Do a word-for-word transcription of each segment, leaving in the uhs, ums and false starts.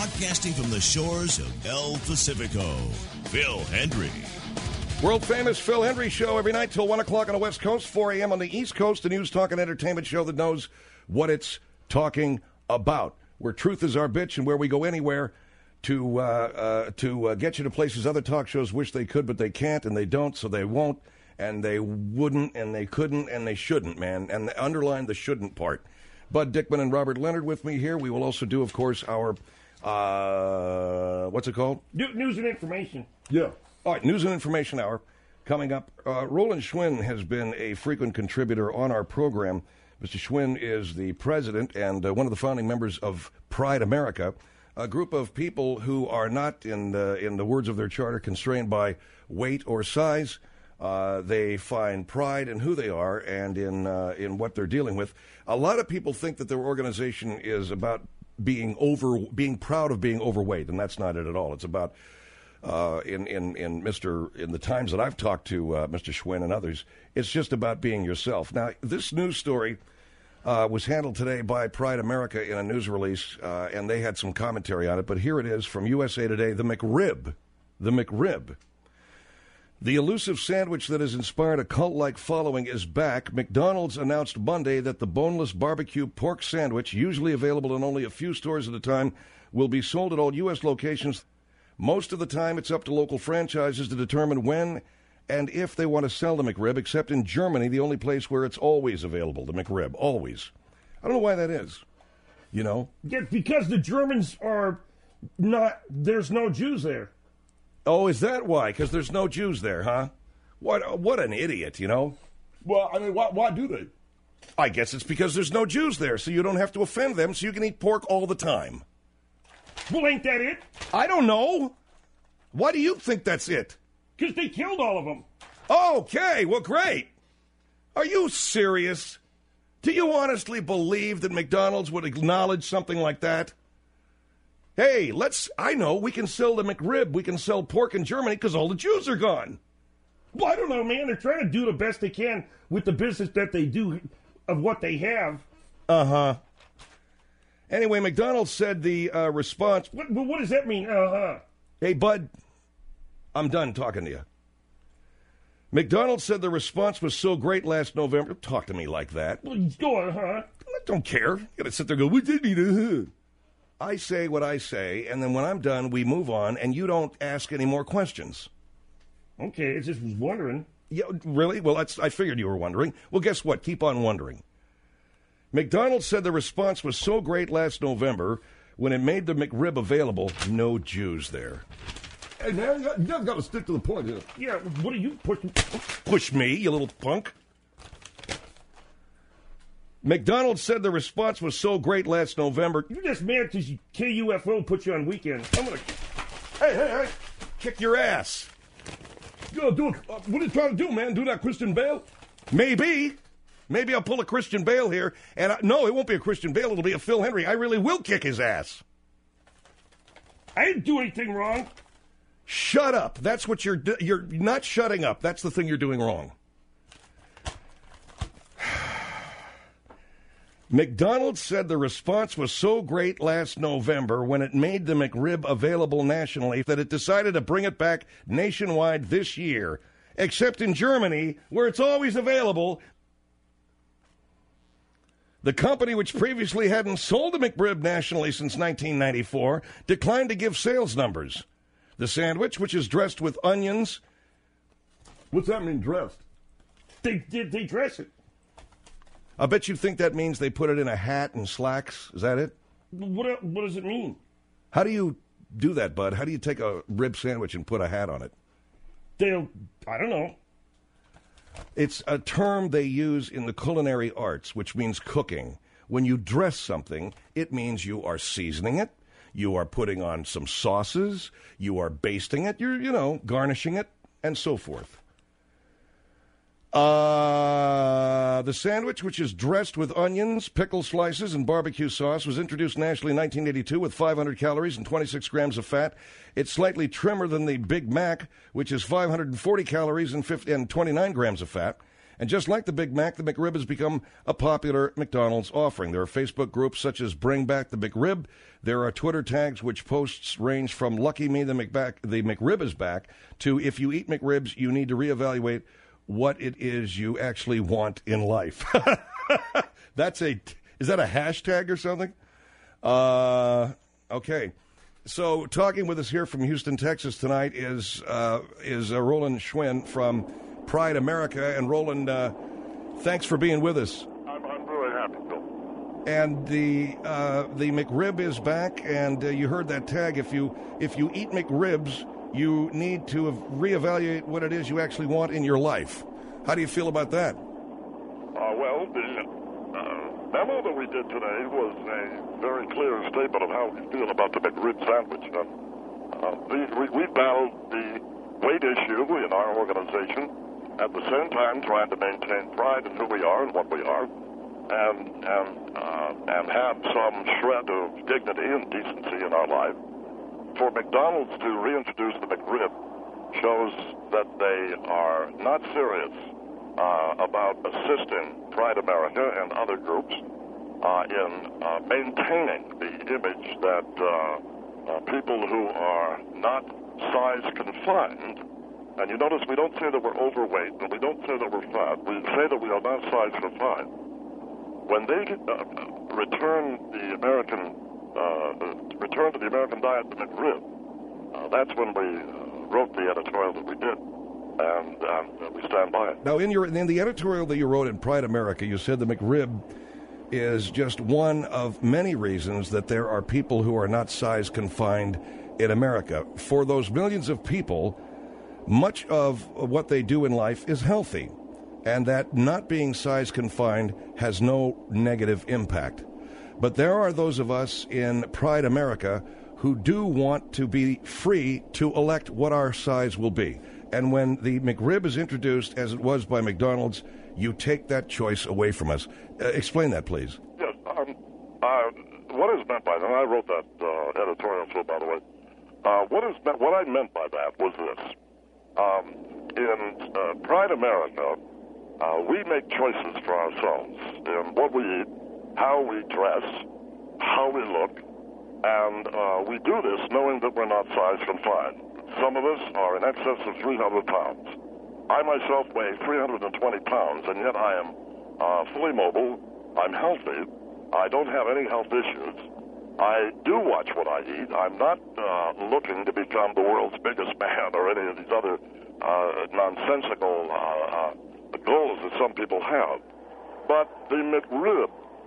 Broadcasting from the shores of El Pacifico, Phil Hendrie. World-famous Phil Hendrie Show every night till one o'clock on the West Coast, four a.m. on the East Coast, the news, talk, and entertainment show that knows what it's talking about. Where truth is our bitch and where we go anywhere to uh, uh, to uh, get you to places other talk shows wish they could, but they can't, and they don't, so they won't, and they wouldn't, and they couldn't, and they shouldn't, man. And underline the shouldn't part. Bud Dickman and Robert Leonard with me here. We will also do, of course, our, uh, what's it called? News and information. Yeah. All right, News and Information Hour coming up. Uh, Roland Schwinn has been a frequent contributor on our program. Mister Schwinn is the president and uh, one of the founding members of Pride America, a group of people who are not, in the, in the words of their charter, constrained by weight or size. Uh, they find pride in who they are and in uh, in what they're dealing with. A lot of people think that their organization is about being over, being proud of being overweight, and that's not it at all. It's about Uh, in, in, in Mister in the times that I've talked to uh, Mister Schwinn and others, it's just about being yourself. Now, this news story uh, was handled today by Pride America in a news release, uh, and they had some commentary on it, but here it is from U S A Today, the McRib. The McRib. The elusive sandwich that has inspired a cult-like following is back. McDonald's announced Monday that the boneless barbecue pork sandwich, usually available in only a few stores at a time, will be sold at all U S locations. Most of the time, it's up to local franchises to determine when and if they want to sell the McRib, except in Germany, the only place where it's always available, the McRib, always. I don't know why that is, you know? Yeah, because the Germans are not, there's no Jews there. Oh, is that why? Because there's no Jews there, huh? What What an idiot, you know? Well, I mean, why, why do they? I guess it's because there's no Jews there, so you don't have to offend them, so you can eat pork all the time. Well, ain't that it? I don't know. Why do you think that's it? Because they killed all of them. Okay, well, great. Are you serious? Do you honestly believe that McDonald's would acknowledge something like that? Hey, let's, I know, we can sell the McRib, we can sell pork in Germany because all the Jews are gone. Well, I don't know, man. They're trying to do the best they can with the business that they do of what they have. Uh-huh. Anyway, McDonald's said the uh, response... What, what does that mean, uh-huh? Hey, Bud, I'm done talking to you. McDonald's said the response was so great last November... Talk to me like that. Well, go on, huh? I don't care. You got to sit there and go, what did he do? I say what I say, and then when I'm done, we move on, and you don't ask any more questions. Okay, I just was wondering. Yeah, really? Well, that's, I figured you were wondering. Well, guess what? Keep on wondering. McDonald's said the response was so great last November when it made the McRib available, no Jews there. Hey, man, you just got to stick to the point here. Yeah, what are you pushing? Push me, you little punk. McDonald's said the response was so great last November. You're just mad because K U F O put you on weekends. I'm going to... Hey, hey, hey, kick your ass. Yo, do it. Uh, what are you trying to do, man? Do that Christian Bale? Maybe. Maybe I'll pull a Christian Bale here. And I, no, it won't be a Christian Bale. It'll be a Phil Hendrie. I really will kick his ass. I didn't do anything wrong. Shut up. That's what you're do- You're not shutting up. That's the thing you're doing wrong. McDonald's said the response was so great last November when it made the McRib available nationally that it decided to bring it back nationwide this year, except in Germany, where it's always available. The company, which previously hadn't sold a McRib nationally since nineteen ninety-four, declined to give sales numbers. The sandwich, which is dressed with onions... What's that mean, dressed? They did they dress it. I bet you think that means they put it in a hat and slacks. Is that it? What What does it mean? How do you do that, Bud? How do you take a rib sandwich and put a hat on it? They'll, I don't know. It's a term they use in the culinary arts, which means cooking. When you dress something, it means you are seasoning it, you are putting on some sauces, you are basting it, you're, you know, garnishing it, and so forth. Uh, the sandwich, which is dressed with onions, pickle slices, and barbecue sauce, was introduced nationally in nineteen eighty-two with five hundred calories and twenty-six grams of fat. It's slightly trimmer than the Big Mac, which is five hundred forty calories and, fifty, and twenty-nine grams of fat. And just like the Big Mac, the McRib has become a popular McDonald's offering. There are Facebook groups such as Bring Back the McRib. There are Twitter tags which posts range from Lucky Me, the, McBack, the McRib is back, to if you eat McRibs, you need to reevaluate what it is you actually want in life. That's a, is that a hashtag or something? Uh, okay. So talking with us here from Houston, Texas tonight is uh, is uh, Roland Schwinn from Pride America. And Roland, uh, thanks for being with us. I'm, I'm really happy, Bill. And the uh, the McRib is back, and uh, you heard that tag. If you if you eat McRibs, you need to reevaluate what it is you actually want in your life. How do you feel about that? Uh, well, the uh, memo that we did today was a very clear statement of how we feel about the McRib sandwich. Uh, uh, we, we battled the weight issue in our organization, at the same time trying to maintain pride in who we are and what we are, and and uh, and have some shred of dignity and decency in our life. For McDonald's to reintroduce the McRib shows that they are not serious uh, about assisting Pride America and other groups uh, in uh, maintaining the image that uh, uh, people who are not size confined, and you notice we don't say that we're overweight, and we don't say that we're fat, we say that we are not size confined. When they uh, return the American, uh, return to the American diet, the McRib, uh, that's when we uh, wrote the editorial that we did, and, and uh, we stand by it. Now, in your in the editorial that you wrote in Pride America, you said the McRib is just one of many reasons that there are people who are not size confined in America. For those millions of people, much of what they do in life is healthy, and that not being size confined has no negative impact. But there are those of us in Pride America who do want to be free to elect what our size will be. And when the McRib is introduced, as it was by McDonald's, you take that choice away from us. Uh, explain that, please. Yes. Um, uh, what is meant by that? And I wrote that uh, editorial too, by the way. Uh, what is meant, what I meant by that was this. Um, in uh, Pride America, uh, we make choices for ourselves in what we eat, how we dress, how we look, and uh, we do this knowing that we're not size confined. Some of us are in excess of three hundred pounds. I myself weigh three hundred twenty pounds, and yet I am uh, fully mobile. I'm healthy. I don't have any health issues. I do watch what I eat. I'm not uh, looking to become the world's biggest man or any of these other uh, nonsensical uh, uh, goals that some people have. But the McRib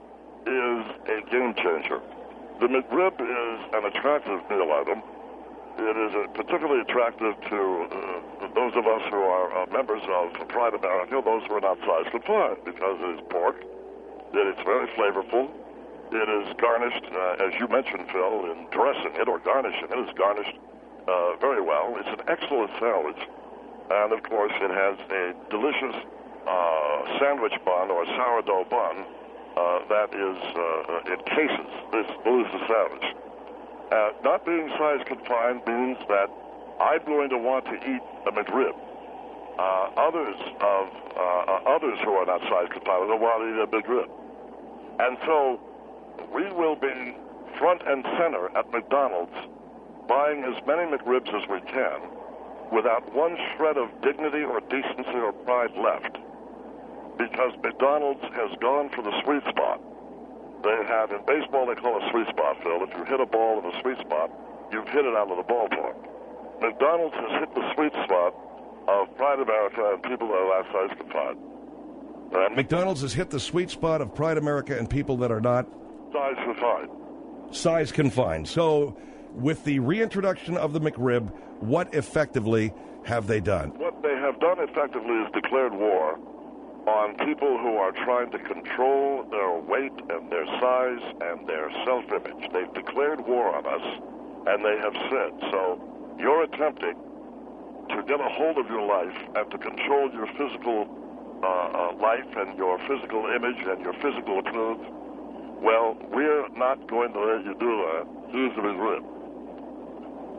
is a game changer. The McRib is an attractive meal item. It is uh, particularly attractive to uh, those of us who are uh, members of Pride America, those who are not size confined, because it is pork, it is very flavorful, it is garnished, uh, as you mentioned, Phil, in dressing it or garnishing it. It's garnished uh, very well. It's an excellent sandwich, and of course it has a delicious uh, sandwich bun or sourdough bun uh, that is uh, encases this delicious sandwich. Uh, not being size confined means that I'm going to want to eat a McRib. Uh, others of uh, others who are not size confined will want to eat a McRib, and so we will be front and center at McDonald's, buying as many McRibs as we can, without one shred of dignity or decency or pride left, because McDonald's has gone for the sweet spot. They have, in baseball, they call it a sweet spot, Phil. If you hit a ball in a sweet spot, you've hit it out of the ballpark. McDonald's has hit the sweet spot of Pride America and people that are not size confined. And McDonald's has hit the sweet spot of Pride America and people that are not size confined. Size confined. So, with the reintroduction of the McRib, what effectively have they done? What they have done effectively is declared war on people who are trying to control their weight and their size and their self-image. They've declared war on us, and they have said, so you're attempting to get a hold of your life and to control your physical uh, uh, life and your physical image and your physical clothes. Well, we're not going to let you do that. Here's the McRib.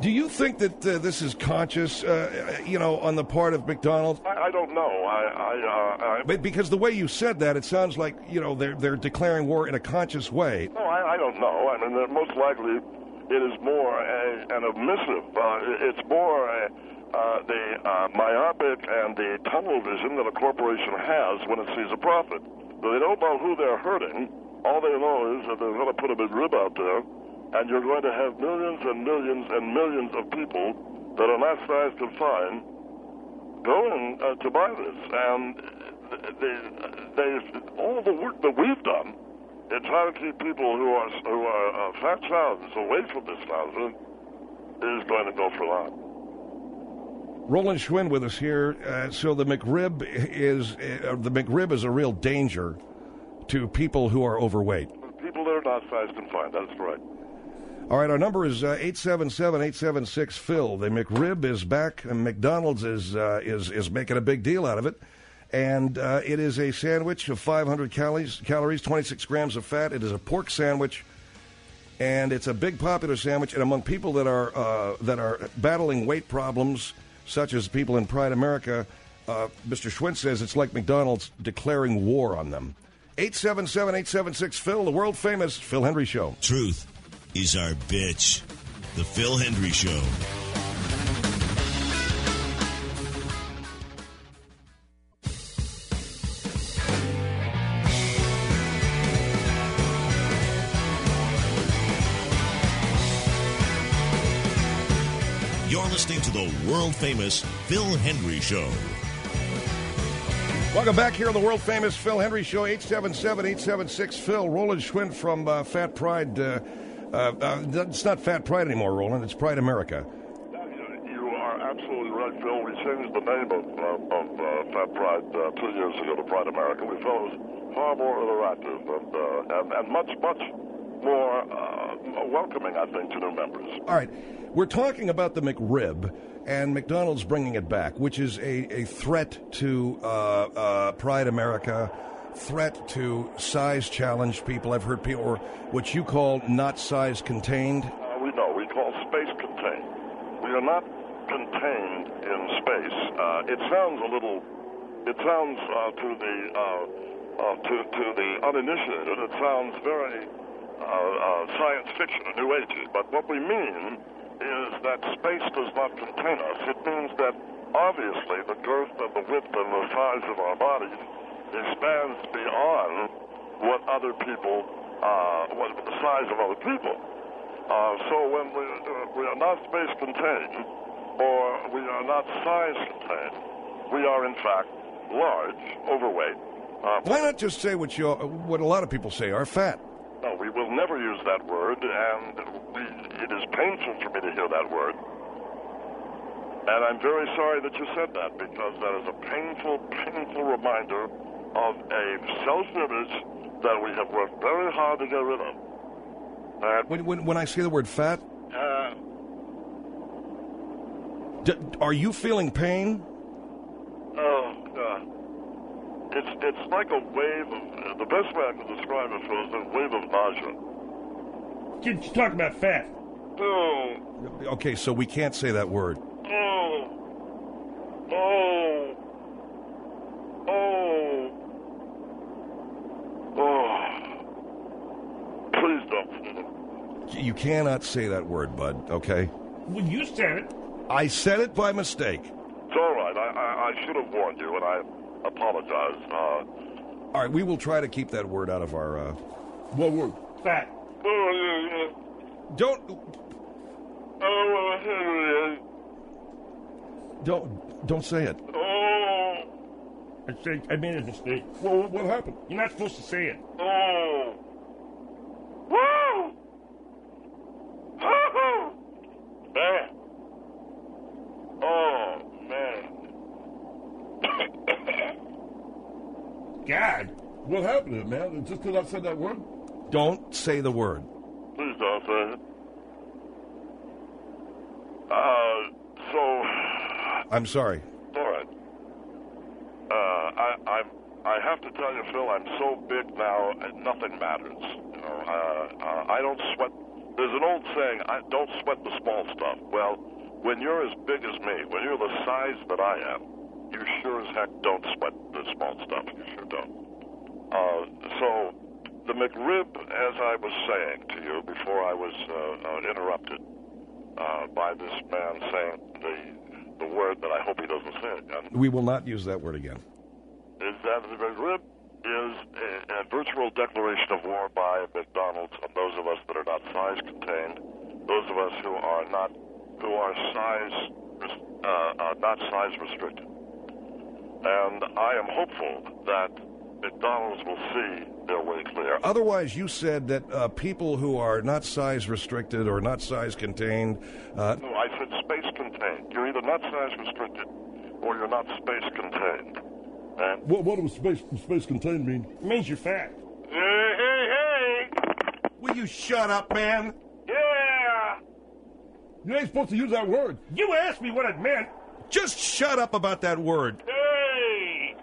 Do you think that uh, this is conscious, uh, you know, on the part of McDonald's? I, I don't know. I, I, uh, I, But because the way you said that, it sounds like, you know, they're they're declaring war in a conscious way. no, I, I don't know. I mean, uh, most likely it is more a, an omissive. Uh, it's more a, uh, the uh, myopic and the tunnel vision that a corporation has when it sees a profit. So they don't know who they're hurting. All they know is that they're going to put a big rib out there, and you're going to have millions and millions and millions of people that are not size confined going uh, to buy this. And they, they, all the work that we've done in trying to keep people who are who are uh, fat children away from this nonsense is going to go for that. Roland Schwinn with us here. Uh, so the McRib is uh, the McRib is a real danger to people who are overweight. People that are not size confined. That's right. All right, our number is uh, eight seven seven, eight seven six, Phil. The McRib is back, and McDonald's is uh, is is making a big deal out of it. And uh, it is a sandwich of five hundred calories, calories, twenty-six grams of fat. It is a pork sandwich, and it's a big popular sandwich. And among people that are uh, that are battling weight problems, such as people in Pride America, uh, Mister Schwinn says it's like McDonald's declaring war on them. eight seven seven, eight seven six, Phil, the world-famous Phil Hendrie Show. Truth is our bitch. The Phil Hendrie Show. You're listening to the world-famous Phil Hendrie Show. Welcome back here on the world-famous Phil Hendrie Show, eight seven seven, eight seven six, Phil. Roland Schwinn from uh, Fat Pride. Uh, uh, uh, it's not Fat Pride anymore, Roland. It's Pride America. You are absolutely right, Phil. We changed the name of, uh, of uh, Fat Pride uh, two years ago to Pride America. We felt it was far more interactive and, uh, and, and much, much more uh, welcoming, I think, to new members. All right. We're talking about the McRib and McDonald's bringing it back, which is a, a threat to uh, uh, Pride America, threat to size-challenged people. I've heard people, or what you call not size-contained. Uh, we know. We call space-contained. We are not contained in space. Uh, it sounds a little, it sounds uh, to the uh, uh, to, to the uninitiated, it sounds very uh, uh, science fiction, a new agey. But what we mean is that space does not contain us. It means that obviously the girth and the width and the size of our bodies expands beyond what other people, uh, what the size of other people. Uh, so when we, uh, we are not space contained or we are not size contained, we are in fact large, overweight. Uh, Why not just say what you, what a lot of people say, are fat? No, we will never use that word, and we, it is painful for me to hear that word. And I'm very sorry that you said that, because that is a painful, painful reminder of a self-image that we have worked very hard to get rid of. And, When, when, when I say the word fat, uh, d- are you feeling pain? oh, God. It's, it's like a wave of, the best way I can describe it, Phil, is a wave of nausea. Kid, you talk about fat. Oh, Okay, so we can't say that word. oh, oh, oh, oh. Please don't. You cannot say that word, bud, okay? Well, you said it. I said it by mistake. It's all right. I, I, I should have warned you, and I apologize. Uh, All right, we will try to keep that word out of our... Uh... What word? Fat. Don't... Don't don't say it. I said I made a mistake. Well, what happened? You're not supposed to say it. Oh. Woo! Hoo-hoo! Man. Oh, man. God. What happened, man? Just because I said that word? Don't say the word. Please don't say it. Uh, so... I'm sorry. All right. Uh, I, I'm, I have to tell you, Phil, I'm so big now, and nothing matters. You know, uh, uh, I don't sweat There's an old saying, I don't sweat the small stuff. Well, when you're as big as me, when you're the size that I am, you sure as heck don't sweat the small stuff. You sure don't. Uh, so the McRib, as I was saying to you before I was uh, uh, interrupted uh, by this man saying the, the word that I hope he doesn't say again. We will not use that word again. Is that the McRib is a, a virtual declaration of war by McDonald's on those of us that are not size contained, those of us who are not who are size uh, uh, not size restricted. And I am hopeful that McDonald's will see their way clear. Otherwise, you said that uh, people who are not size restricted or not size contained. Uh, no, I said space contained. You're either not size restricted or you're not space contained. And What, what does space, space contained mean? It means you're fat. hey, hey, hey! will you shut up, man? Yeah! You ain't supposed to use that word. You asked me what it meant. Just shut up about that word. Hey!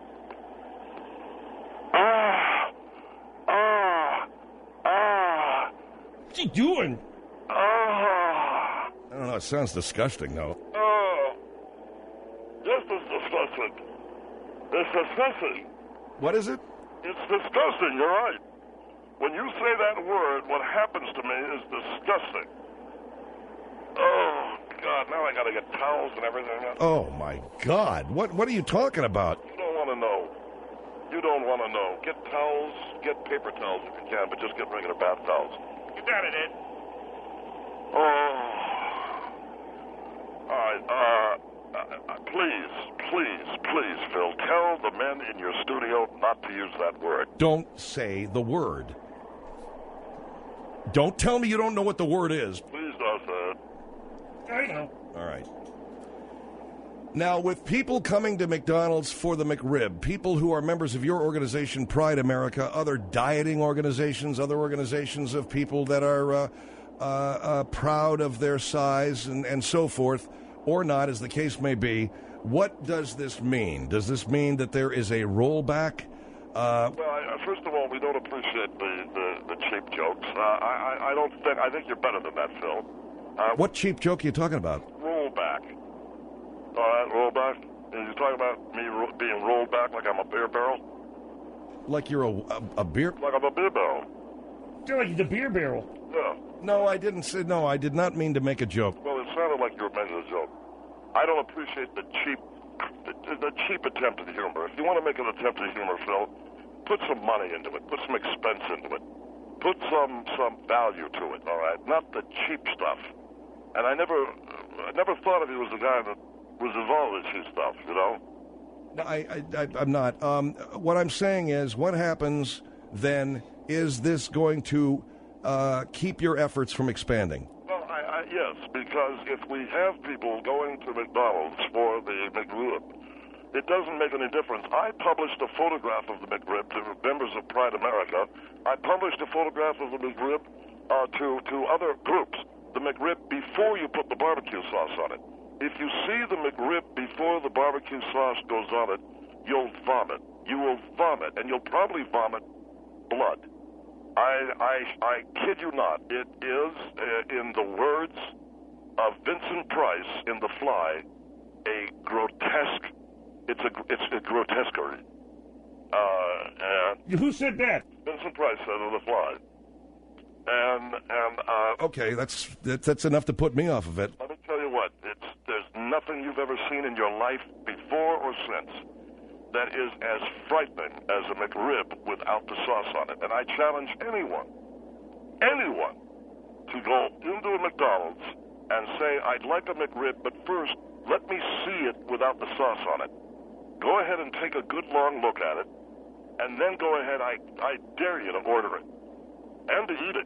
Ah! Ah! Ah! What's he doing? Ah! I don't know. It sounds disgusting, though. Oh! This is disgusting. It's disgusting. What is it? It's disgusting, you're right. When you say that word, what happens to me is disgusting. Oh, God, now I gotta get towels and everything. Oh my God! What What are you talking about? You don't want to know. You don't want to know. Get towels, get paper towels if you can, but just get regular bath towels. You got it, Ed. Oh. All right, uh... Uh, please, please, please, Phil, tell the men in your studio not to use that word. Don't say the word. Don't tell me you don't know what the word is. Please don't say it. I know. All right. Now, with people coming to McDonald's for the McRib, people who are members of your organization, Pride America, other dieting organizations, other organizations of people that are uh, uh, uh, proud of their size and, and so forth, or not, as the case may be, what does this mean? Does this mean that there is a rollback? Uh, Well, I, first of all, we don't appreciate the, the, the cheap jokes. Uh, I, I, I don't think, I think you're better than that, Phil. Uh, what cheap joke are you talking about? Rollback. All right, rollback. Are you talking about me ro- being rolled back like I'm a beer barrel? Like you're a, a, a beer? Like I'm a beer barrel. Feel like he's a beer barrel. Yeah. No, I didn't say, no, I did not mean to make a joke. Well, it sounded like you were making a joke. I don't appreciate the cheap, the, the cheap attempt at humor. If you want to make an attempt at humor, Phil, put some money into it. Put some expense into it. Put some some value to it. All right, not the cheap stuff. And I never, I never thought of you as the guy that was involved in cheap stuff. You know. No, I, I, I, I'm not. Um, what I'm saying is, what happens then? Is this going to uh, keep your efforts from expanding? Well, I, I, yes, because if we have people going to McDonald's for the McRib, it doesn't make any difference. I published a photograph of the McRib to members of Pride America. I published a photograph of the McRib uh, to, to other groups. The McRib before you put the barbecue sauce on it. If you see the McRib before the barbecue sauce goes on it, you'll vomit. You will vomit, and you'll probably vomit blood. I, I, I kid you not. It is, uh, in the words of Vincent Price in The Fly, a grotesque. It's a it's a grotesquerie. Uh, and Who said that? Vincent Price said in The Fly. And and uh, Okay, that's that, that's enough to put me off of it. let me tell you what. It's there's nothing you've ever seen in your life before or since that is as frightening as a McRib without the sauce on it. And I challenge anyone, anyone, to go into a McDonald's and say, I'd like a McRib, but first, let me see it without the sauce on it. Go ahead and take a good long look at it, and then go ahead, I, I dare you to order it, and to eat it.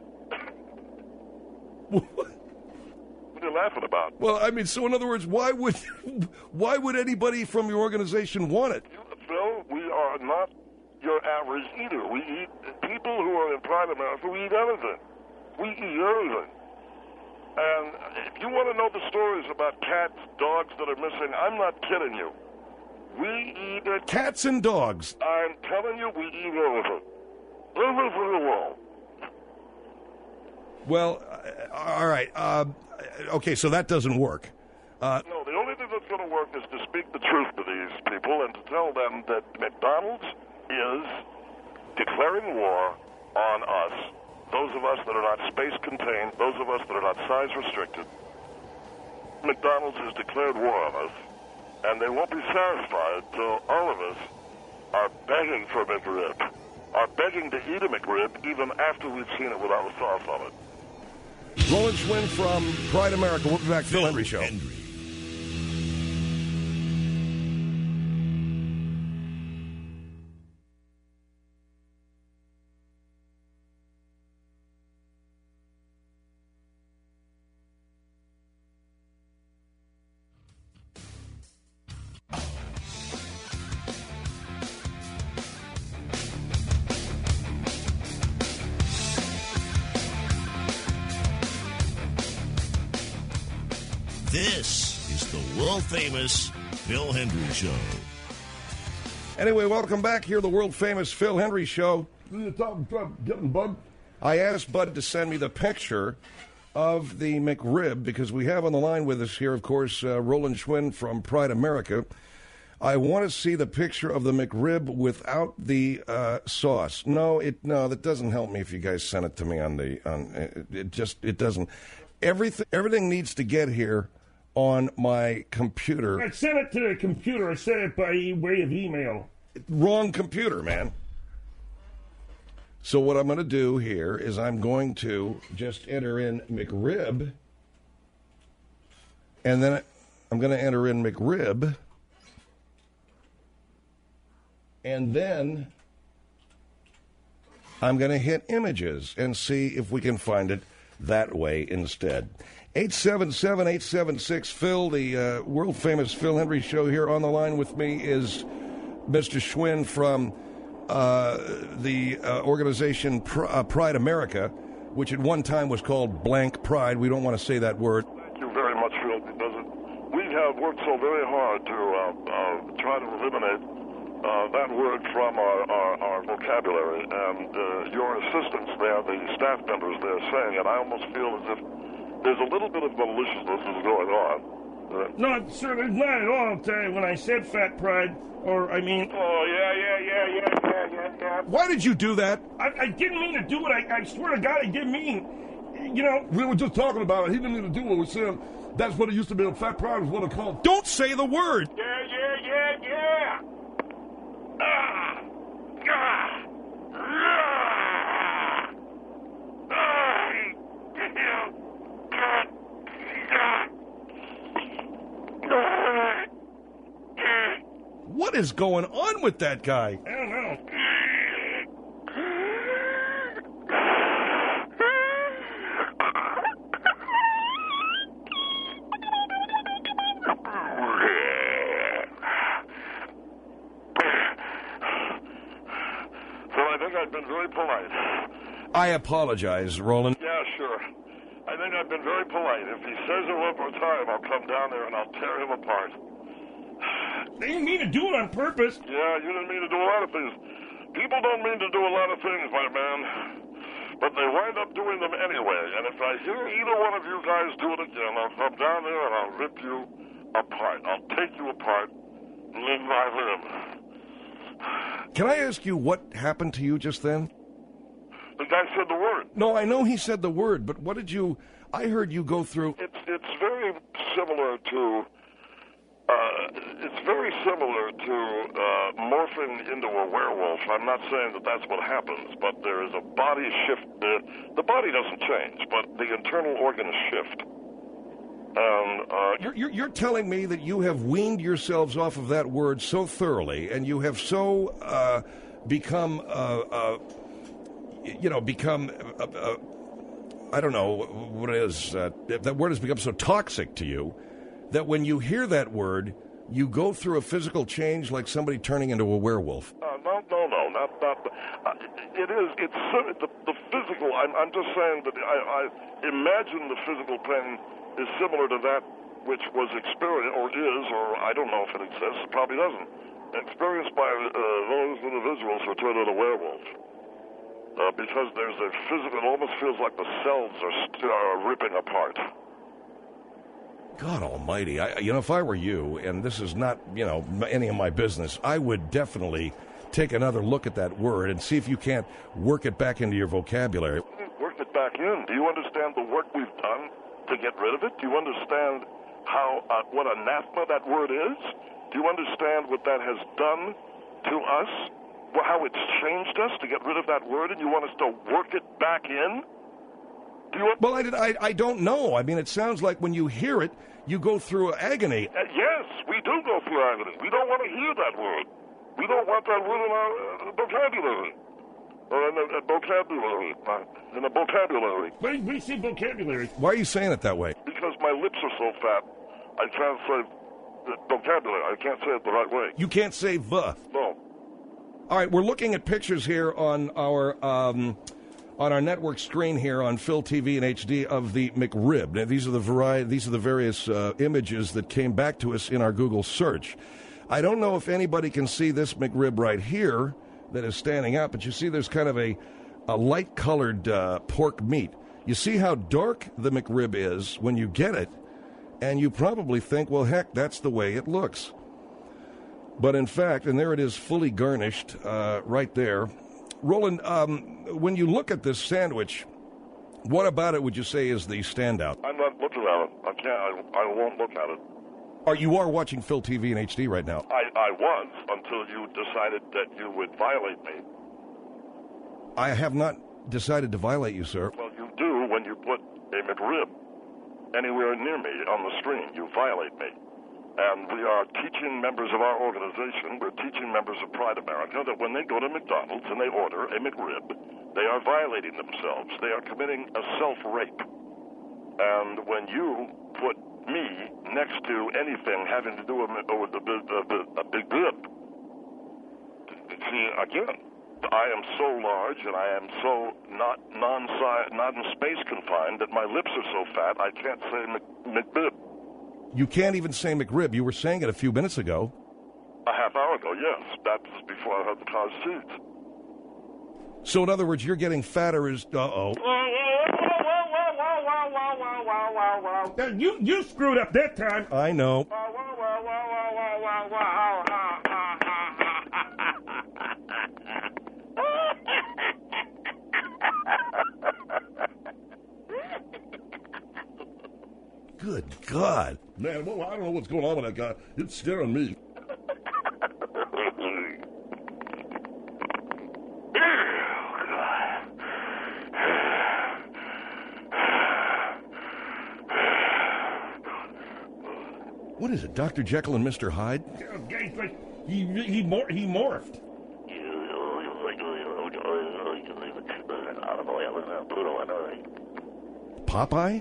What are you laughing about? Well, I mean, so in other words, why would why would anybody from your organization want it? You, Phil, we are not your average eater. We eat, people who are in Pride America, we eat everything. We eat everything. And if you want to know the stories about cats, dogs that are missing, I'm not kidding you. We eat it. Cats and dogs. I'm telling you, we eat everything. Everything at all. Well, uh, all right. Uh, okay, so that doesn't work. Uh, no, the only thing that's going to work is to speak the truth to these people and to tell them that McDonald's is declaring war on us, those of us that are not space-contained, those of us that are not size-restricted. McDonald's has declared war on us, and they won't be satisfied till all of us are begging for a McRib, are begging to eat a McRib even after we've seen it without a sauce on it. Roland Schwinn from Pride America. We'll be back. Phil Hendrie Show. Hendrie. This is the world-famous Phil Hendrie Show. Anyway, welcome back here, the world-famous Phil Hendrie Show. You talking about getting Bud? I asked Bud to send me the picture of the McRib because we have on the line with us here, of course, uh, Roland Schwinn from Pride America. I want to see the picture of the McRib without the uh, sauce. No, it no, that doesn't help me if you guys send it to me on the on. It, it just it doesn't. Everything everything needs to get here on my computer. I sent it to the computer. I sent it by way of email. Wrong computer, man. So what I'm going to do here is I'm going to just enter in McRib, and then I'm going to enter in McRib, and then I'm going to hit images and see if we can find it that way instead. eight seven seven, eight seven six, Phil, the uh, world-famous Phil Hendrie Show. Here on the line with me is Mister Schwinn from uh, the uh, organization Pr- uh, Pride America, which at one time was called Blank Pride. We don't want to say that word. Thank you very much, Phil, because it, we have worked so very hard to uh, uh, try to eliminate uh, that word from our, our, our vocabulary, and uh, your assistants there, the staff members there, saying it, I almost feel as if there's a little bit of maliciousness is going on. Uh, No, sir, there's not at all. I'll tell you, when I said fat pride, or I mean, oh, yeah, yeah, yeah, yeah, yeah, yeah, yeah. Why did you do that? I, I didn't mean to do it. I, I swear to God, I didn't mean. You know, We were just talking about it. He didn't need to do what we said. That's what it used to be. A fat pride is what it's called. Don't say the word. Yeah, yeah, yeah, yeah. Ah, ah, ah, ah, yeah. What is going on with that guy? I don't know. So I think I've been very polite. I apologize, Roland. Yeah, sure. I think I've been very polite. If he says it one more time, I'll come down there and I'll tear him apart. They didn't mean to do it on purpose. Yeah, you didn't mean to do a lot of things. People don't mean to do a lot of things, my man. But they wind up doing them anyway. And if I hear either one of you guys do it again, I'll come down there and I'll rip you apart. I'll take you apart, limb by limb. Can I ask you what happened to you just then? The guy said the word. No, I know he said the word, but what did you... I heard you go through... It's it's very similar to... Uh, it's very similar to uh, morphing into a werewolf. I'm not saying that that's what happens, but there is a body shift. Uh, the body doesn't change, but the internal organs shift. Um, uh, You're, you're, you're telling me that you have weaned yourselves off of that word so thoroughly, and you have so uh, become, uh, uh, you know, become, uh, uh, I don't know what it is, uh, that word has become so toxic to you that when you hear that word, you go through a physical change like somebody turning into a werewolf. Uh, no, no, no, not not. Uh, it is. It's sim- the, the physical. I'm, I'm just saying that I, I imagine the physical pain is similar to that which was experienced, or is, or I don't know if it exists. It probably doesn't. Experienced by uh, those individuals who turn into werewolves. uh, because there's a physical, it almost feels like the cells are, st- are ripping apart. God almighty. I, you know, if I were you, and this is not, you know, any of my business, I would definitely take another look at that word and see if you can't work it back into your vocabulary. Work it back in. Do you understand the work we've done to get rid of it? Do you understand how uh, what anathema that word is? Do you understand what that has done to us? Well, how it's changed us to get rid of that word, and you want us to work it back in? Do you? Well, I, did, I I don't know. I mean, it sounds like when you hear it, you go through agony. Uh, yes, we do go through agony. We don't want to hear that word. We don't want that word in our uh, vocabulary. Or in the uh, vocabulary. Uh, in the vocabulary. We, we see vocabulary. Why are you saying it that way? Because my lips are so fat, I can't say the vocabulary. I can't say it the right way. You can't say the. No. All right, we're looking at pictures here on our um, on our network screen here on Phil T V and H D of the McRib. Now, these are the variety. These are the various uh, images that came back to us in our Google search. I don't know if anybody can see this McRib right here that is standing out, but you see there's kind of a, a light-colored uh, pork meat. You see how dark the McRib is when you get it, and you probably think, well, heck, that's the way it looks. But in fact, and there it is fully garnished uh, right there. Roland, um, when you look at this sandwich, what about it would you say is the standout? I'm not looking at it. I can't. I, I won't look at it. Are you are watching Phil T V and H D right now? I, I was until you decided that you would violate me. I have not decided to violate you, sir. Well, you do when you put a McRib anywhere near me on the screen. You violate me. And we are teaching members of our organization, we're teaching members of Pride America that when they go to McDonald's and they order a McRib, they are violating themselves. They are committing a self-rape. And when you put me next to anything having to do with, with the, the, the, a big rib, see, again, I am so large and I am so not non not in space confined that my lips are so fat I can't say McRib. You can't even say McRib. You were saying it a few minutes ago. A half hour ago, yes. That was before I had the car seats. So, in other words, you're getting fatter as... Uh-oh. Now, you, you screwed up that time. I know. Good God. Man, well, I don't know what's going on with that guy. It's scaring me. What is it, Doctor Jekyll and Mister Hyde? He, he, mor- he morphed. Popeye?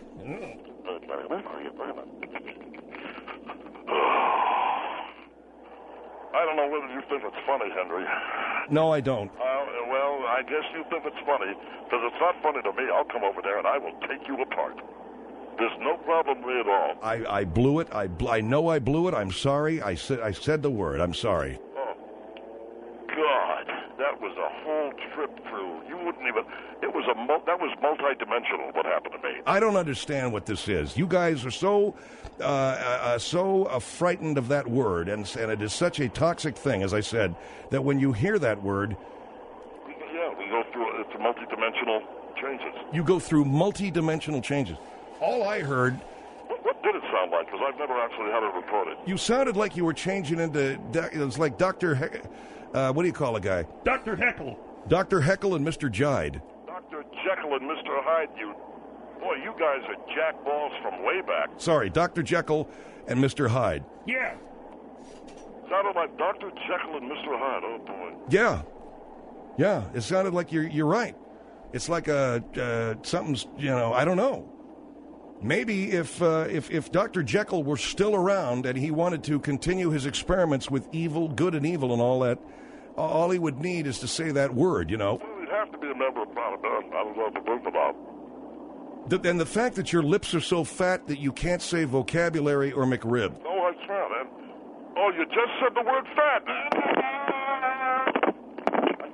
I don't know whether you think it's funny, Henry. No, I don't. Uh, well, I guess you think it's funny, because it's not funny to me. I'll come over there and I will take you apart. There's no problem with me at all. I, I blew it. I, bl- I know I blew it. I'm sorry. I said I said the word. I'm sorry. Oh, God. That was a whole trip through. You wouldn't even... It was a... Mul- that was multidimensional, what happened to me. I don't understand what this is. You guys are so... Uh, uh, so uh, frightened of that word, and, and it is such a toxic thing, as I said, that when you hear that word... Yeah, we go through... It's multidimensional changes. You go through multi-dimensional changes. All I heard... What, what did it sound like? Because I've never actually had it recorded. You sounded like you were changing into... It was like Doctor He- uh, what do you call a guy? Doctor Heckle. Doctor Heckle and Mister Jide. Doctor Jekyll and Mister Hyde, you... Boy, you guys are jackballs from way back. Sorry, Doctor Jekyll and Mister Hyde. Yeah. Sounded like Doctor Jekyll and Mister Hyde. Oh, boy. Yeah. Yeah, it sounded like you're you're right. It's like a uh, something's, you know, I don't know. Maybe if uh, if if Doctor Jekyll were still around and he wanted to continue his experiments with evil, good and evil and all that, all he would need is to say that word, you know. Well, he'd have to be a member of Pride America. I don't know what to think about. The, and the fact that your lips are so fat that you can't say vocabulary or McRib. No, I can't. And, oh, you just said the word fat. I can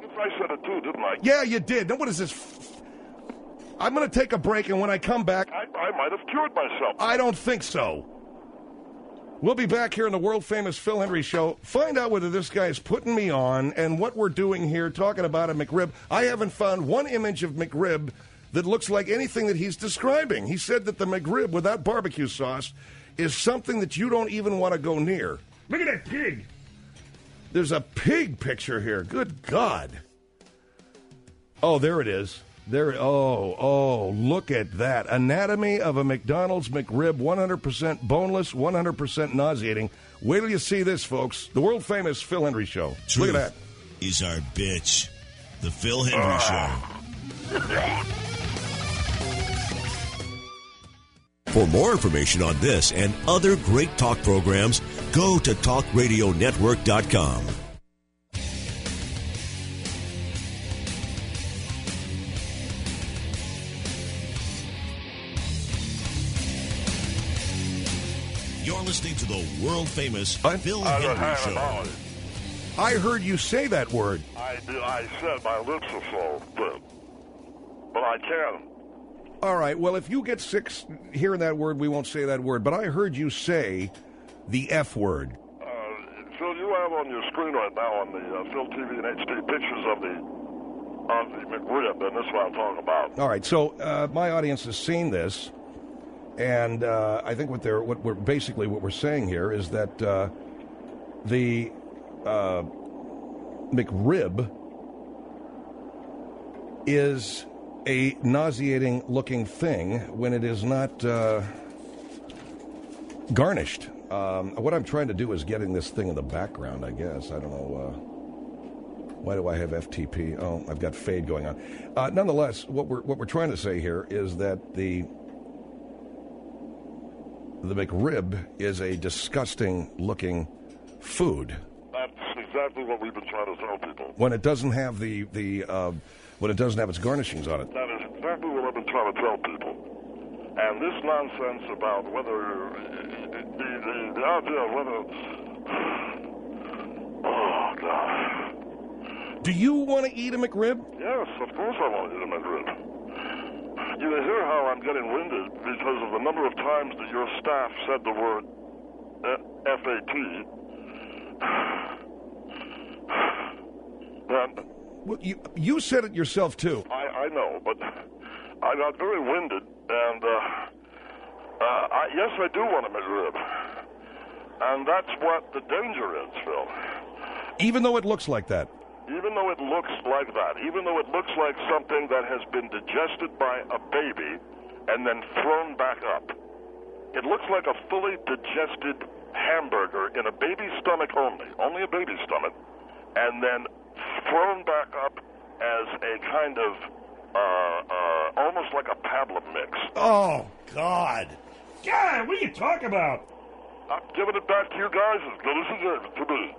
I said it too, didn't I? Yeah, you did. Now, what is this? F- I'm going to take a break, and when I come back... I, I might have cured myself. I don't think so. We'll be back here in the world-famous Phil Hendrie Show. Find out whether this guy is putting me on and what we're doing here, talking about a McRib. I haven't found one image of McRib that looks like anything that he's describing. He said that the McRib without barbecue sauce is something that you don't even want to go near. Look at that pig. There's a pig picture here. Good God. Oh, there it is. There. Oh, oh, look at that. Anatomy of a McDonald's McRib, one hundred percent boneless, one hundred percent nauseating. Wait till you see this, folks. The world-famous Phil Hendrie Show. Truth Look at that. Is our bitch. The Phil Hendrie Show. For more information on this and other great talk programs, go to talk radio network dot com. You're listening to the world-famous Phil Hendrie Show. I heard you say that word. I, I said my lips are so thin. But I can. All right, well, if you get sick hearing that word, we won't say that word. But I heard you say the F word. Uh, Phil, you have on your screen right now on the uh, Phil T V and H D pictures of the, of the McRib, and this is what I'm talking about. All right, so uh, my audience has seen this. And uh, I think what they're what we're basically what we're saying here is that uh, the uh, McRib is a nauseating looking thing when it is not uh, garnished. Um, what I'm trying to do is getting this thing in the background, I guess. I don't know. Uh, why do I have F T P? Oh, I've got fade going on. Uh, nonetheless, what we're what we're trying to say here is that the The McRib is a disgusting-looking food. That's exactly what we've been trying to tell people. When it doesn't have the the uh, when it doesn't have its garnishings on it. That is exactly what I've been trying to tell people. And this nonsense about whether the the, the idea of whether oh God. Do you want to eat a McRib? Yes, of course I want to eat a McRib. You hear how I'm getting winded because of the number of times that your staff said the word F A T. And Well, you you said it yourself too. I, I know, but I got very winded, and uh, uh, I, yes, I do want a McRib, and that's what the danger is, Phil. Even though it looks like that. Even though it looks like that, even though it looks like something that has been digested by a baby and then thrown back up, it looks like a fully digested hamburger in a baby's stomach only, only a baby's stomach, and then thrown back up as a kind of, uh, uh, almost like a pablum mix. Oh, God. God, what are you talking about? I'm giving it back to you guys as good as it is to me.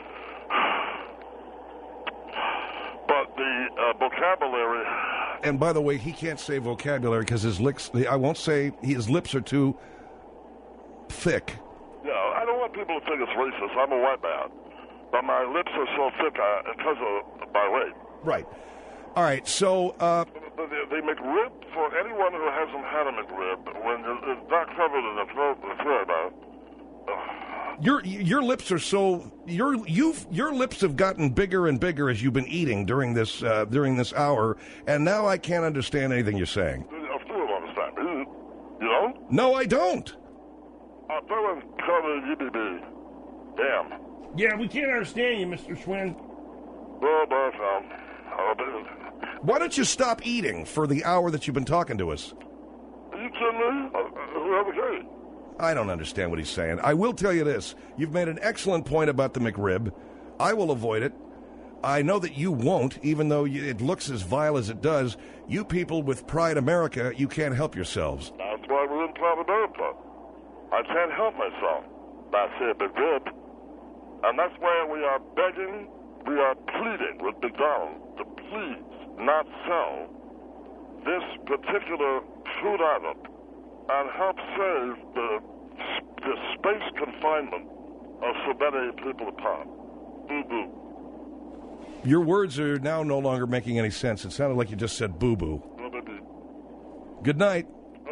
But the uh, vocabulary... And by the way, he can't say vocabulary because his lips, I won't say, his lips are too thick. Yeah, I don't want people to think it's racist. I'm a white man. But my lips are so thick uh, because of my weight. Right. All right, so... Uh, the, the, the McRib, for anyone who hasn't had a McRib, when it's not covered in the throat, the thread, uh, Your your lips are so your you've your lips have gotten bigger and bigger as you've been eating during this uh, during this hour, and now I can't understand anything you're saying. I still don't understand. You, you don't? No, I don't. I feel it's covered U B B. Damn. Yeah, we can't understand you, Mister Schwinn. Well, but um, Why don't you stop eating for the hour that you've been talking to us? are you kidding me? Uh, uh, okay. I don't understand what he's saying. I will tell you this. You've made an excellent point about the McRib. I will avoid it. I know that you won't, even though you, it looks as vile as it does. You people with Pride America, you can't help yourselves. That's why we're in Pride America. I can't help myself. That's it, McRib. And that's why we are begging, we are pleading with McDonald's to please not sell this particular food item and help save the, the space confinement of so many people apart. Mm-hmm. Your words are now no longer making any sense. It sounded like you just said boo-boo. Good night.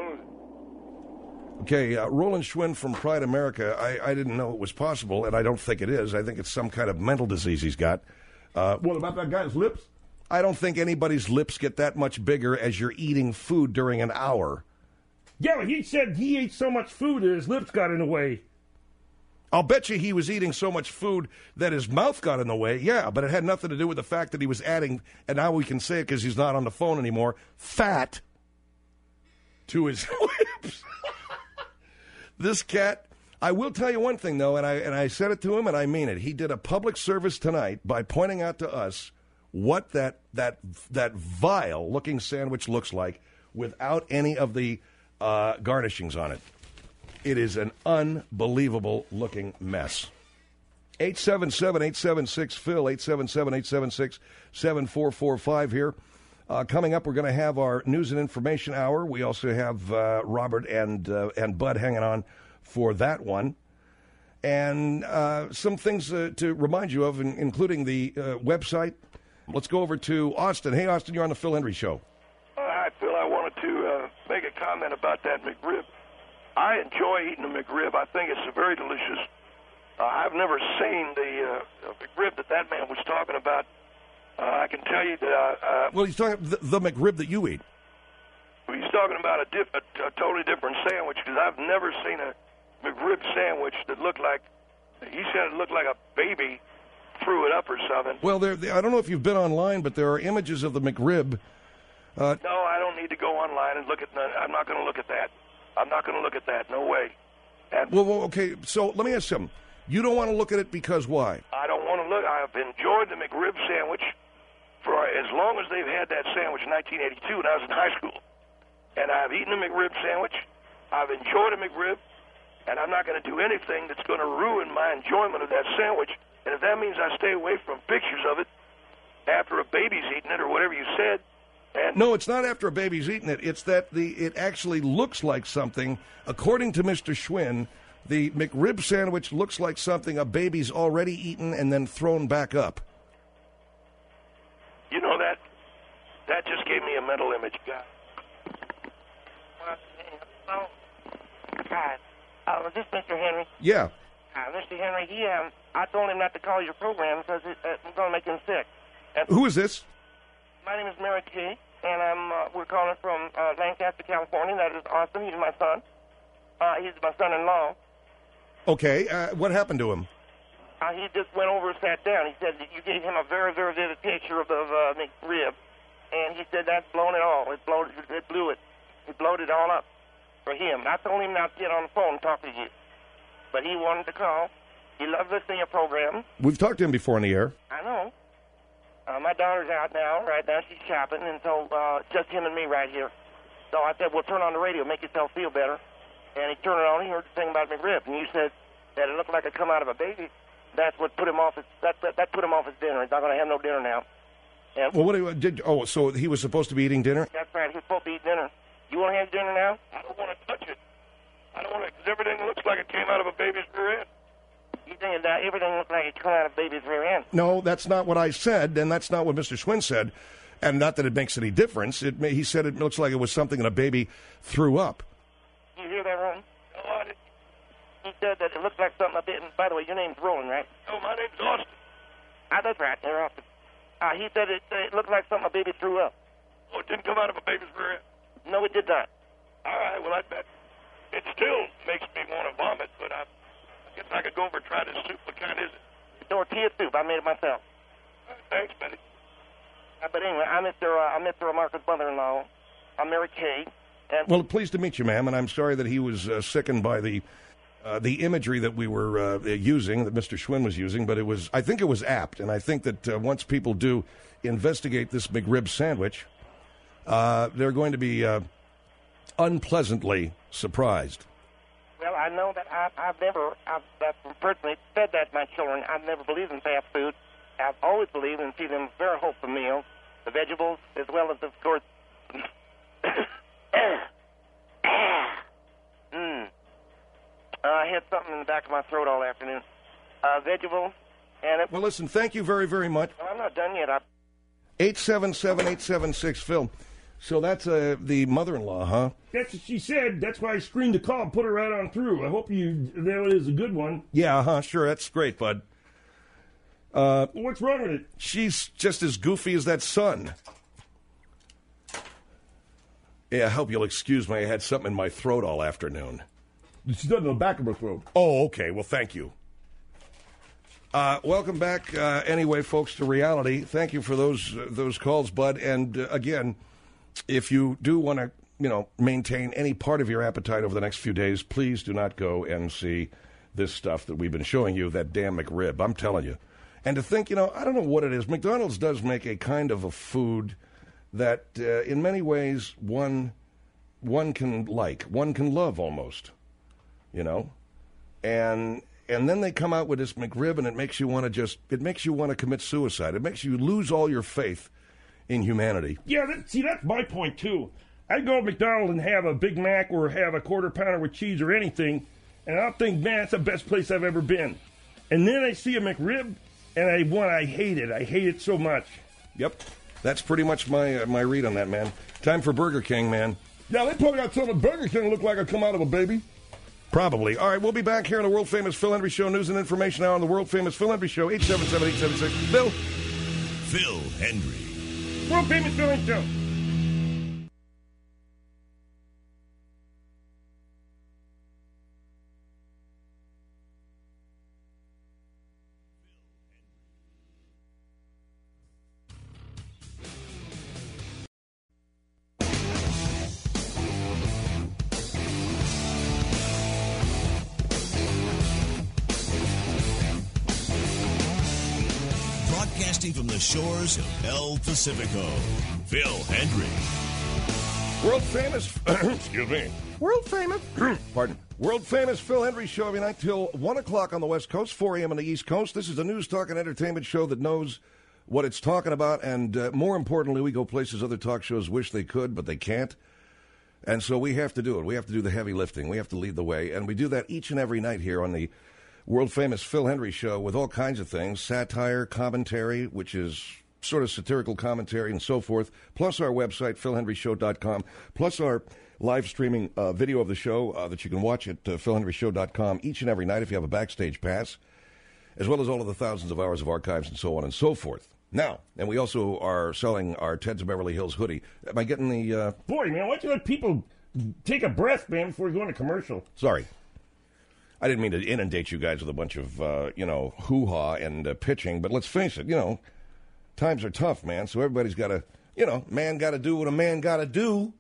Okay, uh, Roland Schwinn from Pride America, I, I didn't know it was possible, and I don't think it is. I think it's some kind of mental disease he's got. Uh, What about that guy's lips? I don't think anybody's lips get that much bigger as you're eating food during an hour. Yeah, but he said he ate so much food that his lips got in the way. I'll bet you he was eating so much food that his mouth got in the way. Yeah, but it had nothing to do with the fact that he was adding, and now we can say it because he's not on the phone anymore, fat to his lips. This cat, I will tell you one thing, though, and I and I said it to him, and I mean it. He did a public service tonight by pointing out to us what that that that vile-looking sandwich looks like without any of the uh, garnishings on it. It is an unbelievable-looking mess. eight seven seven, eight seven six, Phil, eight seven seven, eight seven six, seven four four five here. Uh, coming up, we're going to have our news and information hour. We also have uh, Robert and uh, and Bud hanging on for that one. And uh, some things uh, to remind you of, in, including the uh, website. Let's go over to Austin. Hey, Austin, you're on the Phil Hendry Show. Hi, Phil. I wanted to uh, make a comment about that McRib. I enjoy eating a McRib. I think it's very delicious. Uh, I've never seen the uh, McRib that that man was talking about. Uh, I can tell you that. Uh, uh, Well, he's talking the, the McRib that you eat. he's talking about a, diff, a, a totally different sandwich because I've never seen a McRib sandwich that looked like. He said it looked like a baby threw it up or something. Well, there. I don't know if you've been online, but there are images of the McRib. Uh, No, I don't need to go online and look at. The, I'm not going to look at that. I'm not going to look at that. No way. And well, well, okay. So let me ask you something. You don't want to look at it because why? I don't want to look. I've enjoyed the McRib sandwich for as long as they've had that sandwich in nineteen eighty-two when I was in high school. And I've eaten a McRib sandwich. I've enjoyed a McRib. And I'm not going to do anything that's going to ruin my enjoyment of that sandwich. And if that means I stay away from pictures of it after a baby's eaten it or whatever you said. And No, it's not after a baby's eaten it. It's that the it actually looks like something. According to Mister Schwinn, the McRib sandwich looks like something a baby's already eaten and then thrown back up. you know that that just gave me a mental image, guy. Hi. Uh, was this Mister Henry? Yeah. Uh, Mister Henry, he, um, I told him not to call your program because it, uh, it's going to make him sick. And Who is this? my name is Mary Kay, and I'm, uh, we're calling from uh, Lancaster, California. That is Austin. He's my son. Uh, he's my son-in-law. Okay. Uh, what happened to him? Uh, he just went over and sat down. He said that you gave him a very, very vivid picture of the uh, McRib, and he said that's blown it all. It, blowed, it blew it. It blowed it all up for him. I told him not to get on the phone and talk to you, but he wanted to call. He loved listening to your program. We've talked to him before on the air. I know. Uh, my daughter's out now. Right now she's shopping, and so uh, just him and me right here. So I said, well, turn on the radio, make yourself feel better. And he turned it on, he heard the thing about McRib, and you said that it looked like it come out of a baby. That's what put him off his, that, that, that put him off his dinner. He's not going to have no dinner now. And Well, what do you, did? Oh, so he was supposed to be eating dinner? that's right, he's supposed to eat dinner. You want to have dinner now? I don't want to touch it. I don't want to, because everything looks like it came out of a baby's rear end. You think that everything looks like it's come out of baby's rear end? No, that's not what I said, and that's not what Mister Schwinn said. And not that it makes any difference. It may, he said it looks like it was something that a baby threw up. You hear that, Roland? No, I didn't. He said that it looked like something a bit. By the way, your name's Roland, right? No, my name's Austin. Ah, that's right. They're Austin. Uh, he said it, it looked like something a baby threw up. Oh, it didn't come out of a baby's rear end. No, it did not. All right, well, I bet. It still makes me want to vomit, but I, I guess I could go over and try this soup. What kind is it? Tortilla soup. I made it myself. All right, thanks, Benny. Uh, but anyway, I'm Mister Uh, I'm Mister Marcus' mother-in-law. I'm Mary Kay. And Well, pleased to meet you, ma'am, and I'm sorry that he was uh, sickened by the uh, the imagery that we were uh, using, that Mister Schwinn was using, but it was, I think it was apt, and I think that uh, once people do investigate this McRib sandwich, uh, they're going to be uh, unpleasantly surprised. well, I know that I, I've never, I've, I've personally said that to my children. I've never believed in fast food. I've always believed in feeding them very wholesome meals, the vegetables, as well as, of course, mm. Uh, I had something in the back of my throat all afternoon. Uh, vegetables, And it, Well, listen, thank you very, very much. I'm not done yet. I, eight seven seven, eight seven six, Phil. So that's uh, the mother-in-law, huh? That's what she said. That's why I screened the call and put her right on through. I hope you that is a good one. Yeah, huh, sure, that's great, bud. Uh, Well, what's wrong with it? she's just as goofy as that son. Yeah, I hope you'll excuse me. I had something in my throat all afternoon. She's done in the back of her throat. Oh, okay. Well, thank you. Uh, welcome back, uh, anyway, folks, to reality. Thank you for those uh, those calls, Bud. And uh, again, if you do want to, you know, maintain any part of your appetite over the next few days, please do not go and see this stuff that we've been showing you, that damn McRib. I'm telling you. And to think, you know, I don't know what it is. McDonald's does make a kind of a food that, uh, in many ways, one one can like, one can love almost, you know, and. And then they come out with this McRib, and it makes you want to just, it makes you want to commit suicide. It makes you lose all your faith in humanity. Yeah, that, see, that's my point, too. I'd go to McDonald's and have a Big Mac or have a quarter pounder with cheese or anything, and I'll think, man, it's the best place I've ever been. And then I see a McRib, and I want, I hate it. I hate it so much. Yep. That's pretty much my uh, my read on that, man. Time for Burger King, man. Yeah, they probably got something Burger King look like it come out of a baby. Probably. All right, we'll be back here on the world-famous Phil Hendry Show. News and information now on the world-famous Phil Hendry Show. eight seven seven, eight seven six. Bill? Phil Hendry. World famous filling show. Broadcasting from the shores of El Pacifico, Phil Hendry. World famous, excuse me, world famous, pardon, world famous Phil Hendry Show every night till one o'clock on the West Coast, four a.m. on the East Coast. This is a news, talk, and entertainment show that knows what it's talking about, and uh, more importantly, we go places other talk shows wish they could, but they can't. And so we have to do it. We have to do the heavy lifting. We have to lead the way, and we do that each and every night here on the world-famous Phil Hendry Show with all kinds of things, satire, commentary, which is sort of satirical commentary and so forth, plus our website, phil hendry show dot com, plus our live streaming uh, video of the show uh, that you can watch at uh, phil hendry show dot com each and every night if you have a backstage pass, as well as all of the thousands of hours of archives and so on and so forth. Now, and we also are selling our Ted's of Beverly Hills hoodie. Am I getting the... Uh... Boy, man, why don't you let people take a breath, man, before you go into commercial? Sorry. I didn't mean to inundate you guys with a bunch of, uh, you know, hoo-ha and uh, pitching, but let's face it, you know, times are tough, man, so everybody's got to, you know, man got to do what a man got to do.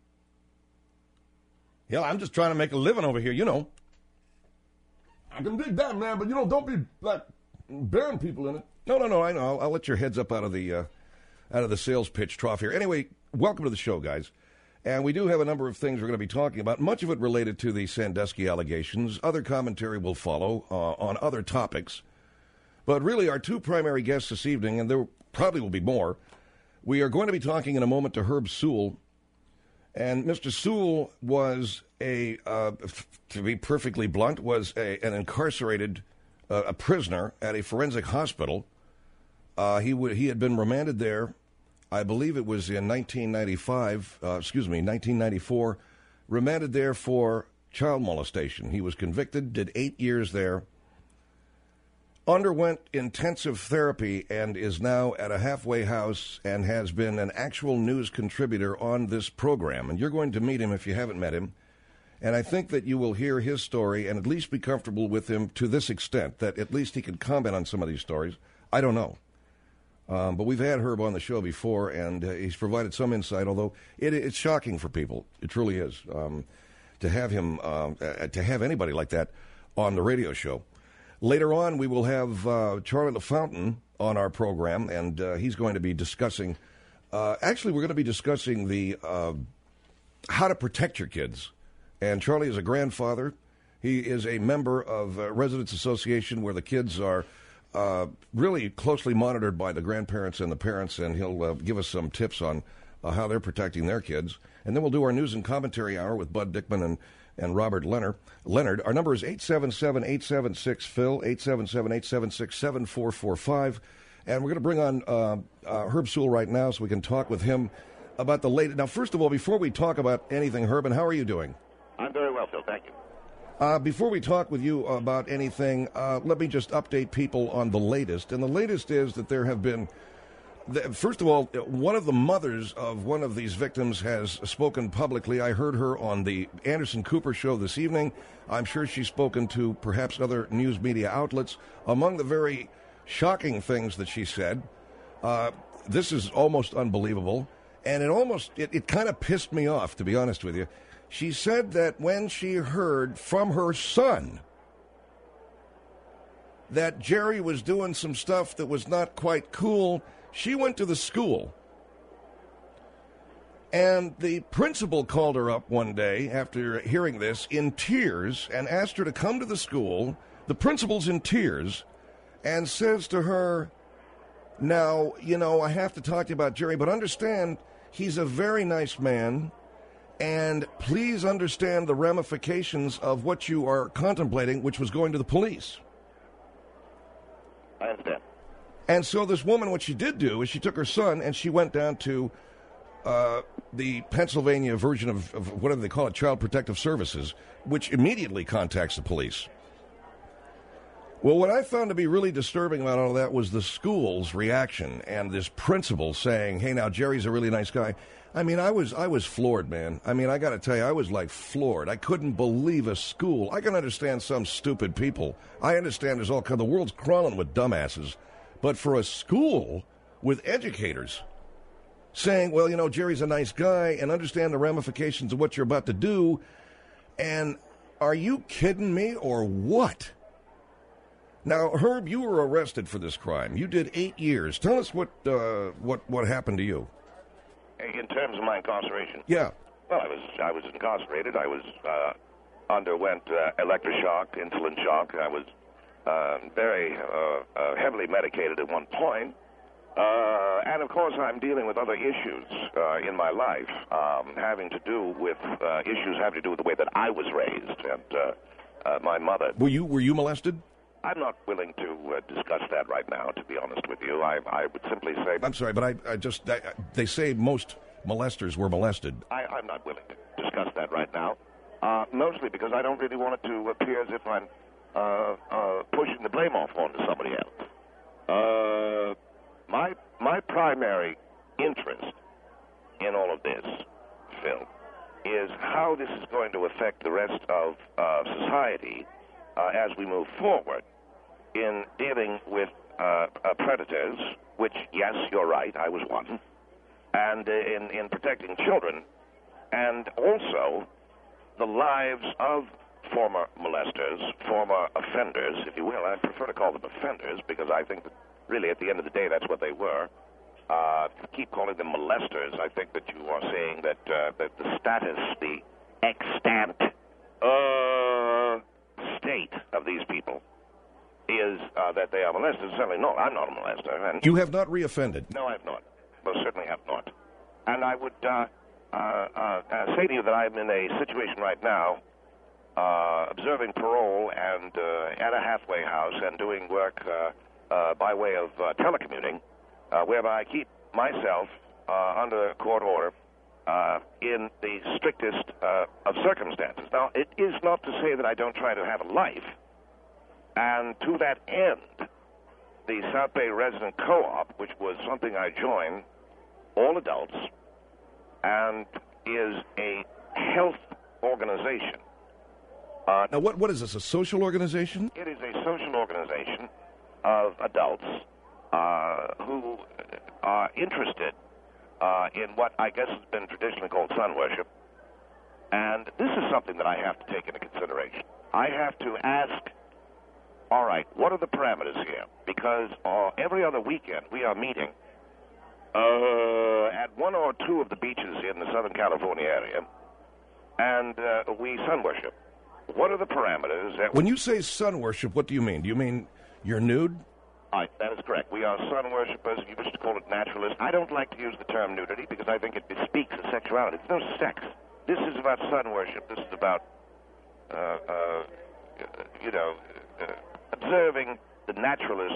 Yeah, I'm just trying to make a living over here, you know. I can dig that, man, but, you know, don't be, like, burying people in it. No, no, no, I know. I'll, I'll let your heads up out of the uh, out of the sales pitch trough here. Anyway, welcome to the show, guys. And we do have a number of things we're going to be talking about, much of it related to the Sandusky allegations. Other commentary will follow uh, on other topics. But really, our two primary guests this evening, and there probably will be more, we are going to be talking in a moment to Herb Sewell. And Mister Sewell was a, uh, f- to be perfectly blunt, was a, an incarcerated uh, a prisoner at a forensic hospital. Uh, he w- he had been remanded there. I believe it was in nineteen ninety-five, uh, excuse me, nineteen ninety-four, remanded there for child molestation. He was convicted, did eight years there, underwent intensive therapy, and is now at a halfway house and has been an actual news contributor on this program. And you're going to meet him if you haven't met him. And I think that you will hear his story and at least be comfortable with him to this extent, that at least he can comment on some of these stories. I don't know. Um, but we've had Herb on the show before, and uh, he's provided some insight, although it, it's shocking for people. It truly is. Um, to have him, uh, uh, to have anybody like that on the radio show. Later on, we will have uh, Charlie LaFountain on our program, and uh, he's going to be discussing, uh, actually, we're going to be discussing the uh, how to protect your kids. And Charlie is a grandfather. He is a member of a residents association where the kids are Uh, really closely monitored by the grandparents and the parents, and he'll uh, give us some tips on uh, how they're protecting their kids. And then we'll do our news and commentary hour with Bud Dickman and, and Robert Leonard. Leonard. Our number is eight seven seven, eight seven six, P H I L, eight seven seven, eight seven six, seven four four five. And we're going to bring on uh, uh, Herb Sewell right now so we can talk with him about the latest. Now, first of all, before we talk about anything, Herb, and how are you doing? I'm very well, Phil. Thank you. Uh, before we talk with you about anything, uh, let me just update people on the latest. And the latest is that there have been, the, first of all, one of the mothers of one of these victims has spoken publicly. I heard her on the Anderson Cooper show this evening. I'm sure she's spoken to perhaps other news media outlets. Among the very shocking things that she said, uh, this is almost unbelievable. And it almost, it, it kind of pissed me off, to be honest with you. She said that when she heard from her son that Jerry was doing some stuff that was not quite cool, she went to the school. And the principal called her up one day after hearing this in tears and asked her to come to the school. The principal's in tears and says to her, now, you know, I have to talk to you about Jerry, but understand he's a very nice man, and please understand the ramifications of what you are contemplating, which was going to the police. I understand. And so this woman, what she did do is she took her son and she went down to uh, the Pennsylvania version of, of whatever they call it, Child Protective Services, which immediately contacts the police. Well, what I found to be really disturbing about all that was the school's reaction and this principal saying, hey, now, Jerry's a really nice guy. I mean, I was I was floored, man. I mean, I got to tell you, I was like floored. I couldn't believe a school. I can understand some stupid people. I understand there's all kind of, the world's crawling with dumbasses. But for a school with educators saying, well, you know, Jerry's a nice guy and understand the ramifications of what you're about to do, and are you kidding me or what? Now, Herb, you were arrested for this crime. You did eight years. Tell us what uh, what what happened to you. In terms of my incarceration? Yeah. Well, I was I was incarcerated. I was uh, underwent uh, electroshock, insulin shock. I was uh, very uh, uh, heavily medicated at one point. Uh, and, of course, I'm dealing with other issues uh, in my life um, having to do with uh, issues having to do with the way that I was raised and uh, uh, my mother. Were you were you molested? I'm not willing to uh, discuss that right now, to be honest with you. I, I would simply say... I'm sorry, but I, I just... I, they say most molesters were molested. I, I'm not willing to discuss that right now, uh, mostly because I don't really want it to appear as if I'm uh, uh, pushing the blame off onto somebody else. Uh, my, my primary interest in all of this, Phil, is how this is going to affect the rest of uh, society uh, as we move forward in dealing with uh, uh, predators, which, yes, you're right, I was one, and uh, in, in protecting children, and also the lives of former molesters, former offenders, if you will. I prefer to call them offenders because I think that really at the end of the day that's what they were. Uh, keep calling them molesters. I think that you are saying that, uh, that the status, the extant uh, state of these people is uh, that they are molesters. Certainly not. I'm not a molester. And you have not reoffended? No, I have not. Most certainly have not. And I would uh, uh, uh, uh, say to you that I'm in a situation right now uh, observing parole and uh, at a halfway house and doing work uh, uh, by way of uh, telecommuting, uh, whereby I keep myself uh, under court order uh, in the strictest uh, of circumstances. Now, it is not to say that I don't try to have a life. And to that end, the South Bay Resident Co-op, which was something I joined, all adults, and is a health organization. Uh, now, what what is this, a social organization? It is a social organization of adults uh, who are interested uh, in what I guess has been traditionally called sun worship. And this is something that I have to take into consideration. I have to ask, all right, what are the parameters here? Because uh, every other weekend we are meeting uh, at one or two of the beaches in the Southern California area, and uh, we sun worship. What are the parameters? That when you say sun worship, what do you mean? Do you mean you're nude? All right, that is correct. We are sun worshippers. You wish to call it naturalists. I don't like to use the term nudity because I think it bespeaks of sexuality. It's no sex. This is about sun worship. This is about uh, uh, you know, uh, observing the naturalist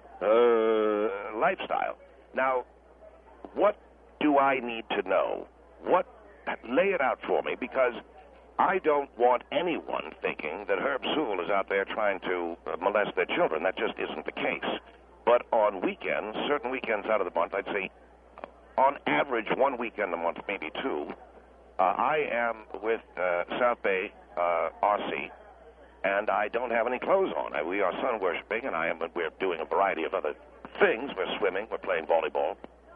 uh, lifestyle. Now, what do I need to know? What? Lay it out for me, because I don't want anyone thinking that Herb Sewell is out there trying to uh, molest their children. That just isn't the case. But on weekends, certain weekends out of the month, I'd say on average one weekend a month, maybe two, uh, I am with uh, South Bay uh, R C, and I don't have any clothes on. I, we are sun worshiping, and I am. We're doing a variety of other things. We're swimming. We're playing volleyball.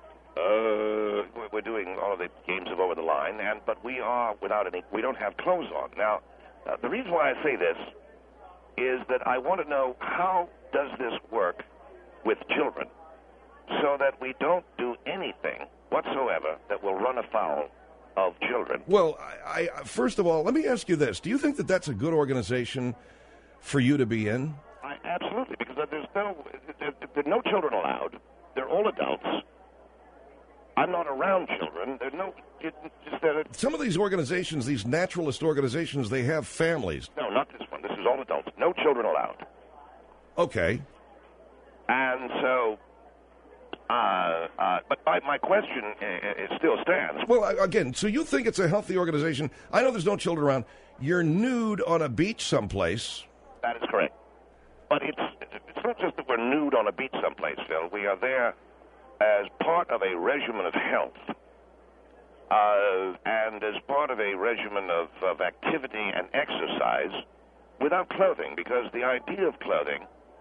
Uh, we're doing all of the games of over the line, and but we are without any. We don't have clothes on. Now, uh, the reason why I say this is that I want to know, how does this work with children, so that we don't do anything whatsoever that will run afoul of children. Well, I, I first of all, let me ask you this: do you think that that's a good organization for you to be in? I, absolutely, because there's no there, there are no children allowed. They're all adults. I'm not around children. There's no. It, just that Some of these organizations, these naturalist organizations, they have families. No, not this one. This is all adults. No children allowed. Okay. And so, uh, uh, but my, my question uh, it still stands. Well, again, so you think it's a healthy organization? I know there's no children around. You're nude on a beach someplace. That is correct. But it's it's not just that we're nude on a beach someplace, Phil. We are there as part of a regimen of health, uh, and as part of a regimen of, of activity and exercise without clothing, because the idea of clothing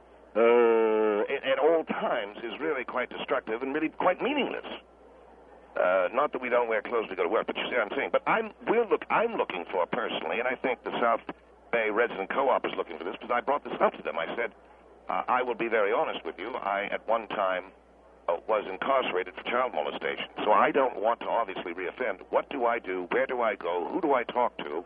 uh, at, at all times is really quite destructive and really quite meaningless. Uh, not that we don't wear clothes to go to work, but you see what I'm saying. But I'm, we're look, I'm looking for personally, and I think the South Bay Resident Co-op is looking for this, because I brought this up to them. I said, uh, I will be very honest with you. I, at one time, Uh, was incarcerated for child molestation. So I don't want to obviously reoffend. What do I do? Where do I go? Who do I talk to?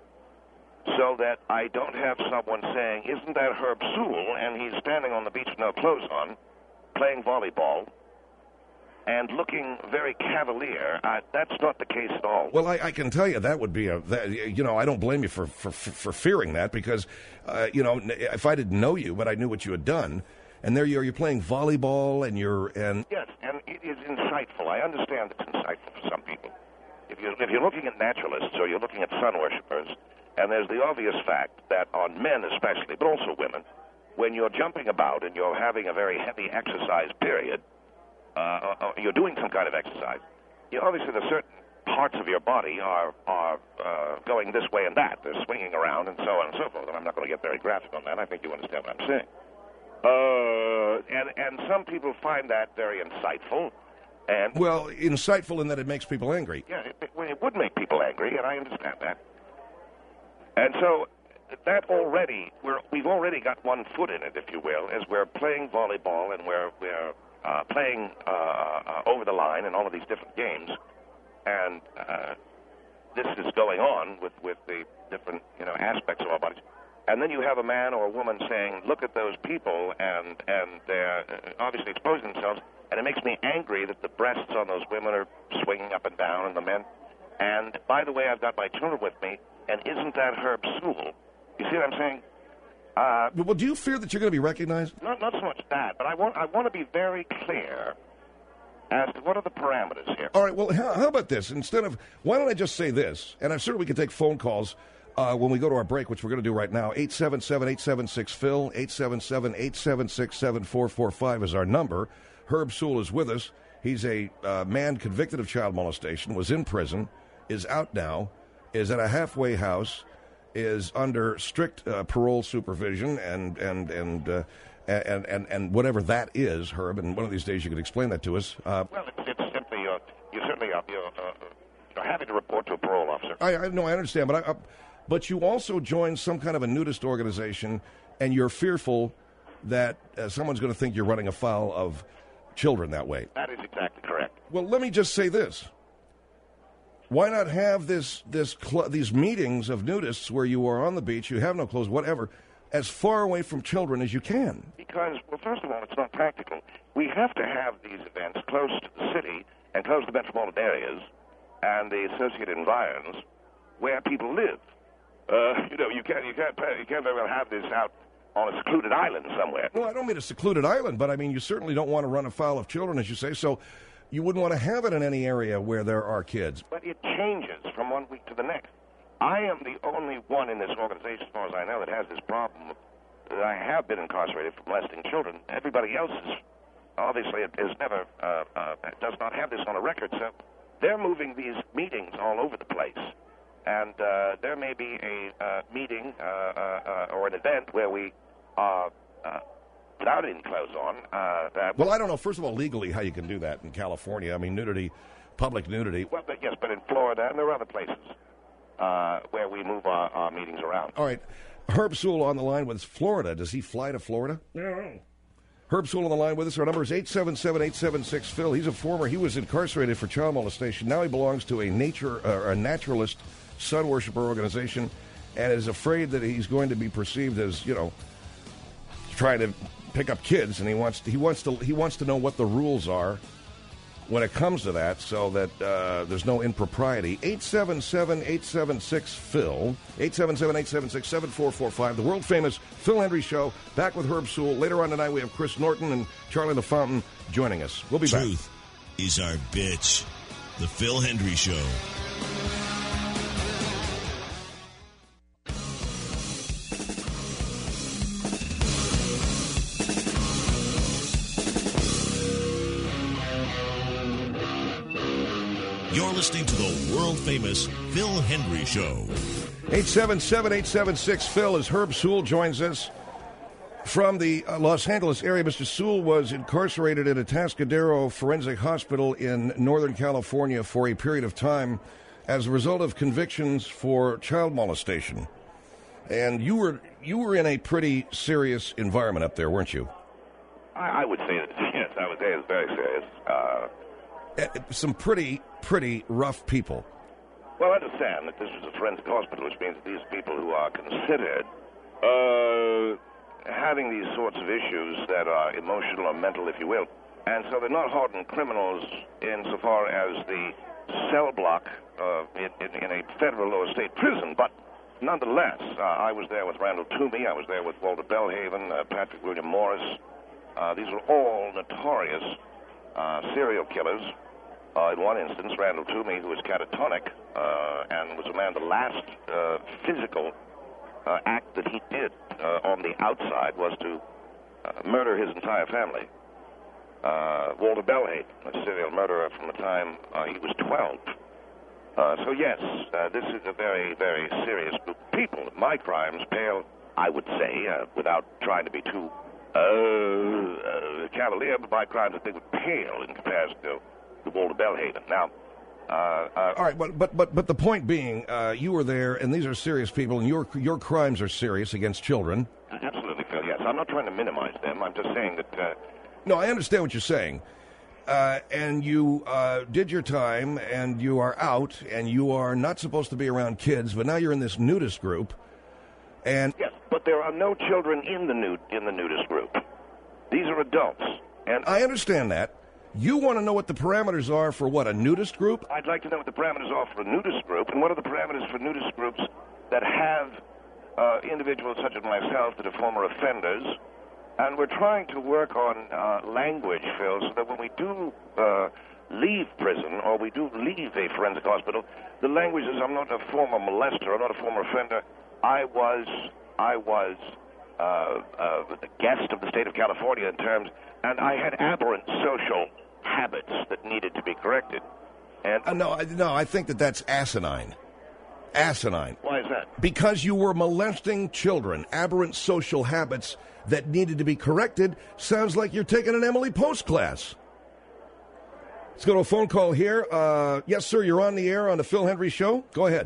So that I don't have someone saying, isn't that Herb Sewell? And he's standing on the beach with no clothes on, playing volleyball, and looking very cavalier. Uh, that's not the case at all. Well, I, I can tell you that would be a, that, you know, I don't blame you for, for, for fearing that, because, uh, you know, if I didn't know you, but I knew what you had done, and there you are, you're playing volleyball, and you're, and... Yes, and it is insightful. I understand it's insightful for some people. If you're, if you're looking at naturalists, or you're looking at sun worshippers, and there's the obvious fact that on men especially, but also women, when you're jumping about and you're having a very heavy exercise period, uh, you're doing some kind of exercise, you know, obviously there's certain parts of your body are, are uh, going this way and that. They're swinging around and so on and so forth, and I'm not going to get very graphic on that. I think you understand what I'm saying. Uh, and and some people find that very insightful, and well, insightful in that it makes people angry. Yeah, it, it would make people angry, and I understand that. And so that already we're we've already got one foot in it, if you will, as we're playing volleyball and we're we're uh, playing uh, uh, over the line and all of these different games, and uh, this is going on with with the different you know aspects of our bodies. And then you have a man or a woman saying, look at those people, and, and they're obviously exposing themselves, and it makes me angry that the breasts on those women are swinging up and down, and the men. And, by the way, I've got my children with me, and isn't that Herb Sewell? You see what I'm saying? Uh, well, do you fear that you're going to be recognized? Not, not so much that, but I want, I want to be very clear as to what are the parameters here. All right, well, how, how about this? Instead of, why don't I just say this, and I'm sure we can take phone calls Uh, when we go to our break, which we're going to do right now. Eight seven seven, eight seven six, P H L, eight seven seven, eight seven six, seven four four five is our number. Herb Sewell is with us. He's a uh, man convicted of child molestation, was in prison, is out now, is at a halfway house, is under strict uh, parole supervision, and and and, uh, and and and whatever that is, Herb. And one of these days you could explain that to us. Uh, well, it's, it's simply uh, you certainly uh, you're, uh, you're happy to report to a parole officer. I, I no, I understand, but I. I But you also joined some kind of a nudist organization, and you're fearful that uh, someone's going to think you're running afoul of children that way. That is exactly correct. Well, let me just say this. Why not have this this cl- these meetings of nudists where you are on the beach, you have no clothes, whatever, as far away from children as you can? Because, well, first of all, it's not practical. We have to have these events close to the city and close to the metropolitan areas and the associated environs where people live. Uh, you know, you can't, you can't, you can't very well have this out on a secluded island somewhere. Well, I don't mean a secluded island, but I mean you certainly don't want to run afoul of children, as you say. So you wouldn't want to have it in any area where there are kids. But it changes from one week to the next. I am the only one in this organization, as far as I know, that has this problem. That I have been incarcerated for molesting children. Everybody else is obviously is never uh, uh, does not have this on a record. So they're moving these meetings all over the place. And uh, there may be a uh, meeting uh, uh, or an event where we are, uh, without any clothes on. Uh, that well, I don't know, first of all, legally how you can do that in California. I mean, nudity, public nudity. Well, but yes, but in Florida and there are other places uh, where we move our, our meetings around. All right. Herb Sewell on the line with Florida. Does he fly to Florida? No. Herb Sewell on the line with us. Our number is eight seven seven, eight seven six, Phil. He's a former, he was incarcerated for child molestation. Now he belongs to a nature, uh, a naturalist sun worshiper organization, and is afraid that he's going to be perceived as, you know, trying to pick up kids, and he wants to, he wants to he wants to know what the rules are when it comes to that, so that uh, there's no impropriety. eight seven seven, eight seven six, Phil. eight seven seven, eight seven six, seven four four five. The world famous Phil Hendrie Show. Back with Herb Sewell. Later on tonight, we have Chris Norton and Charlie the Fountain joining us. We'll be back. Truth is our bitch. The Phil Hendrie Show. You're listening to the world-famous Phil Hendrie Show. eight seven seven, eight seven six, Phil, as Herb Sewell joins us from the uh, Los Angeles area. Mister Sewell was incarcerated in a Atascadero forensic hospital in Northern California for a period of time as a result of convictions for child molestation. And you were you were in a pretty serious environment up there, weren't you? I, I would say that, yes, I would say it's very serious. Uh, Uh, some pretty, pretty rough people. Well, understand that this was a forensic hospital, which means that these people who are considered uh, having these sorts of issues that are emotional or mental, if you will, and so they're not hardened criminals insofar as the cell block uh, in, in, in a federal or state prison, but nonetheless, uh, I was there with Randall Toomey, I was there with Walter Bellhaven, uh, Patrick William Morris. Uh, these were all notorious uh, serial killers. Uh, in one instance, Randall Toomey, who was catatonic uh, and was a man, the last uh, physical uh, act that he did uh, on the outside was to uh, murder his entire family. Uh, Walter Bellhaven, a serial murderer from the time uh, he was twelve. Uh, so yes, uh, this is a very, very serious group of people. My crimes pale, I would say, uh, without trying to be too uh, uh, cavalier, but my crimes, I think, would pale in comparison to the Walter Bellhaven. Now, uh, uh, all right, but but but but the point being, uh, you were there, and these are serious people, and your your crimes are serious against children. Absolutely, Phil. Yes, I'm not trying to minimize them. I'm just saying that. Uh, no, I understand what you're saying, uh, and you uh, did your time, and you are out, and you are not supposed to be around kids, but now you're in this nudist group, and yes, but there are no children in the nude in the nudist group. These are adults, and I understand that. You want to know what the parameters are for what, a nudist group? I'd like to know what the parameters are for a nudist group, and what are the parameters for nudist groups that have uh, individuals such as myself that are former offenders. And we're trying to work on uh, language, Phil, so that when we do uh, leave prison or we do leave a forensic hospital, the language is, I'm not a former molester, I'm not a former offender. I was, I was uh, uh, a guest of the state of California in terms, and I had aberrant social habits that needed to be corrected. And uh, no, I, no, I think that that's asinine. Asinine. Why is that? Because you were molesting children. Aberrant social habits that needed to be corrected. Sounds like you're taking an Emily Post class. Let's go to a phone call here. Uh, yes, sir, you're on the air on the Phil Hendrie Show. Go ahead.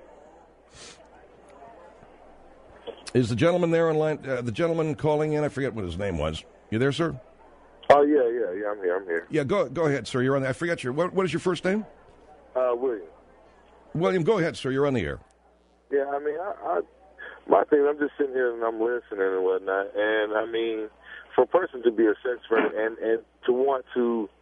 Is the gentleman there on line? Uh, the gentleman calling in, I forget what his name was. You there, sir? Oh, yeah, yeah, yeah, I'm here, I'm here. Yeah, go go ahead, sir. You're on the, I forget your, what, what is your first name? Uh, William. William, go ahead, sir. You're on the air. Yeah, I mean, I, I, my thing, I'm just sitting here and I'm listening and whatnot. And, I mean, for a person to be a sex offender and, and to want to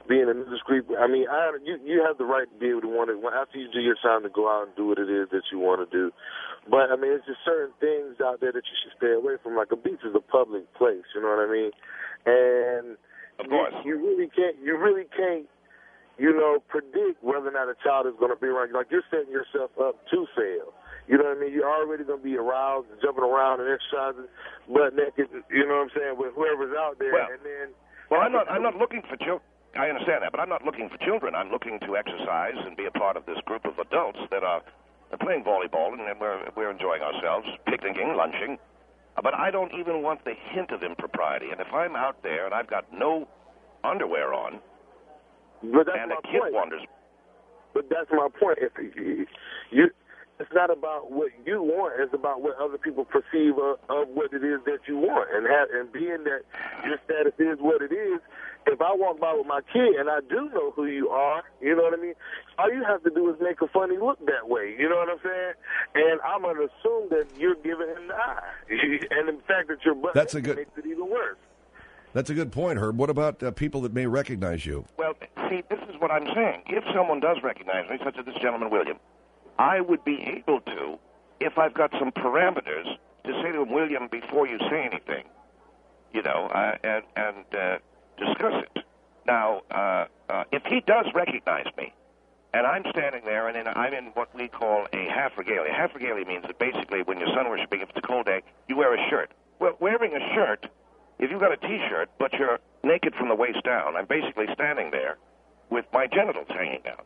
being indiscreet. I mean, I, you you have the right to be able to want to, after you do your time, to go out and do what it is that you want to do. But, I mean, it's just certain things out there that you should stay away from. Like a beach is a public place, you know what I mean? And of course, you, you really can't, you really can't, you know, predict whether or not a child is going to be around. Like, you're setting yourself up to fail. You know what I mean? You're already going to be aroused, jumping around and exercising, butt naked, you know what I'm saying, with whoever's out there. Well, and then, well I'm not I'm not looking for children. I understand that, but I'm not looking for children. I'm looking to exercise and be a part of this group of adults that are playing volleyball, and we're, we're enjoying ourselves, picnicking, lunching. But I don't even want the hint of impropriety. And if I'm out there and I've got no underwear on, but that's and my a kid point. wanders... But that's my point. If you, you, it's not about what you want. It's about what other people perceive of, of what it is that you want. And have, and being that your status is what it is, if I walk by with my kid and I do know who you are, you know what I mean, all you have to do is make a funny look that way. You know what I'm saying? And I'm going to assume that you're giving him the eye. And the fact that you're butt That's a good, makes it even worse. That's a good point, Herb. What about uh, people that may recognize you? Well, see, this is what I'm saying. If someone does recognize me, such as this gentleman, William, I would be able to, if I've got some parameters, to say to him, William, before you say anything, you know, uh, and, and uh, discuss it. Now, uh, uh, if he does recognize me, and I'm standing there, and in, I'm in what we call a half regalia. Half regalia means that basically when you're sun worshiping, if it's a cold day, you wear a shirt. Well, wearing a shirt, if you've got a T-shirt, but you're naked from the waist down, I'm basically standing there with my genitals hanging down.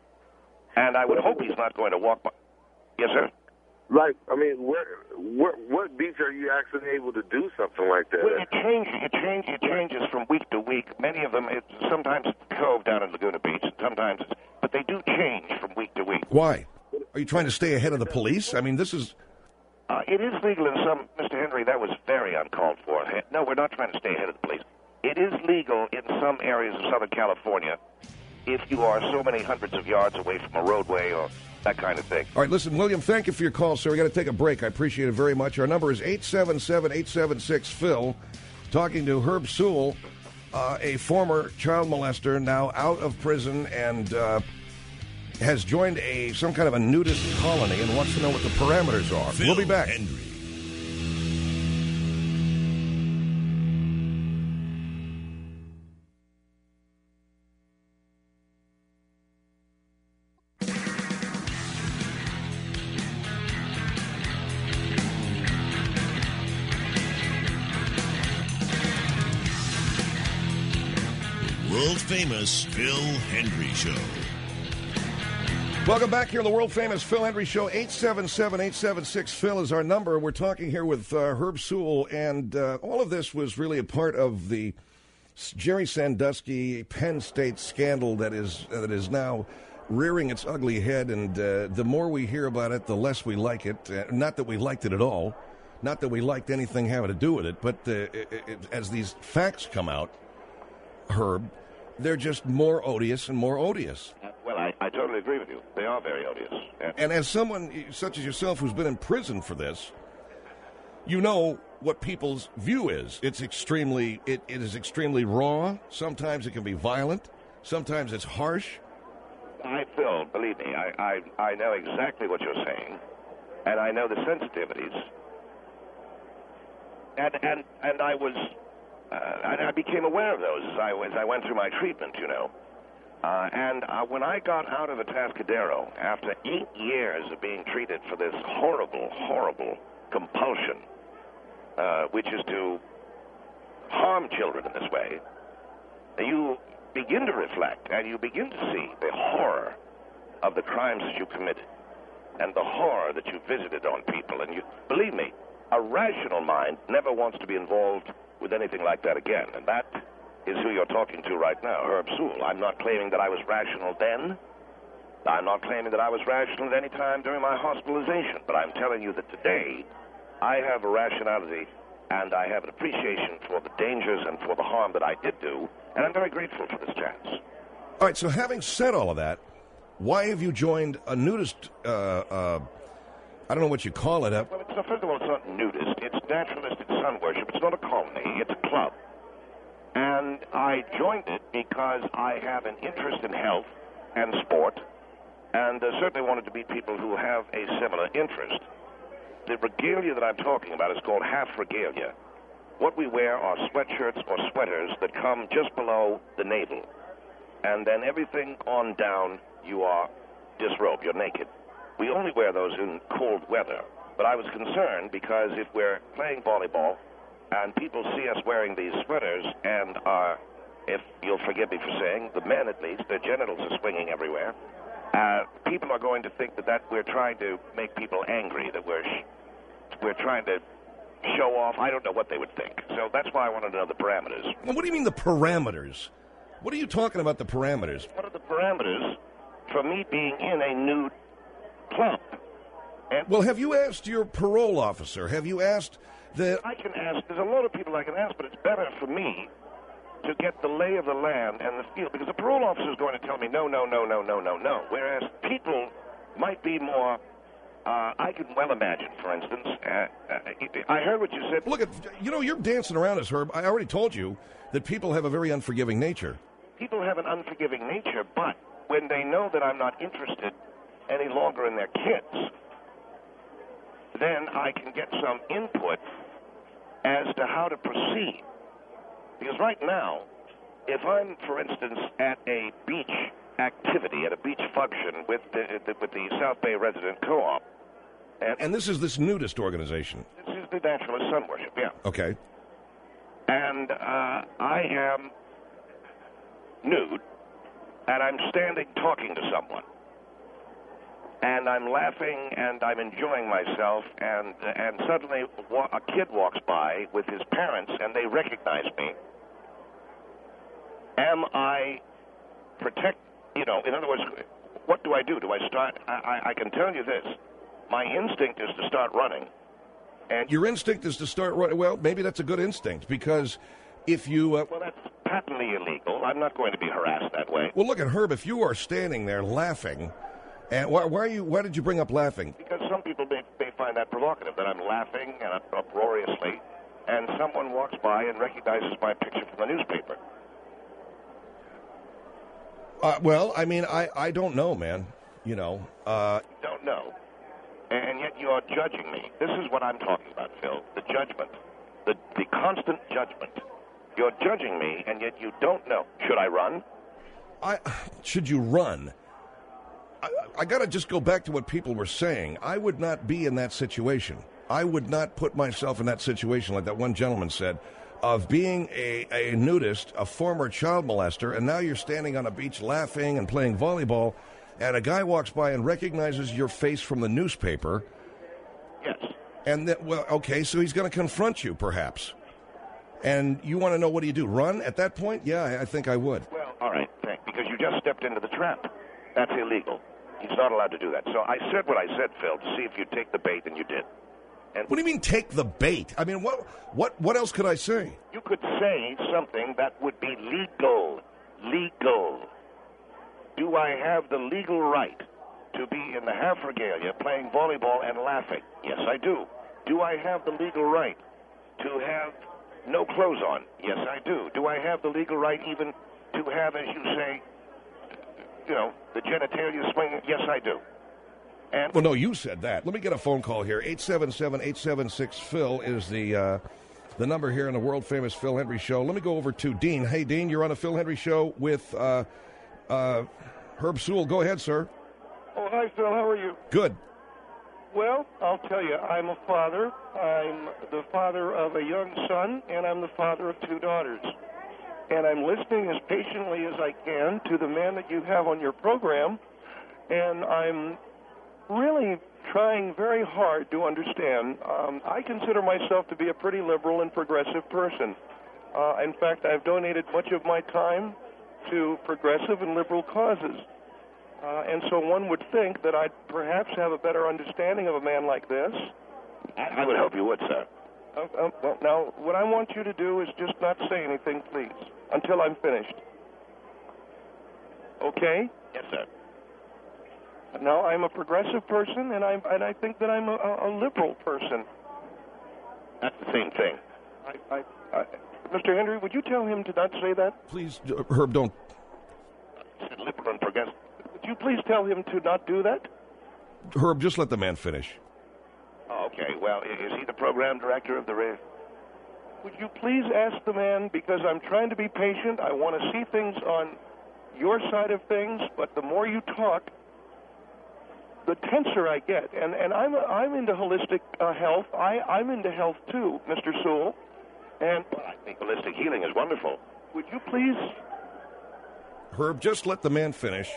And I would hope he's not going to walk by. Yes, sir? Like, I mean, where, where, what beach are you actually able to do something like that? Well, it changes. It changes. It changes from week to week. Many of them, it's sometimes Cove down in Laguna Beach, and sometimes, it's, but they do change from week to week. Why? Are you trying to stay ahead of the police? I mean, this is... Uh, it is legal in some... Mister Henry, that was very uncalled for. No, we're not trying to stay ahead of the police. It is legal in some areas of Southern California if you are so many hundreds of yards away from a roadway or that kind of thing. All right, listen, William, thank you for your call, sir. We got to take a break. I appreciate it very much. Our number is eight seven seven, eight seven six, Phil. Talking to Herb Sewell, uh, a former child molester, now out of prison and uh, has joined a some kind of a nudist colony and wants to know what the parameters are. Phil We'll be back. Hendrie. World-famous Phil Hendrie Show. Welcome back here on the world-famous Phil Hendrie Show. eight seven seven, eight seven six, Phil is our number. We're talking here with uh, Herb Sewell, and uh, all of this was really a part of the Jerry Sandusky Penn State scandal that is uh, that is now rearing its ugly head, and uh, the more we hear about it, the less we like it. Uh, not that we liked it at all. Not that we liked anything having to do with it, but uh, it, it, as these facts come out, Herb, they're just more odious and more odious. Well, I, I totally agree with you. They are very odious. Yeah. And as someone such as yourself who's been in prison for this, you know what people's view is. It's extremely, it, it is extremely raw. Sometimes it can be violent. Sometimes it's harsh. I, Phil, believe me, I, I, I know exactly what you're saying, and I know the sensitivities. And and and I was, uh, and I became aware of those as I as I went through my treatment, you know. Uh, and uh, when I got out of Atascadero, after eight years of being treated for this horrible, horrible compulsion, uh, which is to harm children in this way, you begin to reflect and you begin to see the horror of the crimes that you committed and the horror that you visited on people. And you, believe me, a rational mind never wants to be involved with anything like that again. And that is who you're talking to right now, Herb Sewell. I'm not claiming that I was rational then. I'm not claiming that I was rational at any time during my hospitalization. But I'm telling you that today I have a rationality and I have an appreciation for the dangers and for the harm that I did do. And I'm very grateful for this chance. All right, so having said all of that, why have you joined a nudist, uh, uh, I don't know what you call it. Uh, well, it's, first of all, it's not nudist. It's naturalistic sun worship. It's not a colony. It's a club. And I joined it because I have an interest in health and sport, and uh, certainly wanted to meet people who have a similar interest. The regalia that I'm talking about is called half regalia. What we wear are sweatshirts or sweaters that come just below the navel, and then everything on down, you are disrobed, you're naked. We only wear those in cold weather, but I was concerned because if we're playing volleyball and people see us wearing these sweaters and are, if you'll forgive me for saying, the men at least, their genitals are swinging everywhere, uh, people are going to think that, that we're trying to make people angry, that we're, sh- we're trying to show off. I don't know what they would think. So that's why I wanted to know the parameters. Well, what do you mean the parameters? What are you talking about, the parameters? What are the parameters for me being in a nude club? And well, have you asked your parole officer? Have you asked the... I can ask. There's a lot of people I can ask, but it's better for me to get the lay of the land and the feel, because the parole officer is going to tell me no, no, no, no, no, no, no. Whereas people might be more... Uh, I can well imagine, for instance, uh, uh, I heard what you said. Look, at, you know, you're dancing around us, Herb. I already told you that people have a very unforgiving nature. People have an unforgiving nature, but when they know that I'm not interested any longer in their kids, then I can get some input as to how to proceed. Because right now, if I'm, for instance, at a beach activity, at a beach function with the, the, with the South Bay Resident Co-op. And, and this is this nudist organization? This is the Naturalist Sun Worship, yeah. Okay. And uh, I am nude, and I'm standing talking to someone. And I'm laughing, and I'm enjoying myself, and, and suddenly a kid walks by with his parents, and they recognize me. Am I protect? You know, in other words, what do I do? Do I start? I, I, I can tell you this. My instinct is to start running. And your instinct is to start running. Well, maybe that's a good instinct, because if you... Uh, well, that's patently illegal. I'm not going to be harassed that way. Well, look at Herb. If you are standing there laughing, and why, why are you? Why did you bring up laughing? Because some people may, may find that provocative, that I'm laughing and uproariously, and someone walks by and recognizes my picture from the newspaper. Uh, well, I mean, I, I don't know, man. You know. Uh, don't know. And yet you are judging me. This is what I'm talking about, Phil. The judgment. The, the constant judgment. You're judging me, and yet you don't know. Should I run? I Should you run? I, I got to just go back to what people were saying. I would not be in that situation. I would not put myself in that situation, like that one gentleman said, of being a, a nudist, a former child molester, and now you're standing on a beach laughing and playing volleyball, and a guy walks by and recognizes your face from the newspaper. Yes. And that, well, okay, so he's going to confront you, perhaps. And you want to know, what do you do? Run at that point? Yeah, I, I think I would. Well, all right, thank, because you just stepped into the trap. That's illegal. He's not allowed to do that. So I said what I said, Phil, to see if you'd take the bait, and you did. And what do you mean, take the bait? I mean, what what what else could I say? You could say something that would be legal. Legal. Do I have the legal right to be in the half regalia playing volleyball and laughing? Yes, I do. Do I have the legal right to have no clothes on? Yes, I do. Do I have the legal right even to have, as you say, you know, the genitalia swinging? Yes, I do. And well, no, you said that. Let me get a phone call here. eight seven seven, eight seven six, Phil is the uh, the number here in the world-famous Phil Hendrie Show. Let me go over to Dean. Hey, Dean, you're on the Phil Hendrie Show with uh, uh, Herb Sewell. Go ahead, sir. Oh, hi, Phil. How are you? Good. Well, I'll tell you, I'm a father. I'm the father of a young son, and I'm the father of two daughters. And I'm listening as patiently as I can to the man that you have on your program, and I'm really trying very hard to understand. Um, I consider myself to be a pretty liberal and progressive person. Uh, in fact, I've donated much of my time to progressive and liberal causes. Uh, and so one would think that I'd perhaps have a better understanding of a man like this. I, I would hope you would, sir. Uh, uh, well, now, what I want you to do is just not say anything, please, until I'm finished. Okay? Yes, sir. No, I'm a progressive person, and I and I think that I'm a, a liberal person. That's the same thing. I, I, I, Mister Henry, would you tell him to not say that? Please, uh, Herb, don't. Liberal and progressive. Would you please tell him to not do that? Herb, just let the man finish. Oh, okay. Well, i- is he the program director of the radio? Would you please ask the man, because I'm trying to be patient. I want to see things on your side of things, but the more you talk, the tenser I get. And and I'm I'm into holistic uh, health. I I'm into health too, Mister Sewell. And well, I think holistic healing is wonderful. Would you please, Herb, just let the man finish.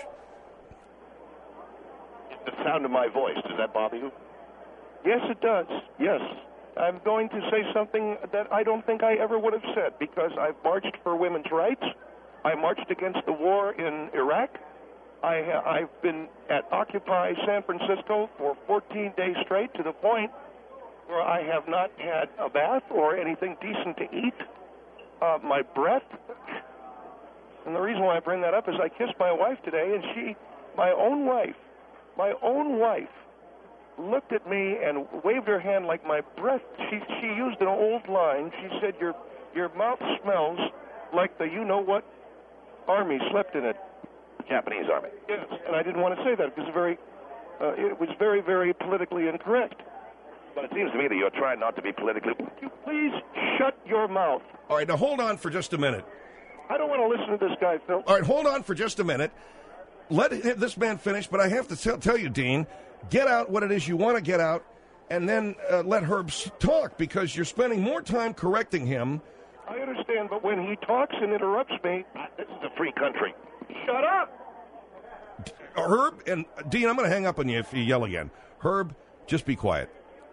The sound of my voice, does that bother you? Yes, it does. Yes. I'm going to say something that I don't think I ever would have said, because I've marched for women's rights. I marched against the war in Iraq. I ha- I've been at Occupy San Francisco for fourteen days straight, to the point where I have not had a bath or anything decent to eat. Uh, my breath. And the reason why I bring that up is I kissed my wife today, and she, my own wife, my own wife, looked at me and waved her hand like my breath. She she used an old line. She said, "Your your mouth smells like the you-know-what army slept in it." Japanese army. Yes, and I didn't want to say that because very, uh, it was very, very politically incorrect. But it seems to me that you're trying not to be politically... Would you please shut your mouth? All right, now hold on for just a minute. I don't want to listen to this guy, Phil. All right, hold on for just a minute. Let this man finish, but I have to tell, tell you, Dean, get out what it is you want to get out, and then uh, let Herb talk, because you're spending more time correcting him. I understand, but when he talks and interrupts me... This is a free country. Shut up! Herb, and Dean, I'm going to hang up on you if you yell again. Herb, just be quiet.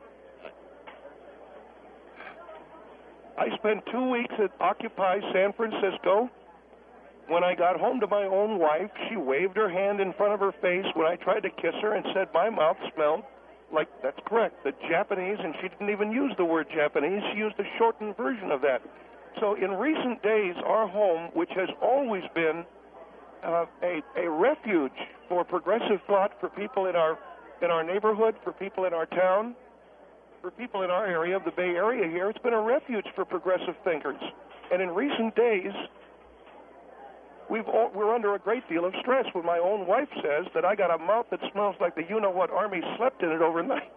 I spent two weeks at Occupy San Francisco. When I got home to my own wife, she waved her hand in front of her face when I tried to kiss her and said my mouth smelled like, that's correct, the Japanese, and she didn't even use the word Japanese. She used a shortened version of that. So in recent days, our home, which has always been uh, a, a refuge for progressive thought for people in our in our neighborhood, for people in our town, for people in our area of the Bay Area here, it's been a refuge for progressive thinkers. And in recent days, we've all, we're under a great deal of stress when my own wife says that I got a mouth that smells like the you-know-what army slept in it overnight.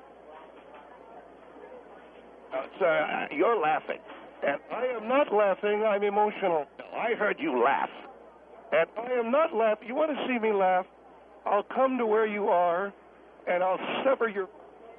Uh, sir, you're laughing. And I am not laughing, I'm emotional. I heard you laugh. And I am not laughing. You want to see me laugh? I'll come to where you are, and I'll sever your...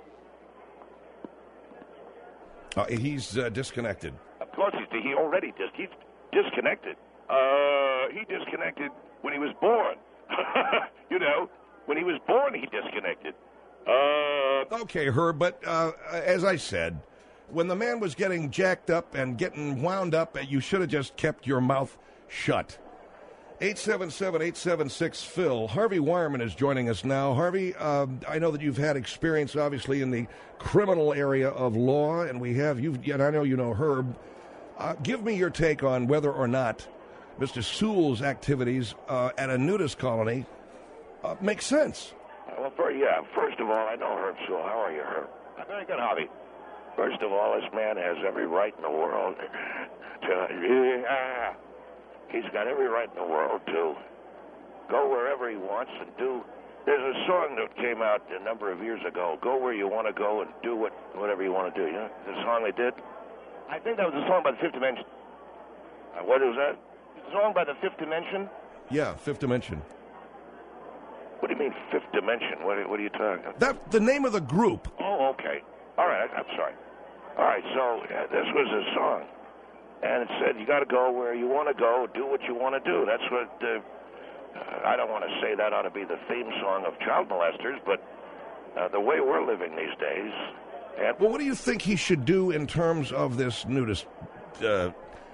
Uh, he's uh, disconnected. Of course, he's, he already dis- he's disconnected. Uh, he disconnected when he was born. You know, when he was born, he disconnected. Uh, okay, Herb, but uh, as I said, when the man was getting jacked up and getting wound up, you should have just kept your mouth shut. eight seven seven, eight seven six, Phil. Harvey Wireman is joining us now. Harvey, uh, I know that you've had experience, obviously, in the criminal area of law, and we have, you've, and I know you know Herb. Uh, give me your take on whether or not Mister Sewell's activities uh, at a nudist colony uh, make sense. Well, for, yeah, first of all, I know Herb Sewell. How are you, Herb? I'm very good, Harvey. First of all, this man has every right in the world to... Yeah, he's got every right in the world to go wherever he wants and do... There's a song that came out a number of years ago, Go Where You Want to Go and Do what whatever you want to do. You know the song they did? I think that was a song by the Fifth Dimension. Uh, what was that? A song by the Fifth Dimension? Yeah, Fifth Dimension. What do you mean, Fifth Dimension? What, what are you talking about? That, the name of the group. Oh, okay. All right, I, I'm sorry. All right, so uh, this was a song. And it said, you got to go where you want to go, do what you want to do. That's what... Uh, I don't want to say that ought to be the theme song of child molesters, but uh, the way we're living these days... And well, what do you think he should do in terms of this nudist... Uh...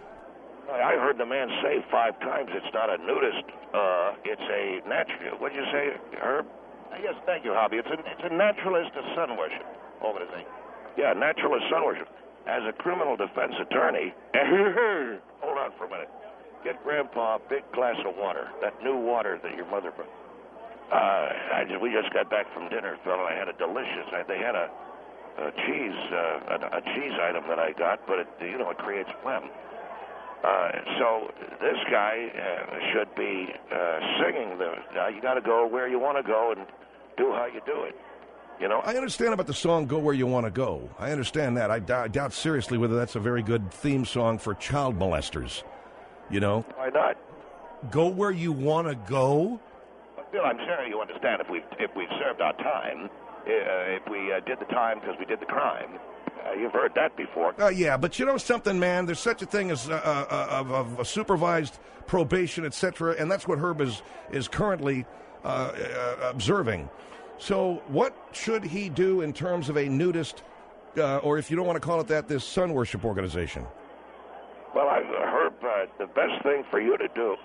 I heard the man say five times it's not a nudist. Uh, it's a natural... What did you say, Herb? Uh, yes, thank you, Hobby. It's a, it's a naturalist of sun worship organization. Yeah, naturalist sun worship. As a criminal defense attorney... Hold on for a minute. Get Grandpa a big glass of water, that new water that your mother brought. Uh, I just, we just got back from dinner, Phil, and I had a delicious... I, they had a, a cheese uh, a, a cheese item that I got, but, it, you know, it creates phlegm. Uh, so this guy uh, should be uh, singing the. Uh, you got to go where you want to go and do how you do it. You know. I understand about the song "Go Where You Want to Go." I understand that. I, d- I doubt seriously whether that's a very good theme song for child molesters. You know. Why not? Go where you want to go. Bill, I'm sure you understand if we've if we've served our time, uh, if we uh, did the time because we did the crime. Uh, you've heard that before. Uh, yeah, but you know something, man? There's such a thing as uh, uh, of, of a supervised probation, et cetera, and that's what Herb is, is currently uh, uh, observing. So what should he do in terms of a nudist, uh, or if you don't want to call it that, this sun worship organization? Well, I've heard uh, the best thing for you to do,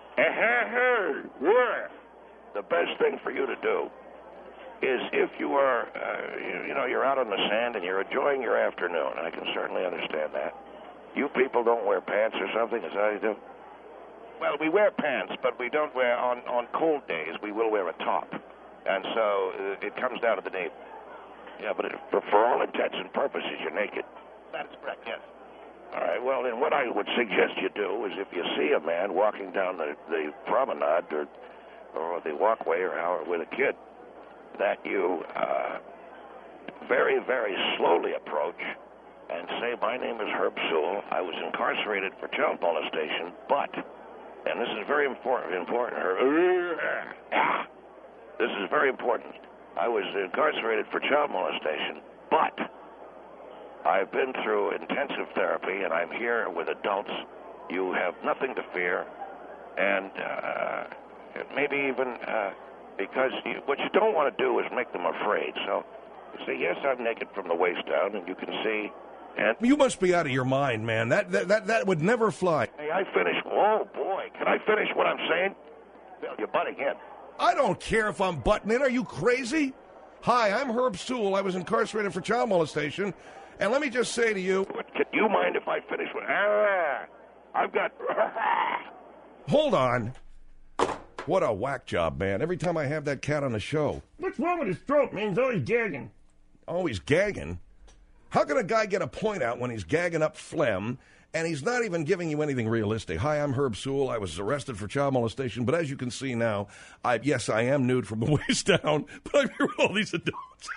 the best thing for you to do is if you are, uh, you, you know, you're out on the sand and you're enjoying your afternoon. I can certainly understand that. You people don't wear pants or something, is that how you do? Well, we wear pants, but we don't wear, on, on cold days, we will wear a top. And so uh, it comes down to the knee. Yeah, but it, for, for all intents and purposes, you're naked. That is correct, yes. All right, well, then what I would suggest you do is if you see a man walking down the, the promenade or, or the walkway or how, with a kid, that you uh, very, very slowly approach and say, my name is Herb Sewell. I was incarcerated for child molestation, but, and this is very important, important, Herb, this is very important. I was incarcerated for child molestation, but I've been through intensive therapy, and I'm here with adults. You have nothing to fear, and uh, maybe even... Uh, Because you, what you don't want to do is make them afraid. So you say, yes, I'm naked from the waist down, and you can see. And you must be out of your mind, man. That that that, that would never fly. Hey, I finish. Oh, boy. Can I finish what I'm saying? Bill, you're butting in. I don't care if I'm butting in. Are you crazy? Hi, I'm Herb Sewell. I was incarcerated for child molestation. And let me just say to you... Can you mind if I finish with... Ah, I've got... Hold on. What a whack job, man. Every time I have that cat on the show. What's wrong with his throat, man? He's always gagging. Always gagging? How can a guy get a point out when he's gagging up phlegm and he's not even giving you anything realistic? Hi, I'm Herb Sewell. I was arrested for child molestation, but as you can see now, I, yes, I am nude from the waist down, but I'm here with all these adults.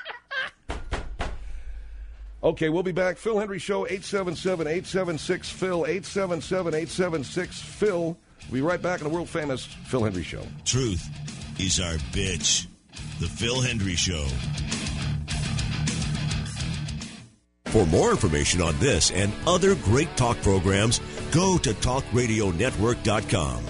Okay, we'll be back. Phil Hendrie Show, eight seven seven, eight seven six, Phil, eight seven seven, eight seven six, Phil. We'll be right back on the world-famous Phil Hendrie Show. Truth is our bitch. The Phil Hendrie Show. For more information on this and other great talk programs, go to talk radio network dot com.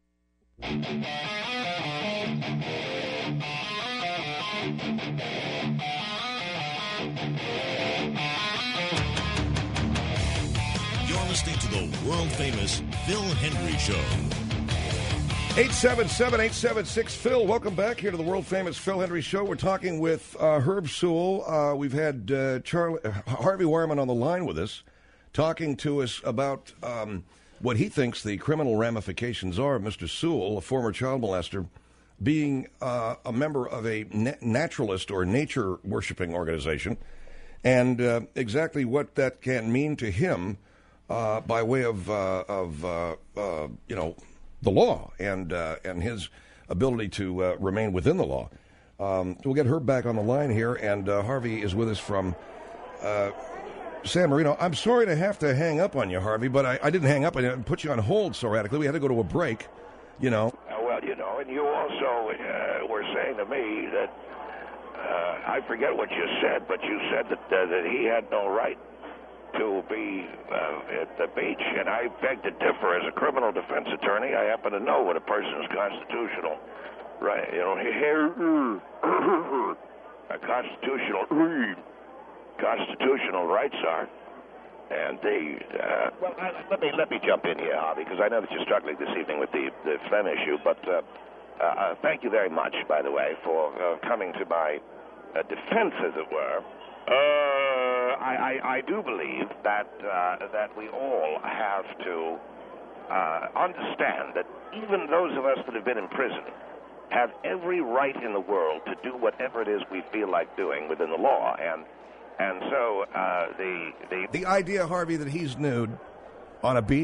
You're listening to the world-famous Phil Hendrie Show. eight seven seven, eight seven six, Phil. Welcome back here to the world-famous Phil Hendrie Show. We're talking with uh, Herb Sewell. Uh, we've had uh, Charlie, uh, Harvey Wireman on the line with us, talking to us about um, what he thinks the criminal ramifications are of Mister Sewell, a former child molester, being uh, a member of a na- naturalist or nature-worshipping organization, and uh, exactly what that can mean to him uh, by way of, uh, of uh, uh, you know, the law and uh, and his ability to uh, remain within the law. Um, we'll get Herb back on the line here, and uh, Harvey is with us from uh, San Marino. I'm sorry to have to hang up on you, Harvey, but I, I didn't hang up. I didn't put you on hold so radically. We had to go to a break, you know. Uh, well, you know, and you also uh, were saying to me that, uh, I forget what you said, but you said that, uh, that he had no right to be uh, at the beach, and I beg to differ. As a criminal defense attorney, I happen to know what a person's constitutional right, you know, a constitutional constitutional rights are, and the uh, well, I, let me let me jump in here, Harvey, because I know that you're struggling this evening with the the phlegm issue, but uh, uh, thank you very much, by the way, for uh, coming to my uh, defense, as it were. Uh, I, I, I do believe that uh, that we all have to uh, understand that even those of us that have been in prison have every right in the world to do whatever it is we feel like doing within the law, and and so uh, the the the idea, Harvey, that he's nude on a beach.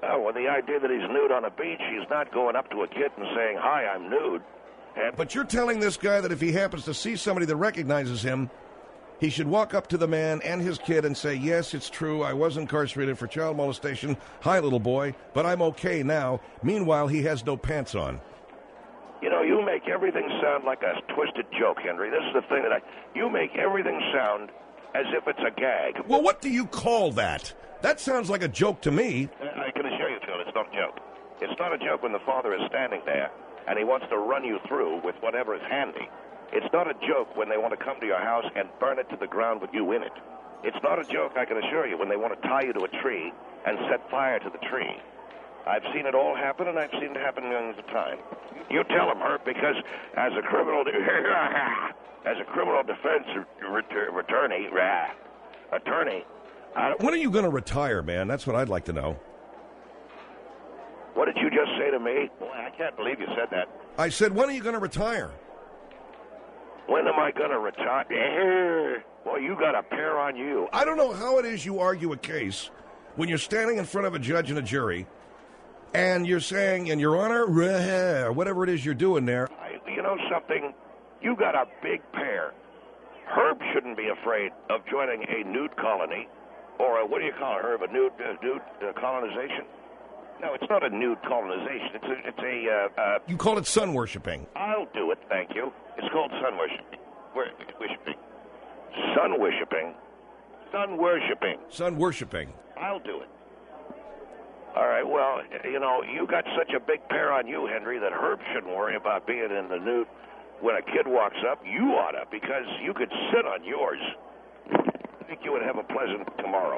Oh, well, the idea that he's nude on a beach, he's not going up to a kid and saying, "Hi, I'm nude." And But you're telling this guy that if he happens to see somebody that recognizes him, he should walk up to the man and his kid and say, "Yes, it's true, I was incarcerated for child molestation. Hi, little boy, but I'm okay now." Meanwhile, he has no pants on. You know, you make everything sound like a twisted joke, Henry. This is the thing that I... You make everything sound as if it's a gag. Well, what do you call that? That sounds like a joke to me. I can assure you, Phil, it's not a joke. It's not a joke when the father is standing there and he wants to run you through with whatever is handy. It's not a joke when they want to come to your house and burn it to the ground with you in it. It's not a joke, I can assure you, when they want to tie you to a tree and set fire to the tree. I've seen it all happen, and I've seen it happen millions of times. You tell him, Herb, because as a criminal, as a criminal defense attorney, attorney. I don't... When are you going to retire, man? That's what I'd like to know. What did you just say to me? Boy, I can't believe you said that. I said, when are you going to retire? When am I going to retire? Boy, you got a pair on you. I don't know how it is you argue a case when you're standing in front of a judge and a jury, and you're saying, "In Your Honor," or whatever it is you're doing there. I, you know something? You got a big pair. Herb shouldn't be afraid of joining a nude colony, or a, what do you call it, Herb? A nude, uh, nude uh, colonization? No, it's not a nude colonization. It's a, it's a. Uh, uh, you call it sun worshiping. I'll do it, thank you. It's called sun worshiping. Worshiping. Sun worshiping. Sun worshiping. Sun worshiping. I'll do it. All right, well, you know, you got such a big pair on you, Henry, that Herb shouldn't worry about being in the nude. When a kid walks up, you oughta, because you could sit on yours. I think you would have a pleasant tomorrow.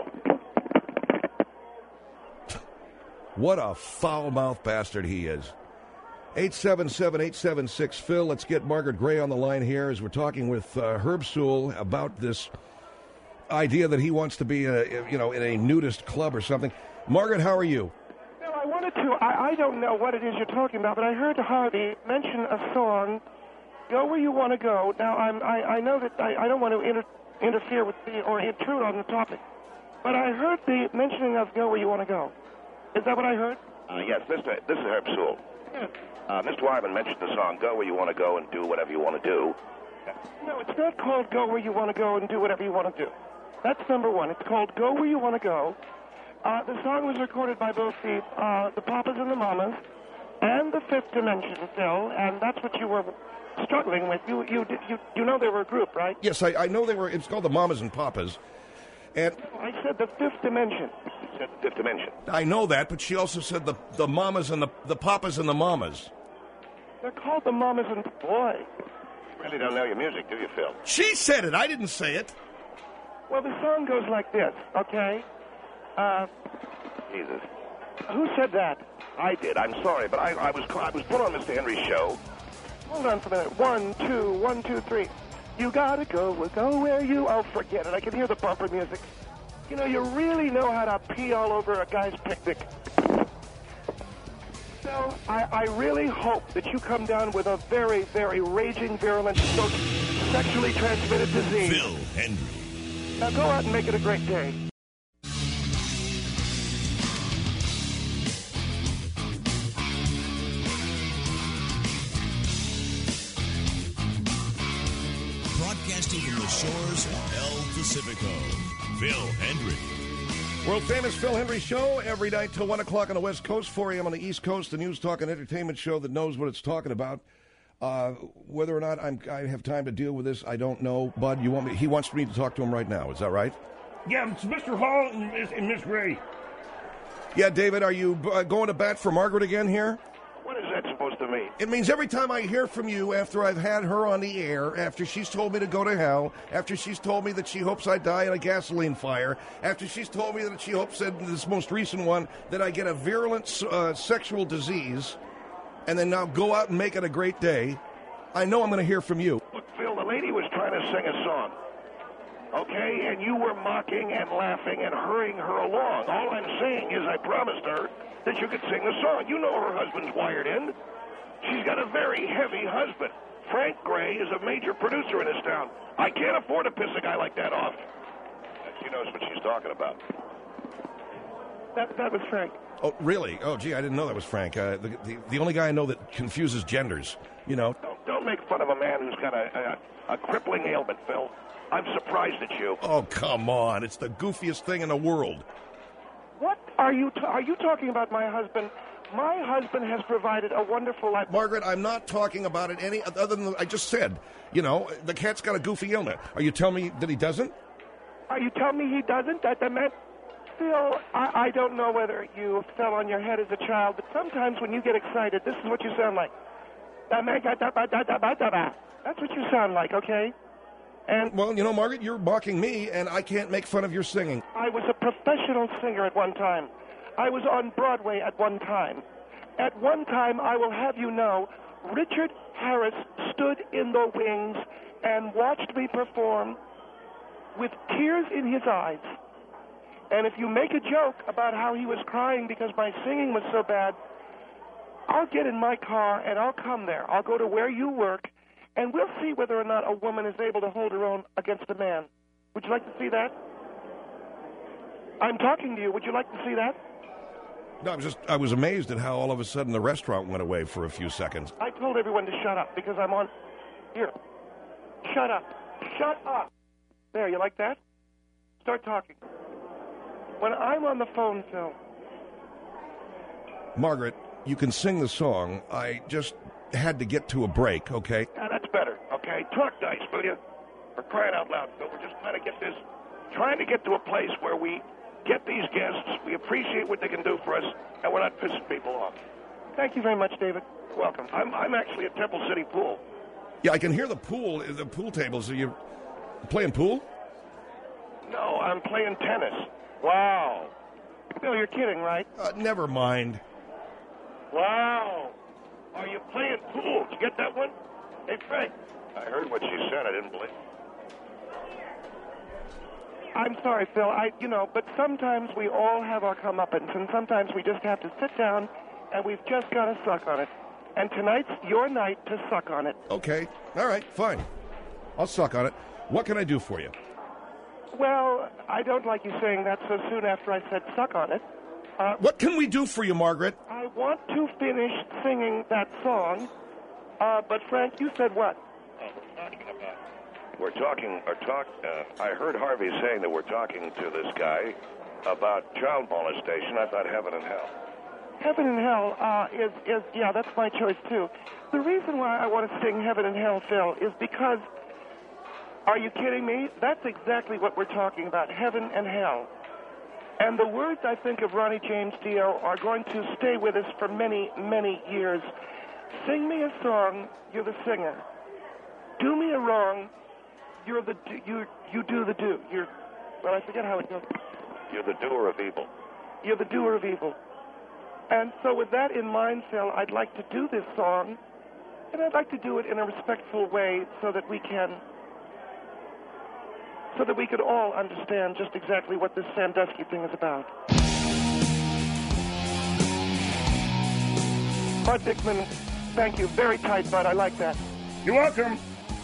What a foul-mouthed bastard he is. eight seven seven, eight seven six, Phil. Let's get Margaret Gray on the line here as we're talking with uh, Herb Sewell about this idea that he wants to be, a, you know, in a nudist club or something. Margaret, how are you? No, I wanted to. I, I don't know what it is you're talking about, but I heard Harvey mention a song, "Go Where You Want to Go." Now, I'm, I, I know that I, I don't want to inter, interfere with the or intrude on the topic, but I heard the mentioning of "Go Where You Want to Go." Is that what I heard? Uh, yes, Mister This is Herb Sewell. Yes. Uh, Mister Wyman mentioned the song "Go Where You Want to Go and Do Whatever You Want to Do." No, it's not called "Go Where You Want to Go and Do Whatever You Want to Do." That's number one. It's called "Go Where You Want to Go." Uh, the song was recorded by both the uh, the Papas and the Mamas and the Fifth Dimension, Phil, and that's what you were struggling with. You you you you know they were a group, right? Yes, I, I know they were. It's called the Mamas and Papas. And I said the Fifth Dimension. You said the Fifth Dimension. I know that, but she also said the the Mamas and the the Papas and the Mamas. They're called the Mamas and boy. You really don't know your music, do you, Phil? She said it. I didn't say it. Well, the song goes like this, okay? Uh, Jesus. Who said that? I did. I'm sorry, but I, I was I was put on Mister Henry's show. Hold on for a minute. One, two, one, two, three. You gotta go, go where you... Oh, forget it. I can hear the bumper music. You know, you really know how to pee all over a guy's picnic. So, I, I really hope that you come down with a very, very raging, virulent, so sexually transmitted disease. Phil Hendrie. Now go out and make it a great day. Broadcasting from the shores of El Pacifico, Phil Hendrie. World famous Phil Hendrie Show every night till one o'clock on the West Coast, four a.m. on the East Coast, the news, talk, and entertainment show that knows what it's talking about. Uh, whether or not I'm, I have time to deal with this, I don't know. Bud, you want me? He wants me to talk to him right now. Is that right? Yeah, it's Mister Hall and Miss, and Miss Gray. Yeah, David, are you uh, going to bat for Margaret again here? What is that supposed to mean? It means every time I hear from you after I've had her on the air, after she's told me to go to hell, after she's told me that she hopes I die in a gasoline fire, after she's told me that she hopes that in this most recent one that I get a virulent uh, sexual disease, and then now go out and make it a great day, I know I'm going to hear from you. Look, Phil, the lady was trying to sing a song, okay? And you were mocking and laughing and hurrying her along. All I'm saying is I promised her that you could sing the song. You know her husband's wired in. She's got a very heavy husband. Frank Gray is a major producer in this town. I can't afford to piss a guy like that off. She knows what she's talking about. That that was Frank. Oh, really? Oh, gee, I didn't know that was Frank. Uh, the, the the only guy I know that confuses genders. You know. Don't, don't make fun of a man who's got a, a, a crippling ailment, Phil. I'm surprised at you. Oh, come on! It's the goofiest thing in the world. What are you t- are you talking about, my husband? My husband has provided a wonderful life. Margaret, I'm not talking about it any other than I just said. You know, the cat's got a goofy ailment. Are you telling me that he doesn't? Are you telling me he doesn't? That the man. Phil, I, I don't know whether you fell on your head as a child, but sometimes when you get excited, this is what you sound like. That's what you sound like, okay? And well, you know, Margaret, you're mocking me, and I can't make fun of your singing. I was a professional singer at one time. I was on Broadway at one time. At one time, I will have you know, Richard Harris stood in the wings and watched me perform with tears in his eyes. And if you make a joke about how he was crying because my singing was so bad, I'll get in my car and I'll come there. I'll go to where you work, and we'll see whether or not a woman is able to hold her own against a man. Would you like to see that? I'm talking to you. Would you like to see that? No, I was just, I was amazed at how all of a sudden the restaurant went away for a few seconds. I told everyone to shut up because I'm on... Here. Shut up. Shut up. There, you like that? Start talking. When I'm on the phone, Phil... Margaret, you can sing the song. I just had to get to a break, okay? Yeah, that's better, okay? Talk nice, will you? For crying out loud, Phil. We're just trying to get this... Trying to get to a place where we get these guests, we appreciate what they can do for us, and we're not pissing people off. Thank you very much, David. You're welcome. I'm, I'm actually at Temple City Pool. Yeah, I can hear the pool, the pool tables. Are you playing pool? No, I'm playing tennis. Wow. Phil, you're kidding, right? Uh, never mind. Wow. Are you playing pool? Did you get that one? Hey, Frank. I heard what she said. I didn't believe. I'm sorry, Phil. I, you know, but sometimes we all have our comeuppance, and sometimes we just have to sit down, and we've just got to suck on it. And tonight's your night to suck on it. Okay. All right. Fine. I'll suck on it. What can I do for you? Well, I don't like you saying that so soon after I said suck on it. Uh, what can we do for you, Margaret? I want to finish singing that song, uh, but Frank, you said what? Oh, we're talking about... We're talking, or talk, uh, I heard Harvey saying that we're talking to this guy about child molestation. I thought heaven and hell. Heaven and hell uh, is, is, yeah, that's my choice, too. The reason why I want to sing Heaven and Hell, Phil, is because, are you kidding me? That's exactly what we're talking about, heaven and hell. And the words, I think, of Ronnie James Dio are going to stay with us for many, many years. Sing me a song, you're the singer. Do me a wrong, you're the, you, you do the do. You're, well, I forget how it goes. You're the doer of evil. You're the doer of evil. And so with that in mind, Phil, I'd like to do this song, and I'd like to do it in a respectful way so that we can, so that we could all understand just exactly what this Sandusky thing is about. Bud Dickman, thank you. Very tight, Bud. I like that. You're welcome.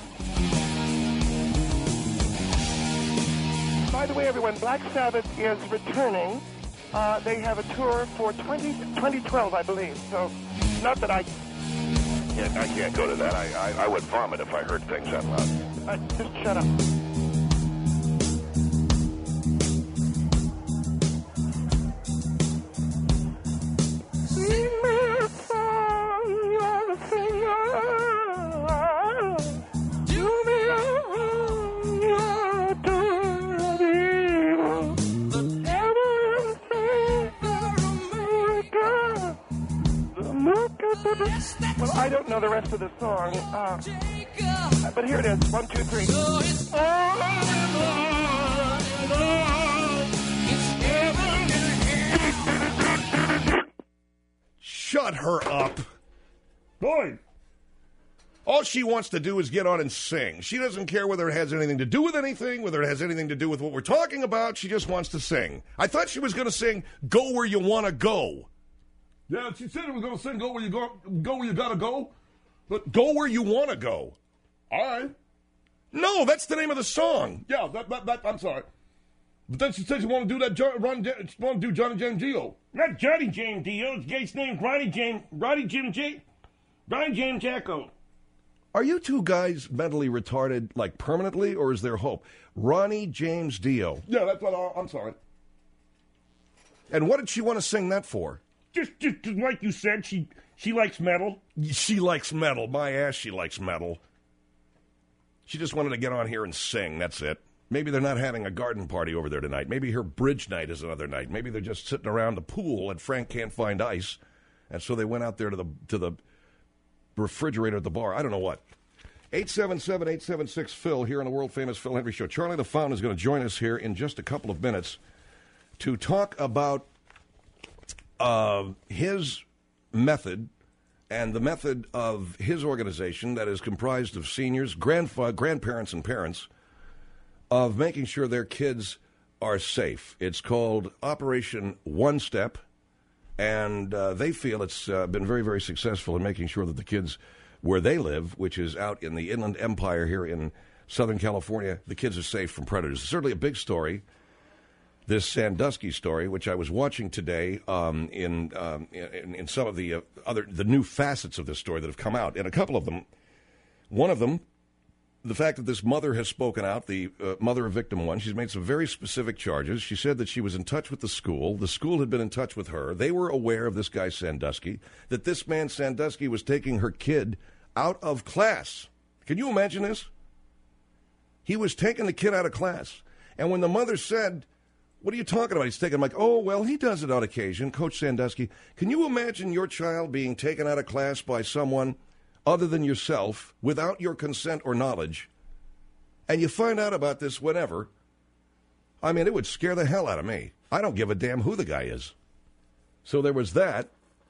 By the way, everyone, Black Sabbath is returning. Uh, they have a tour for twenty, twenty twelve, I believe. So, not that I... Yeah, I can't go to that. I, I, I would vomit if I heard things that loud. Uh, just shut up. Sing me a song, you're a singer. Do me a wrong, you're a doer of evil. The devil Well, I don't know the rest of the song, uh, but here it is. One, two, three. Shut her up. Boy. All she wants to do is get on and sing. She doesn't care whether it has anything to do with anything, whether it has anything to do with what we're talking about. She just wants to sing. I thought she was going to sing Go Where You Want to Go. Yeah, she said it was going to sing Go Where You Go, Go Where You Gotta Go. But Go Where You Want to Go. All right. No, that's the name of the song. Yeah, that, that, that I'm sorry. But then she said she want to do that. Jo- run, she want to do Johnny James Dio. Not Johnny James Dio. His guy's name's Ronnie James. Ronnie Jim J. Ronnie James Jacko. Are you two guys mentally retarded, like permanently, or is there hope? Ronnie James Dio. Yeah, that's what I, I'm sorry. And what did she want to sing that for? Just, just, just like you said, she she likes metal. She likes metal. My ass, she likes metal. She just wanted to get on here and sing. That's it. Maybe they're not having a garden party over there tonight. Maybe her bridge night is another night. Maybe they're just sitting around the pool and Frank can't find ice, and so they went out there to the to the refrigerator at the bar. I don't know what. eight seven seven, eight seven six, Phil here on the world-famous Phil Hendrie Show. Charlie the Fountain is going to join us here in just a couple of minutes to talk about uh, his method and the method of his organization that is comprised of seniors, grandfa- grandparents, and parents of making sure their kids are safe. It's called Operation One Step, and uh, they feel it's uh, been very, very successful in making sure that the kids where they live, which is out in the Inland Empire here in Southern California, the kids are safe from predators. It's certainly a big story, this Sandusky story, which I was watching today um, in, um, in in some of the uh, other the new facets of this story that have come out, and a couple of them. One of them, the fact that this mother has spoken out, the uh, mother of victim one, she's made some very specific charges. She said that she was in touch with the school. The school had been in touch with her. They were aware of this guy Sandusky, that this man Sandusky was taking her kid out of class. Can you imagine this? He was taking the kid out of class. And when the mother said, what are you talking about? He's taking, I'm like, oh, well, he does it on occasion, Coach Sandusky. Can you imagine your child being taken out of class by someone other than yourself, without your consent or knowledge, and you find out about this whenever? I mean, it would scare the hell out of me. I don't give a damn who the guy is. So there was that.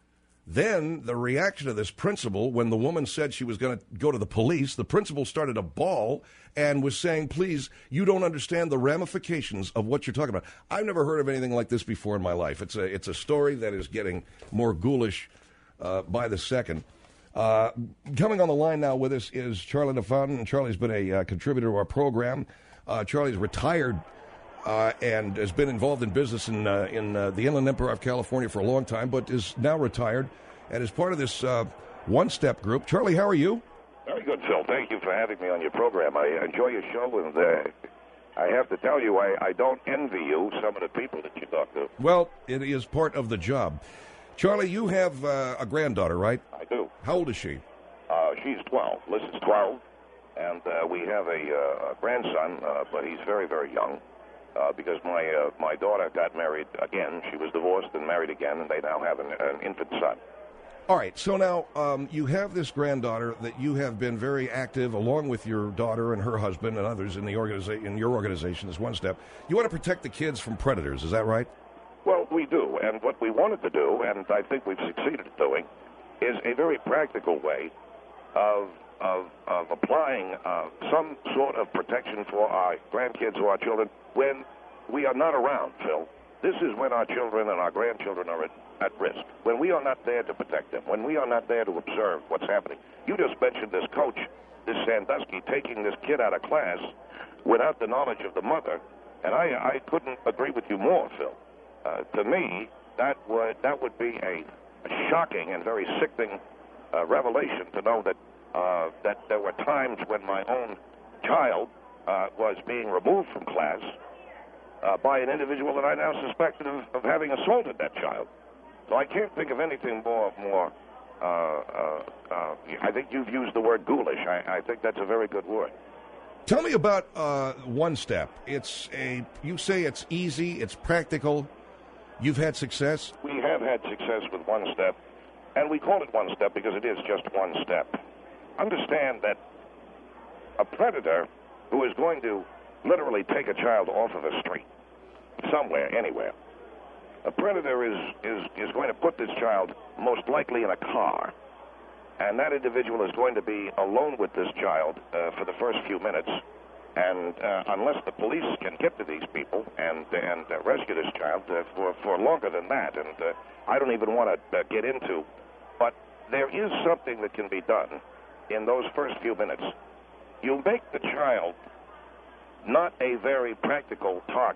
Then the reaction of this principal, when the woman said she was going to go to the police, the principal started a bawl and was saying, please, you don't understand the ramifications of what you're talking about. I've never heard of anything like this before in my life. It's a, it's a story that is getting more ghoulish uh, by the second. Uh, coming on the line now with us is Charlie the Fountain, and Charlie's been a uh, contributor to our program. Uh, Charlie's retired uh, and has been involved in business in uh, in uh, the Inland Empire of California for a long time, but is now retired and is part of this uh, one-step group. Charlie, how are you? Very good, Phil. Thank you for having me on your program. I enjoy your show, and uh, I have to tell you, I, I don't envy you, some of the people that you talk to. Well, it is part of the job. Charlie, you have uh, a granddaughter, right? I do. How old is she? Uh, she's twelve. Liz is twelve. And uh, we have a, uh, a grandson, uh, but he's very, very young. Uh, because my uh, my daughter got married again. She was divorced and married again, and they now have an, an infant son. All right, so now um, you have this granddaughter that you have been very active, along with your daughter and her husband and others in the organiza- in your organization, this One Step. You want to protect the kids from predators, is that right? Well, we do, and what we wanted to do, and I think we've succeeded at doing, is a very practical way of of, of applying uh, some sort of protection for our grandkids or our children when we are not around, Phil. This is when our children and our grandchildren are at, at risk, when we are not there to protect them, when we are not there to observe what's happening. You just mentioned this coach, this Sandusky, taking this kid out of class without the knowledge of the mother, and I, I couldn't agree with you more, Phil. Uh, to me, that would that would be a, a shocking and very sickening uh, revelation to know that uh, that there were times when my own child uh, was being removed from class uh, by an individual that I now suspected of, of having assaulted that child. So I can't think of anything more more. Uh, uh, uh, I think you've used the word ghoulish. I, I think that's a very good word. Tell me about uh, One Step. It's a you say it's easy, it's practical. You've had success? We have had success with One Step, and we call it One Step because it is just one step. Understand that a predator who is going to literally take a child off of a street, somewhere, anywhere, a predator is, is, is going to put this child most likely in a car, and that individual is going to be alone with this child uh, for the first few minutes. And uh, unless the police can get to these people and and uh, rescue this child uh, for, for longer than that, and uh, I don't even want to uh, get into, but there is something that can be done in those first few minutes. You make the child not a very practical target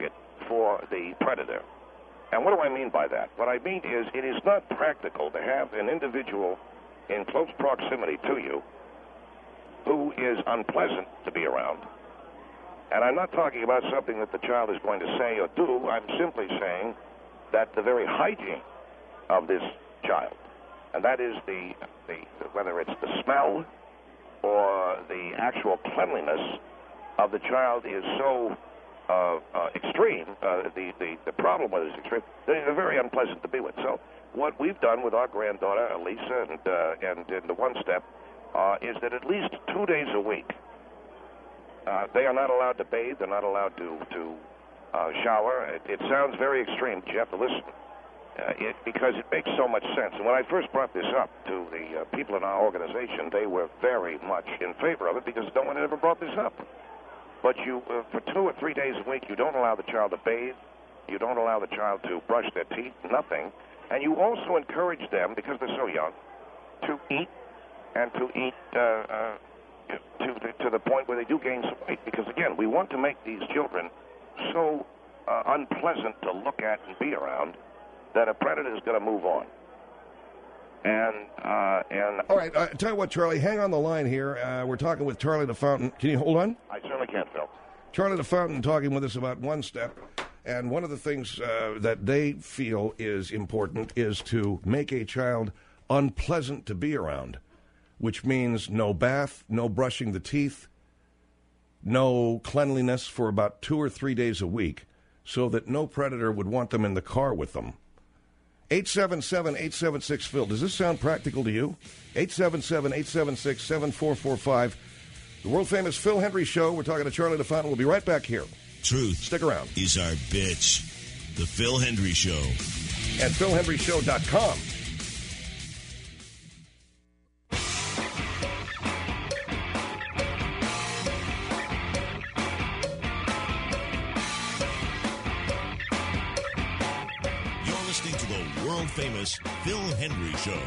for the predator. And what do I mean by that? What I mean is it is not practical to have an individual in close proximity to you who is unpleasant to be around. And I'm not talking about something that the child is going to say or do. I'm simply saying that the very hygiene of this child, and that is the, the whether it's the smell or the actual cleanliness of the child is so uh, uh, extreme, uh, the, the, the problem with it is extreme, they're very unpleasant to be with. So what we've done with our granddaughter, Elisa, and, uh, and in the one step, uh, is that at least two days a week, uh, they are not allowed to bathe, they're not allowed to, to uh, shower. It, it sounds very extreme, but you have to listen. Uh, it, because it makes so much sense. And when I first brought this up to the uh, people in our organization, they were very much in favor of it because no one had ever brought this up. But you, uh, for two or three days a week, you don't allow the child to bathe, you don't allow the child to brush their teeth, nothing. And you also encourage them, because they're so young, to eat and to eat uh, uh, to, to, to the point where they do gain some weight. Because, again, we want to make these children so uh, unpleasant to look at and be around that a predator is going to move on. And, uh, and... All right, uh, tell you what, Charlie, hang on the line here. Uh, we're talking with Charlie the Fountain. Can you hold on? I certainly can, Phil. Charlie the Fountain talking with us about One Step. And one of the things uh, that they feel is important is to make a child unpleasant to be around, which means no bath, no brushing the teeth, no cleanliness for about two or three days a week, so that no predator would want them in the car with them. eight seven seven, eight seven six, Phil. Does this sound practical to you? eight seven seven, eight seven six, seven four four five. The world-famous Phil Hendrie Show. We're talking to Charlie the Fountain. We'll be right back here. Truth. Stick around. Is our bitch. The Phil Hendrie Show. At phil hendrie show dot com. You're listening to the world-famous Phil Hendrie Show.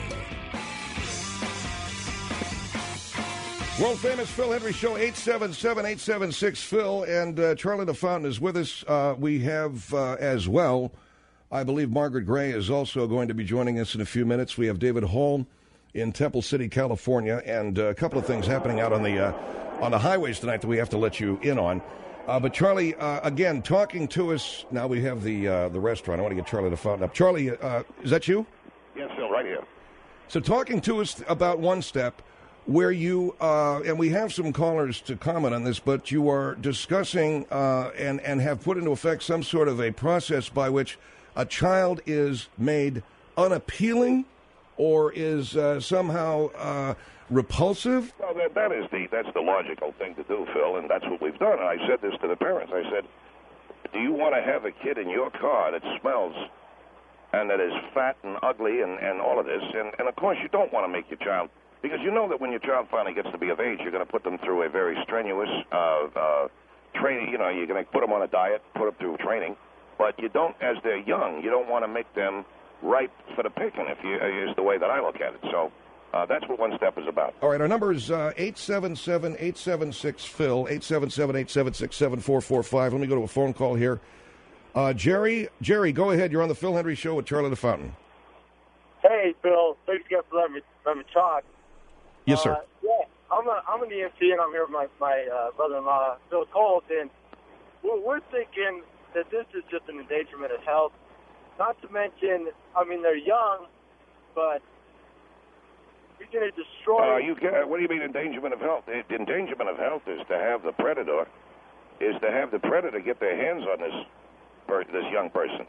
World-famous Phil Hendrie Show, eight seven seven, eight seven six, Phil, and uh, Charlie the Fountain is with us. Uh, we have uh, as well, I believe Margaret Gray is also going to be joining us in a few minutes. We have David Hall in Temple City, California, and uh, a couple of things happening out on the uh, on the highways tonight that we have to let you in on. Uh, but Charlie, uh, again, talking to us, now we have the uh, the restaurant. I want to get Charlie the Fountain up. Charlie, uh, is that you? Yes, Phil, right here. So talking to us about One Step, where you, uh, and we have some callers to comment on this, but you are discussing uh, and, and have put into effect some sort of a process by which a child is made unappealing or is uh, somehow uh, repulsive? Well, that, that is the, that's the logical thing to do, Phil, and that's what we've done. And I said this to the parents. I said, do you want to have a kid in your car that smells and that is fat and ugly and, and all of this? And, and, of course, you don't want to make your child... Because you know that when your child finally gets to be of age, you're going to put them through a very strenuous uh, uh, training. You know, you're going to put them on a diet, put them through training. But you don't, as they're young, you don't want to make them ripe for the picking, if you, is the way that I look at it. So uh, that's what One Step is about. All right, our number is uh, eight seven seven, eight seven six, Phil, eight seven seven, eight seven six, seven four four five. Let me go to a phone call here. Uh, Jerry, Jerry, go ahead. You're on the Phil Hendrie Show with Charlie the Fountain. Hey, Phil. Thanks again for letting me, letting me talk. Yes, sir. Uh, yeah, I'm a, I'm an E M T, and I'm here with my, my uh, brother-in-law, Phil Colt, and we're, we're thinking that this is just an endangerment of health. Not to mention, I mean, they're young, but we're going to destroy... Uh, you get, what do you mean endangerment of health? The endangerment of health is to have the predator, is to have the predator get their hands on this, per, this young person.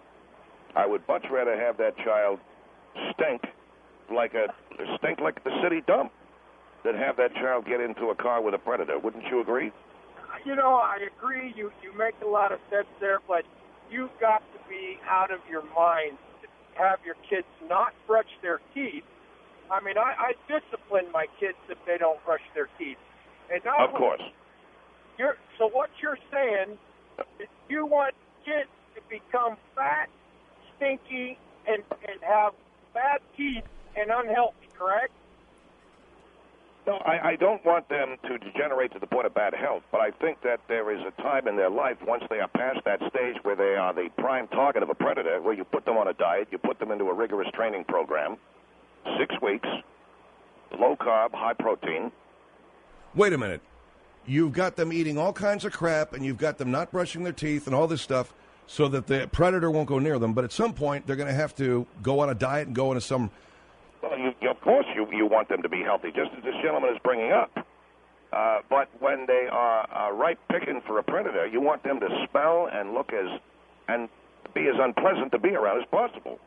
I would much rather have that child stink like a stink like the city dump than have that child get into a car with a predator. Wouldn't you agree? You know, I agree. You you make a lot of sense there, but you've got to be out of your mind to have your kids not brush their teeth. I mean, I, I discipline my kids if they don't brush their teeth. And not of course. You're, so what you're saying is you want kids to become fat, stinky, and, and have bad teeth and unhealthy, correct? No, I, I don't want them to degenerate to the point of bad health, but I think that there is a time in their life, once they are past that stage where they are the prime target of a predator, where you put them on a diet, you put them into a rigorous training program, six weeks, low carb, high protein. Wait a minute. You've got them eating all kinds of crap, and you've got them not brushing their teeth and all this stuff so that the predator won't go near them. But at some point, they're going to have to go on a diet and go into some... Well, you, you, of course you, you want them to be healthy, just as this gentleman is bringing up. Uh, but when they are uh, ripe picking for a predator, you want them to smell and look as... and be as unpleasant to be around as possible.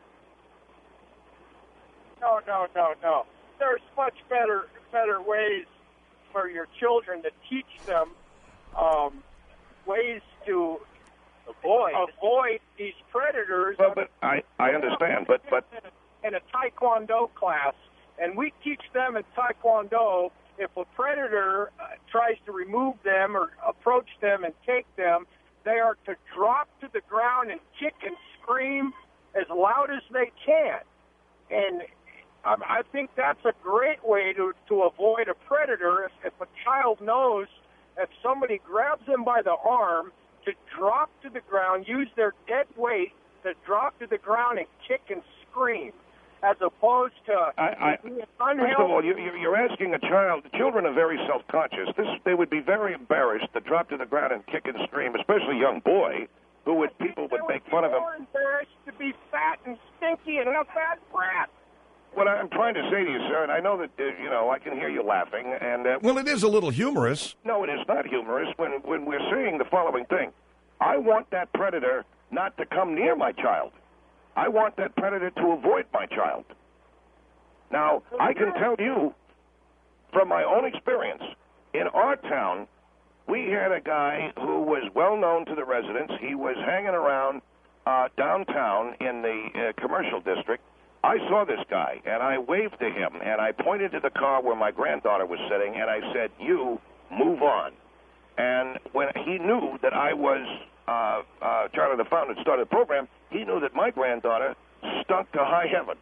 No, no, no, no. There's much better better ways for your children to teach them um, ways to avoid avoid these predators. Well, but I, I understand, but but in a Taekwondo class, and we teach them in Taekwondo, if a predator uh, tries to remove them or approach them and take them, they are to drop to the ground and kick and scream as loud as they can. And um, I think that's a great way to, to avoid a predator. If, if a child knows if somebody grabs them by the arm, to drop to the ground, use their dead weight to drop to the ground and kick and scream, as opposed to I, I, first of all, you, you're asking a child. Children are very self-conscious. This, they would be very embarrassed to drop to the ground and kick and scream, especially a young boy, who would people would make fun of him. More embarrassed to be fat and stinky and a fat brat. What I'm trying to say to you, sir, and I know that uh, you know I can hear you laughing, and uh, well, it is a little humorous. No, it is not humorous. When when we're saying the following thing, I want that predator not to come near my child. I want that predator to avoid my child. Now, I can tell you from my own experience, in our town, we had a guy who was well known to the residents. He was hanging around uh, downtown in the uh, commercial district. I saw this guy, and I waved to him, and I pointed to the car where my granddaughter was sitting, and I said, "You, move on." And when he knew that I was uh, uh, Charlie the Fountain had started the program, he knew that my granddaughter stunk to high heaven.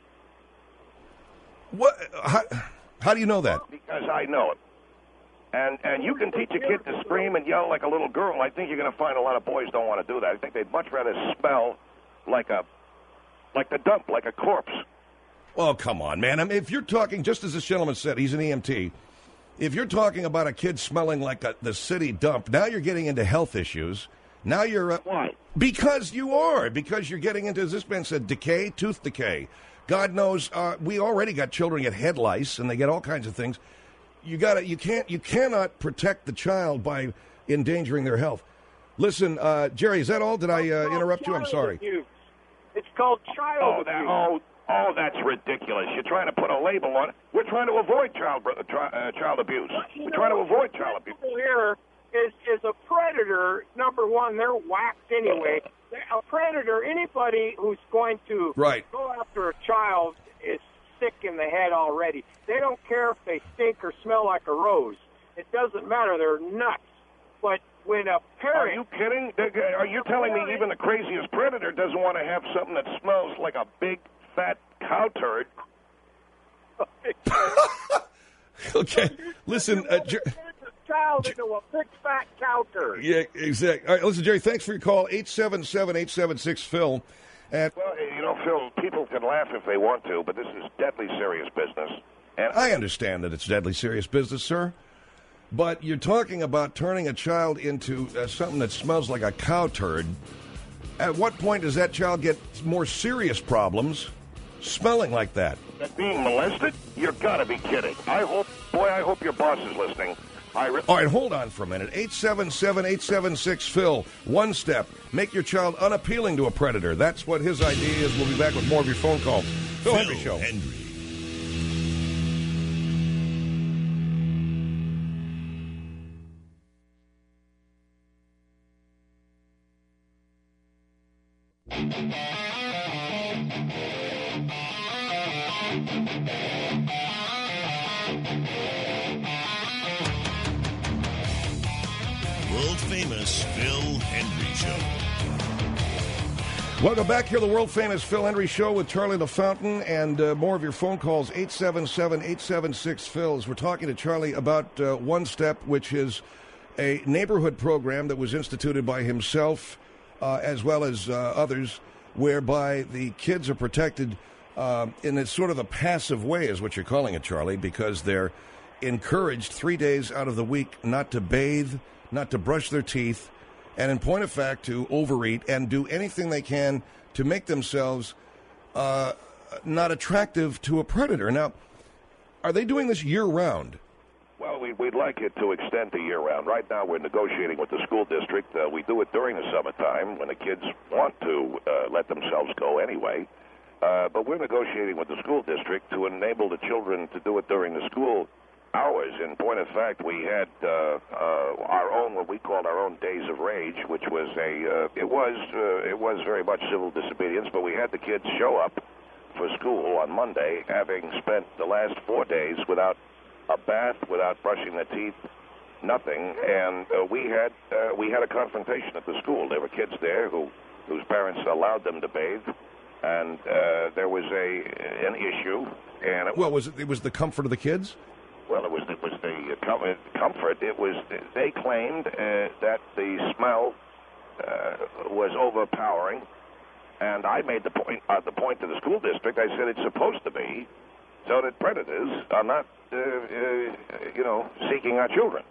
What? How, how do you know that? Because I know it. And and you can teach a kid to scream and yell like a little girl. I think you're going to find a lot of boys don't want to do that. I think they'd much rather smell like a like the dump, like a corpse. Oh, come on, man. I mean, if you're talking, just as this gentleman said, he's an E M T. If you're talking about a kid smelling like a, the city dump, now you're getting into health issues. Now you're... Uh, Why? Because you are. Because you're getting into, as this man said, decay, tooth decay. God knows, uh, we already got children get head lice, and they get all kinds of things. You got you can't, you cannot protect the child by endangering their health. Listen, uh, Jerry, is that all? Did I uh, interrupt you? I'm sorry. Abuse. It's called child oh, abuse. That, oh, oh, that's ridiculous. You're trying to put a label on it. We're trying to avoid child uh, child abuse. You We're know, trying to avoid child abuse. Here is is a predator. Number one, they're whacked anyway. A predator, anybody who's going to right. go after a child is sick in the head already. They don't care if they stink or smell like a rose. It doesn't matter. They're nuts. But when a parent... Are you kidding? Are you telling me even the craziest predator doesn't want to have something that smells like a big, fat cow turd? Okay. Listen, uh, Jer- child into a big fat cow turd. Yeah, exactly. All right, listen, Jerry, thanks for your call. eight seven seven, eight seven six, Phil. At well, you know, Phil, people can laugh if they want to, but this is deadly serious business. And I understand that it's deadly serious business, sir. But you're talking about turning a child into uh, something that smells like a cow turd. At what point does that child get more serious problems smelling like that? That being molested? You're got to be kidding. I hope, boy, I hope your boss is listening. I re- All right, hold on for a minute. eight seven seven, eight seven six, Phil. One step. Make your child unappealing to a predator. That's what his idea is. We'll be back with more of your phone calls. Phil, Phil Hendrie Show. Hendrie. World famous Phil Hendrie Show. Welcome back here to the world-famous Phil Hendrie Show with Charlie LaFountain, and uh, more of your phone calls, eight seven seven, eight seven six, Phils. We're talking to Charlie about uh, One Step, which is a neighborhood program that was instituted by himself uh, as well as uh, others, whereby the kids are protected uh, in a sort of a passive way, is what you're calling it, Charlie, because they're encouraged three days out of the week not to bathe, not to brush their teeth, and in point of fact, to overeat and do anything they can to make themselves uh, not attractive to a predator. Now, are they doing this year-round? Well, we, we'd like it to extend to year-round. Right now, we're negotiating with the school district. Uh, we do it during the summertime when the kids want to uh, let themselves go anyway. Uh, but we're negotiating with the school district to enable the children to do it during the school hours. In point of fact, we had uh, uh, our own, what we called our own Days of Rage, which was a, uh, it was uh, it was very much civil disobedience, but we had the kids show up for school on Monday, having spent the last four days without a bath, without brushing their teeth, nothing, and uh, we had uh, we had a confrontation at the school. There were kids there who whose parents allowed them to bathe, and uh, there was a an issue. And it well, was it, it was the comfort of the kids? Well, it was it was the com- comfort. It was they claimed uh, that the smell uh, was overpowering, and I made the point uh, the point to the school district. I said it's supposed to be so that predators are not uh, uh, you know seeking our children.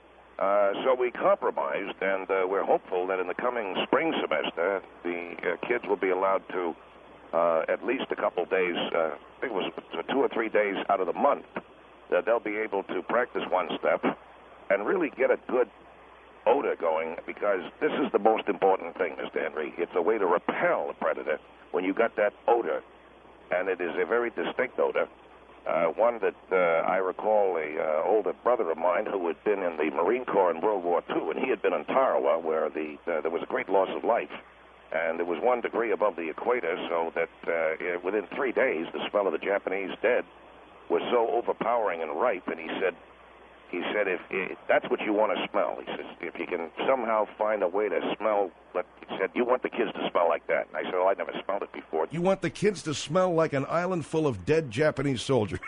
Uh, so we compromised, and uh, we're hopeful that in the coming spring semester the uh, kids will be allowed to uh, at least a couple days. Uh, I think it was two or three days out of the month. That they'll be able to practice One Step and really get a good odor going, because this is the most important thing, Mister Henry. It's a way to repel a predator when you got that odor, and it is a very distinct odor. Uh, one that uh, I recall a uh, older brother of mine who had been in the Marine Corps in World War Two, and he had been in Tarawa, where the uh, there was a great loss of life. And it was one degree above the equator, so that uh, within three days, the smell of the Japanese dead was so overpowering and ripe, and he said, he said, if, if that's what you want to smell, he says, if you can somehow find a way to smell, but he said, you want the kids to smell like that. And I said, oh, I'd never smelled it before. You want the kids to smell like an island full of dead Japanese soldiers.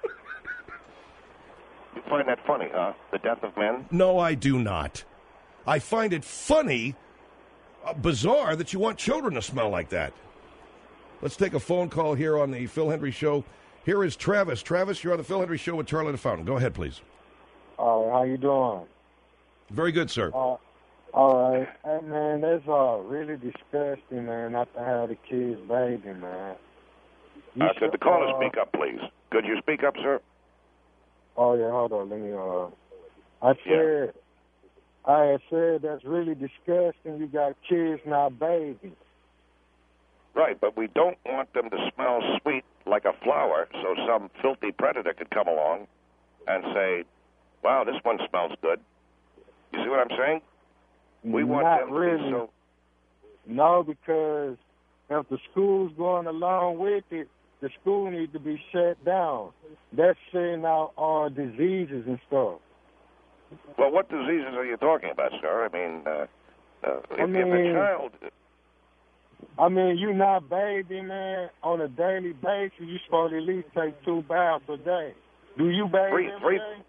You find that funny, huh? The death of men? No, I do not. I find it funny, uh, bizarre, that you want children to smell like that. Let's take a phone call here on the Phil Hendrie Show. Here is Travis. Travis, you're on the Phil Hendrie Show with Charlie LaFountain. Go ahead, please. All right, how you doing? Very good, sir. Uh, all right. Hey, man, that's uh, really disgusting, man, not to have the kids bathing, man. Uh, could the caller uh, speak up, please? Could you speak up, sir? Oh, yeah, hold on. Let me, uh... I said, yeah. I had said that's really disgusting. You got kids not bathing. Right, but we don't want them to smell sweet like a flower, so some filthy predator could come along and say, wow, this one smells good. You see what I'm saying? We want Not them really. to be so... No, because if the school's going along with it, the school needs to be shut down. That's sending out all diseases and stuff. Well, what diseases are you talking about, sir? I mean, uh, uh, if, I mean, if a child... I mean, you're not bathing, man, on a daily basis. You're supposed to at least take two baths a day. Do you bathe three, every three, day?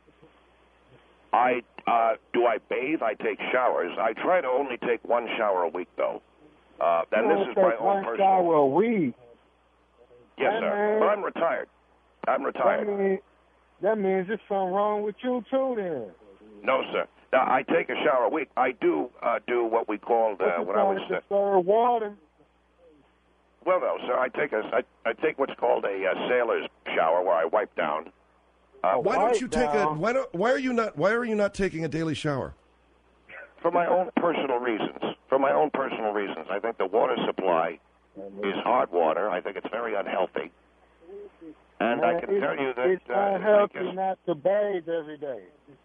I, uh, do I bathe? I take showers. I try to only take one shower a week, though. Uh, and you this is take my own one personal... shower a week? Yes, that sir. Man, but I'm retired. I'm retired. That means, that means there's something wrong with you, too, then. No, sir. Now, I take a shower a week. I do uh, do what we called uh, when I was... Uh, stir water? Well, no, sir. I take a I, I take what's called a uh, sailor's shower, where I wipe down. Uh, why don't you take a? Why don't? Why are you not? Why are you not taking a daily shower? For my own personal reasons. For my own personal reasons, I think the water supply is hard water. I think it's very unhealthy. And Man, I can tell you that it's uh, unhealthy I guess, not to bathe every day.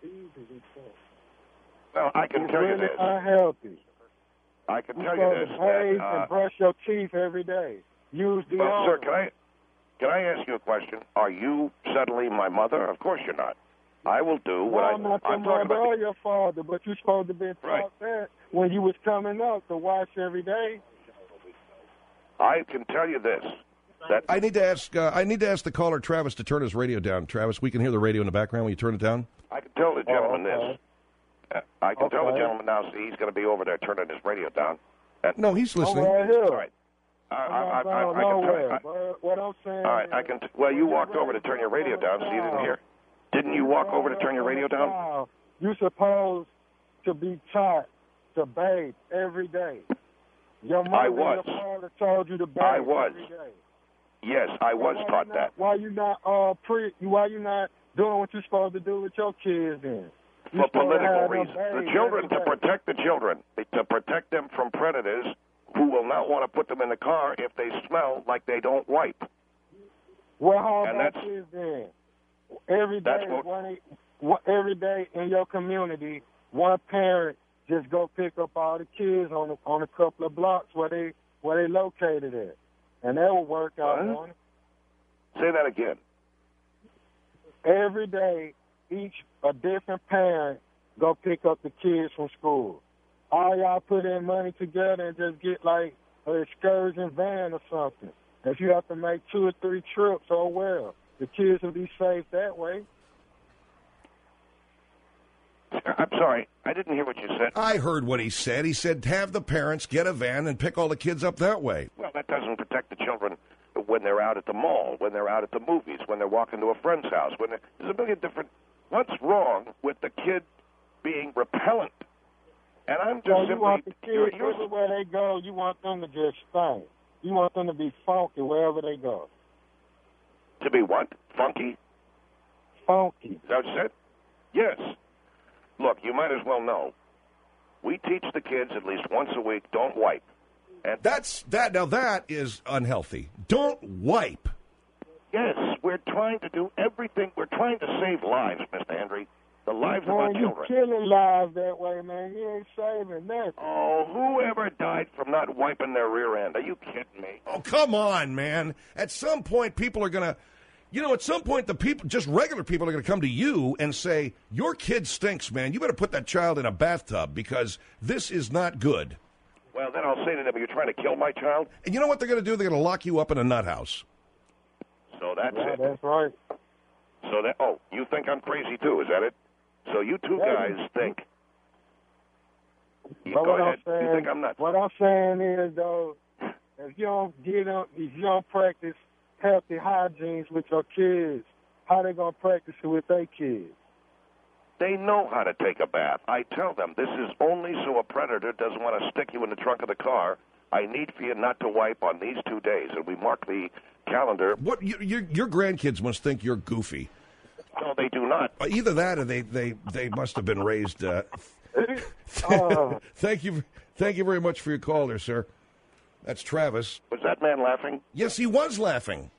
well, I can it's tell really you this. unhealthy. I can You're tell you this. supposed to bathe That, uh, and brush your teeth every day. Use the well, sir, can I can I ask you a question? Are you suddenly my mother? Of course you're not. I will do No, what I. I'm not your I'm talking mother about. or your father, but you're supposed to be taught Right. that when you was coming up to wash every day. I can tell you this. That I need to ask. Uh, I need to ask the caller, Travis, to turn his radio down. Travis, we can hear the radio in the background. Will you turn it down? I can tell the gentleman Oh, okay. this. Uh, I can tell the Okay. gentleman now. See, he's going to be over there turning his radio down. And, No, he's listening. I'm right here. All right. I, I, I'm I, not I, going I can tell nowhere. you. I- But what I'm saying All right, is, I can. T- well, you walked over to turn your radio down, so you didn't hear. Didn't you walk over to turn your radio down? You're supposed to be taught to bathe every day. Your mother I and was. your father told you to bathe I was. every day. Yes, I was Why taught you that. not, why you not uh pre? Why you not doing what you're supposed to do with your kids then? For political reasons. The children, to protect the children, to protect them from predators who will not want to put them in the car if they smell like they don't wipe. Well, how And about that's- this then? Every day, That's what- one, one, every day in your community, one parent just go pick up all the kids on a, on a couple of blocks where they where they located at, and that will work out. What? On it. Say that again. Every day, each a different parent go pick up the kids from school. All y'all put in money together and just get like an excursion van or something. If you have to make two or three trips, oh well, the kids will be safe that way. I'm sorry, I didn't hear what you said. I heard what he said. He said have the parents get a van and pick all the kids up that way. Well, that doesn't protect the children when they're out at the mall, when they're out at the movies, when they're walking to a friend's house. When they're- there's a million different. What's wrong with the kid being repellent? And I'm just So you simply. want the you're- kids you're- everywhere they go, you want them to just stink. You want them to be funky wherever they go. to be what? Funky? Funky. Is that what you said? Yes. Look, you might as well know. We teach the kids at least once a week, don't wipe. And That's that. Now that is unhealthy. Don't wipe. yes, we're trying to do everything. We're trying to save lives, Mister Henry. The lives of our Man, you children. killing lives that way, man. You ain't saving nothing. Oh, whoever died from not wiping their rear end? Are you kidding me? Oh, come on, man. At some point, people are going to, you know, at some point, the people, just regular people are going to come to you and say, your kid stinks, man. You better put that child in a bathtub because this is not good. Well, then I'll say to them, are you trying to kill my child? And you know what they're going to do? They're going to lock you up in a nut house. So that's Yeah, it. that's right. So that, oh, you think I'm crazy too, is that it? So you two Yeah. guys think. You But go what ahead. I'm saying, You think I'm nuts? what I'm saying is, though, if you don't get up, if you don't practice healthy hygiene with your kids, how they gonna practice it with their kids? They know how to take a bath. I tell them this is only so a predator doesn't want to stick you in the trunk of the car. I need for you not to wipe on these two days, and we mark the calendar. What you, your your grandkids must think you're goofy. No, they do not. Uh, Either that, or they they, they must have been raised. Uh, Uh, thank you, thank you very much for your call, there, sir. That's Travis. Was that man laughing? Yes, he was laughing.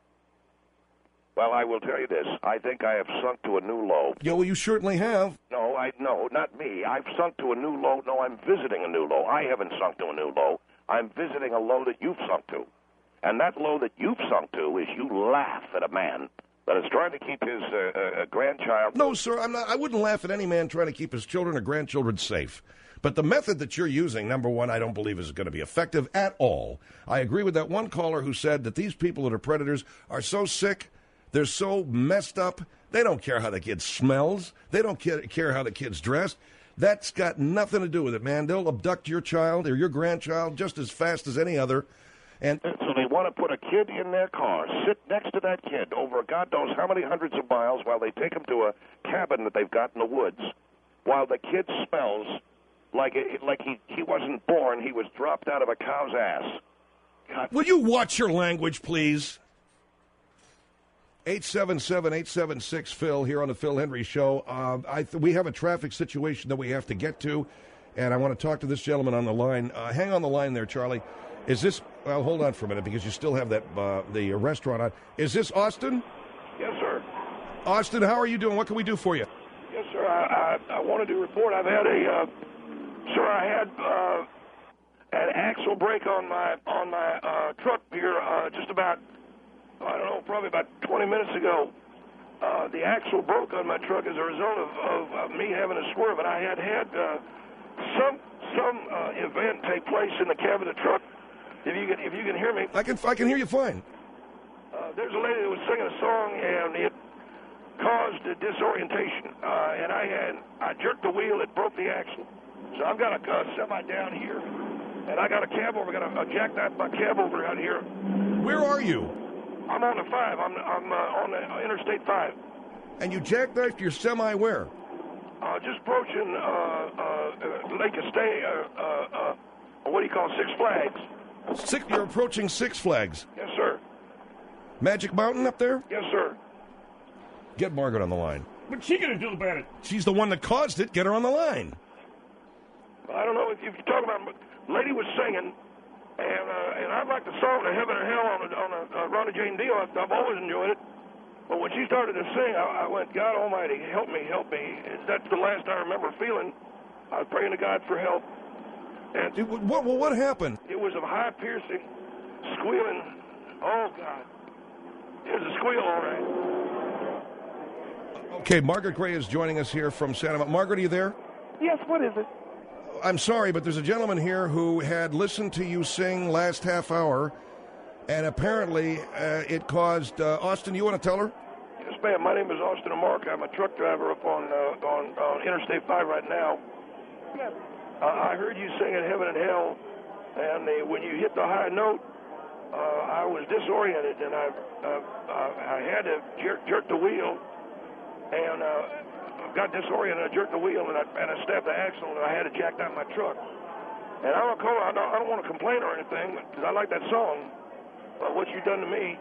Well, I will tell you this. I think I have sunk to a new low. Yeah, well, you certainly have. No, I no, not me. I've sunk to a new low. No, I'm visiting a new low. I haven't sunk to a new low. I'm visiting a low that you've sunk to. And that low that you've sunk to is you laugh at a man that is trying to keep his uh, uh, grandchild. No, sir, I'm not. I wouldn't laugh at any man trying to keep his children or grandchildren safe. But the method that you're using, number one, I don't believe is going to be effective at all. I agree with that one caller who said that these people that are predators are so sick, they're so messed up, they don't care how the kid smells. They don't care how the kid's dressed. That's got nothing to do with it, man. They'll abduct your child or your grandchild just as fast as any other. And so they want to put a kid in their car, sit next to that kid over God knows how many hundreds of miles while they take him to a cabin that they've got in the woods, while the kid smells like it, like he, he wasn't born, he was dropped out of a cow's ass. God. Will you watch your language, please? eight seven seven, eight seven six, Phil here on the Phil Henry Show. Uh, I th- we have a traffic situation that we have to get to, and I want to talk to this gentleman on the line. Uh, hang on the line there, Charlie. Is this, well, hold on for a minute, because you still have that uh, the restaurant on. Is this Austin? Yes, sir. Austin, how are you doing? What can we do for you? Yes, sir. I, I, I wanted to report I've had a, uh, sir, I had uh, an axle break on my on my uh, truck here uh, just about, I don't know, probably about twenty minutes ago. Uh, the axle broke on my truck as a result of, of, of me having a swerve, and I had had uh, some some uh, event take place in the cab of the truck If you can, if you can hear me, I can I can hear you fine. uh, there's a lady that was singing a song, and it caused a disorientation. Uh, and I had I jerked the wheel, it broke the axle. So I've got a uh, semi down here, and I got a cab over. Got a, a jackknife my cab over out here. Where are you? I'm on the five. I'm I'm uh, on the Interstate five. And you jackknifed your semi where? Uh, just approaching uh, uh, Lake Estate. Uh, uh, uh, what do you call it? Six Flags. Six, you're approaching Six Flags. Yes, sir. Magic Mountain up there? Yes, sir. Get Margaret on the line. What's she gonna do about it? She's the one that caused it. Get her on the line. I don't know if you're talking about. Lady was singing, and uh, and I like the song "The Heaven and Hell" on a, on a uh, Ronnie Jane Dio. I've, I've always enjoyed it. But when she started to sing, I, I went, God Almighty, help me, help me. That's the last I remember feeling. I was praying to God for help. And it, what, well, what happened? It was a high piercing, squealing. Oh, God. It was a squeal, all right. Okay, Margaret Gray is joining us here from Santa Monica. Margaret, are you there? Yes, what is it? I'm sorry, but there's a gentleman here who had listened to you sing last half hour, and apparently uh, it caused... Uh, Austin, you want to tell her? Yes, ma'am. My name is Austin Amark. I'm a truck driver up on, uh, on, on Interstate five right now. Yes. Uh, I heard you singing Heaven and Hell, and the, when you hit the high note, uh, I was disoriented, and I uh, I had to jerk, jerk the wheel, and uh, got disoriented. I jerked the wheel, and I, and I stabbed the axle, and I had to jack down my truck. And I don't, call, I don't, I don't want to complain or anything, because I like that song, but what you done to me.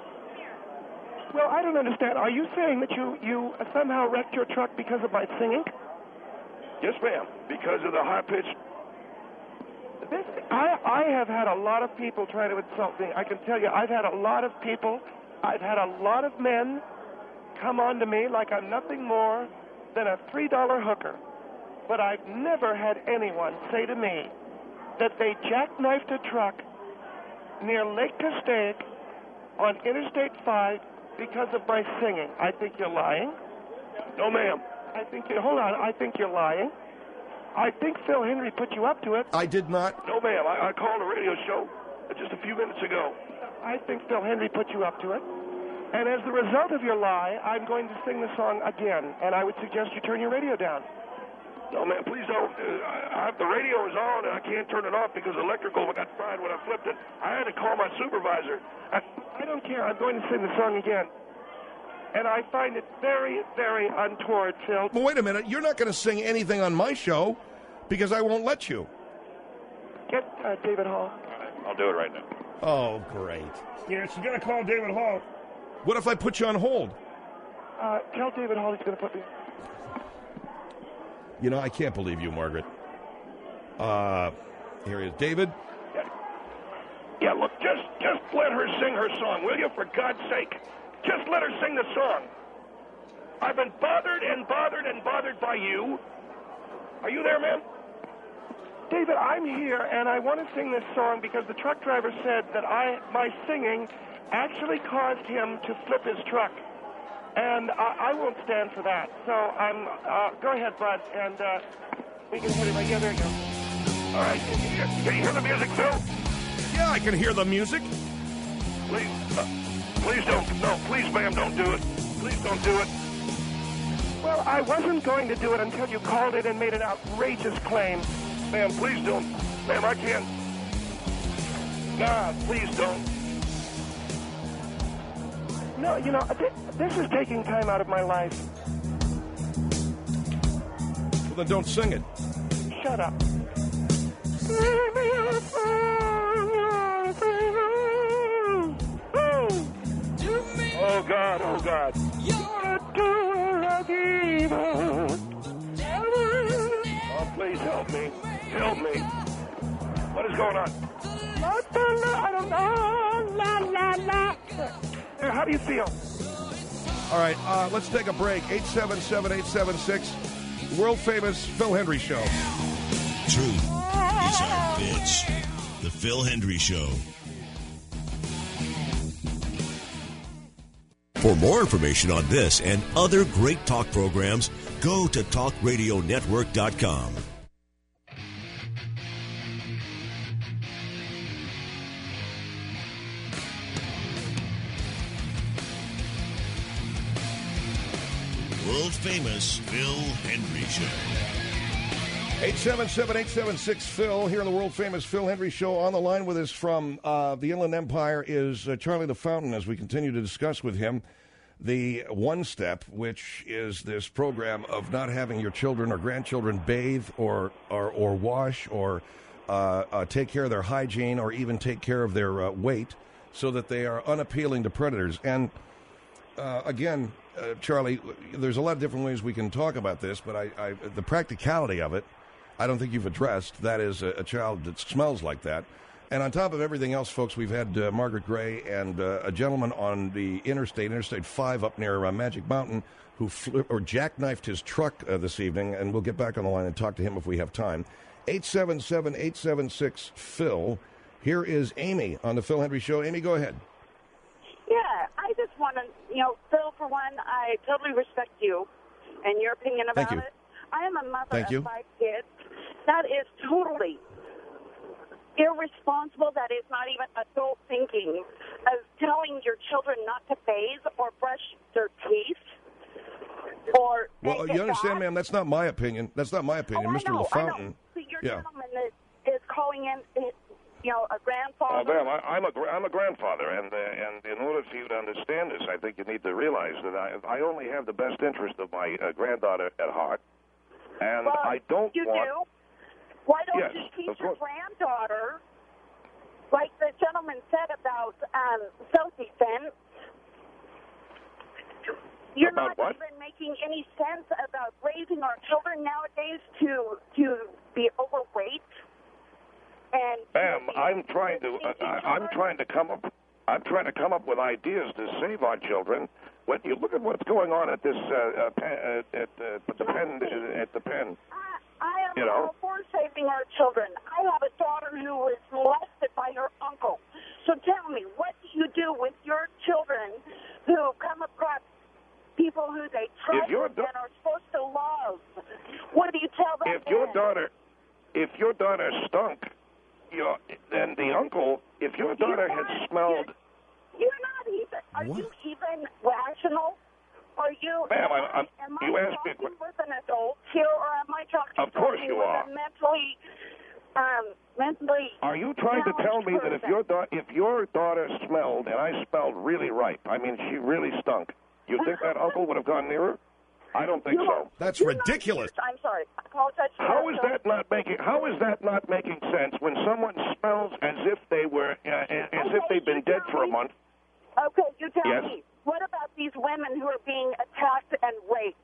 Well, I don't understand. Are you saying that you, you somehow wrecked your truck because of my singing? Yes, ma'am, because of the high-pitched... This, I, I have had a lot of people try to insult me. I can tell you, I've had a lot of people, I've had a lot of men come on to me like I'm nothing more than a three dollar hooker. But I've never had anyone say to me that they jackknifed a truck near Lake Castaic on Interstate five because of my singing. I think you're lying. No, ma'am. I think you, hold on, I think you're lying. I think Phil Henry put you up to it. I did not. No, ma'am. I, I called a radio show just a few minutes ago. I think Phil Henry put you up to it. And as the result of your lie, I'm going to sing the song again, and I would suggest you turn your radio down. No, man, please don't. Uh, I, I, the radio is on, and I can't turn it off because electrical got fried when I flipped it. I had to call my supervisor. I, I don't care. I'm going to sing the song again. And I find it very, very untoward, Phil. Well, wait a minute. You're not going to sing anything on my show because I won't let you. Get uh, David Hall. All right, I'll do it right now. Oh, great. Yeah, she's going to call David Hall. What if I put you on hold? Uh, tell David Hall he's going to put me... You know, I can't believe you, Margaret. Uh, here he is. David? Yeah, yeah look, just, just let her sing her song, will you, for God's sake? Just let her sing the song. I've been bothered and bothered and bothered by you. Are you there, ma'am? David, I'm here, and I want to sing this song because the truck driver said that I, my singing actually caused him to flip his truck. And I, I won't stand for that. So I'm, uh, go ahead, Bud, and uh, we can hit it right. Yeah, there you go. All right. Can you, hear, can you hear the music, Phil? Yeah, I can hear the music. Please, uh, please don't. No, please, ma'am, don't do it. Please don't do it. Well, I wasn't going to do it until you called it and made an outrageous claim. Ma'am, please don't. Ma'am, I can't. Nah, please don't. No, you know, th- this is taking time out of my life. Well, then don't sing it. Shut up. Oh, God, oh, God. You're a doer of evil. Oh, please help me. Help me. What is going on? I don't know. La, la, la. How do you feel? All right, uh, let's take a break. eight seven seven, eight seven six, world-famous Phil Hendry Show. Truth is our bitch. The Phil Hendry Show. For more information on this and other great talk programs, go to talk radio network dot com. world-famous Phil Hendrie Show. eight seven seven, eight seven six, Phil, here on the world-famous Phil Hendrie Show. On the line with us from uh, the Inland Empire is uh, Charlie the Fountain, as we continue to discuss with him the One Step, which is this program of not having your children or grandchildren bathe or, or, or wash or uh, uh, take care of their hygiene or even take care of their uh, weight so that they are unappealing to predators. And, uh, again, uh, Charlie, there's a lot of different ways we can talk about this, but I, I, the practicality of it, I don't think you've addressed. That is a, a child that smells like that. And on top of everything else, folks, we've had uh, Margaret Gray and uh, a gentleman on the interstate, Interstate five up near uh, Magic Mountain, who flew, or jackknifed his truck uh, this evening, and we'll get back on the line and talk to him if we have time. eight seven seven, eight seven six, Phil. Here is Amy on the Phil Hendrie Show. Amy, go ahead. Yeah, I just want to, you know, Phil, for one, I totally respect you and your opinion about Thank you. it. I am a mother Thank of you. five kids. That is totally irresponsible. That is not even adult thinking of telling your children not to bathe or brush their teeth. Or Well, you understand, ma'am, that's not my opinion. That's not my opinion. Oh, I Mister know, LaFountain. I know. So your Yeah. gentleman is, is calling in, you know, a Uh, grandfather. ma'am, I, I'm a gra- I'm a grandfather, and uh, and in order for you to understand this, I think you need to realize that I I only have the best interest of my uh, granddaughter at heart, and well, I don't you want. do. Why don't Yes, you teach of your course. granddaughter, like the gentleman said about um, self-defense? You're About not what? even making any sense about raising our children nowadays to to be overweight. And Ma'am, I'm trying to uh, I- I'm trying to come up I'm trying to come up with ideas to save our children. When you look at what's going on at this uh, uh, pen, uh, at uh, the pen uh, at the pen, I am you know? all for saving our children. I have a daughter who was molested by her uncle. So tell me, what do you do with your children who come across people who they trust your and da- are supposed to love? What do you tell them? if your then? daughter if your daughter stunk, your then the uncle if your daughter had smelled. You're not even. Are you even rational? Are you? Ma'am, I'm, I'm, am I you asked me. talking with an adult here, or am I talking Of course somebody you with are. a mentally, um, mentally? Are you trying to tell me that if your da- if your daughter smelled and I smelled really ripe, I mean she really stunk, you think that uncle would have gone near her? I don't think so. That's ridiculous. I'm sorry. I apologize. for How is that. that not making How is that not making sense when someone smells as if they were uh, as if they've been dead for a month? Okay, you tell Yes. me. What about these women who are being attacked and raped?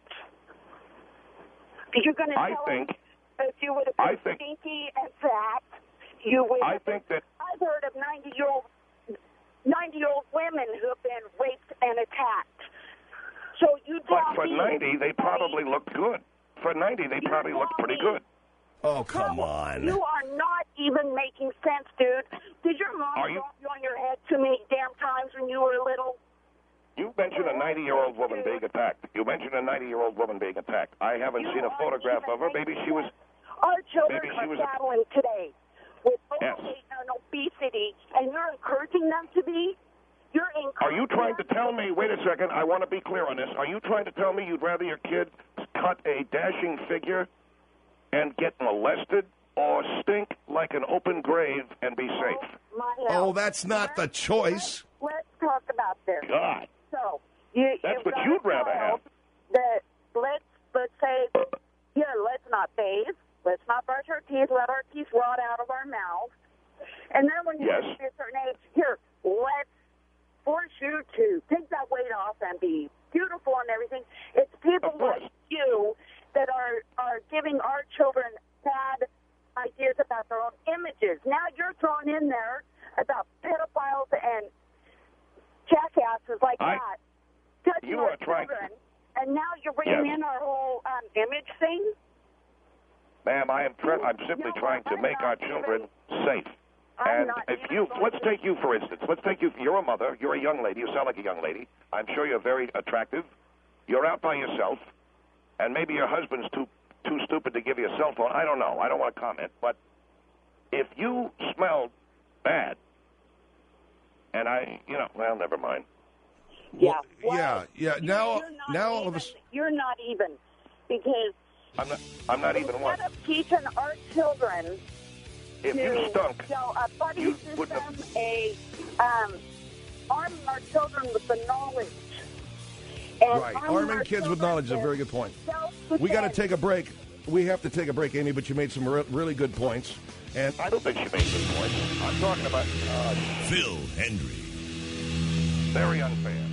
You're going to I tell think- them if you would have I been think- stinky and fat, you would. I have think been, that I've heard of ninety-year-old, ninety-year-old women who have been raped and attacked. So you tell but for me. ninety they probably looked good. For ninety they probably looked pretty good. Oh, come on. You are not even making sense, dude. Did your mom Are you- drop you on your head too many damn times when you were little? You mentioned a ninety-year-old woman being attacked. You mentioned a ninety-year-old woman being attacked. I haven't seen a photograph of her. Maybe she was. Our children Maybe she are was- battling today with Yes. overweight and obesity, and you're encouraging them to be? You're encouraging Are you trying to tell me? Wait a second. I want to be clear on this. Are you trying to tell me you'd rather your kid cut a dashing figure and get molested, or stink like an open grave and be safe? my Oh, health? that's not the choice. Let's talk about this. God. So, you, That's you've what got you'd a rather child That let's let's say, here, let's not bathe, let's not brush our teeth, let our teeth rot out of our mouths, and then when you Yes. get to a certain age, here, let's force you to take that weight off and be beautiful and everything. It's people like you that are are giving our children bad ideas about their own images. Now you're throwing in there about pedophiles and jackasses like I- that touching you our are trying- children, and now you're bringing Yes. in our whole um, image thing. Ma'am, I am tr- I'm simply trying to make our children safe. I'm And not if even you, going let's to- take you for instance. Let's take you. You're a mother. You're a young lady. You sound like a young lady. I'm sure you're very attractive. You're out by yourself, and maybe your husband's too too stupid to give you a cell phone. I don't know. I don't want to comment. But if you smelled bad, and I, you know, well, never mind. Yeah. Well, yeah, yeah. Now, You're not now all even, of a s- You're not even because I'm not. I'm not even one. instead of teaching our children If to you stunk, you know, a buddy you system, wouldn't have- a um, arming our children with the knowledge. And right, arming arming our kids with children knowledge is a very good point. self-defense. We got to take a break. We have to take a break, Amy, but you made some re- really good points. And I don't think she made good points. I'm talking about uh, Phil Hendry. very unfair.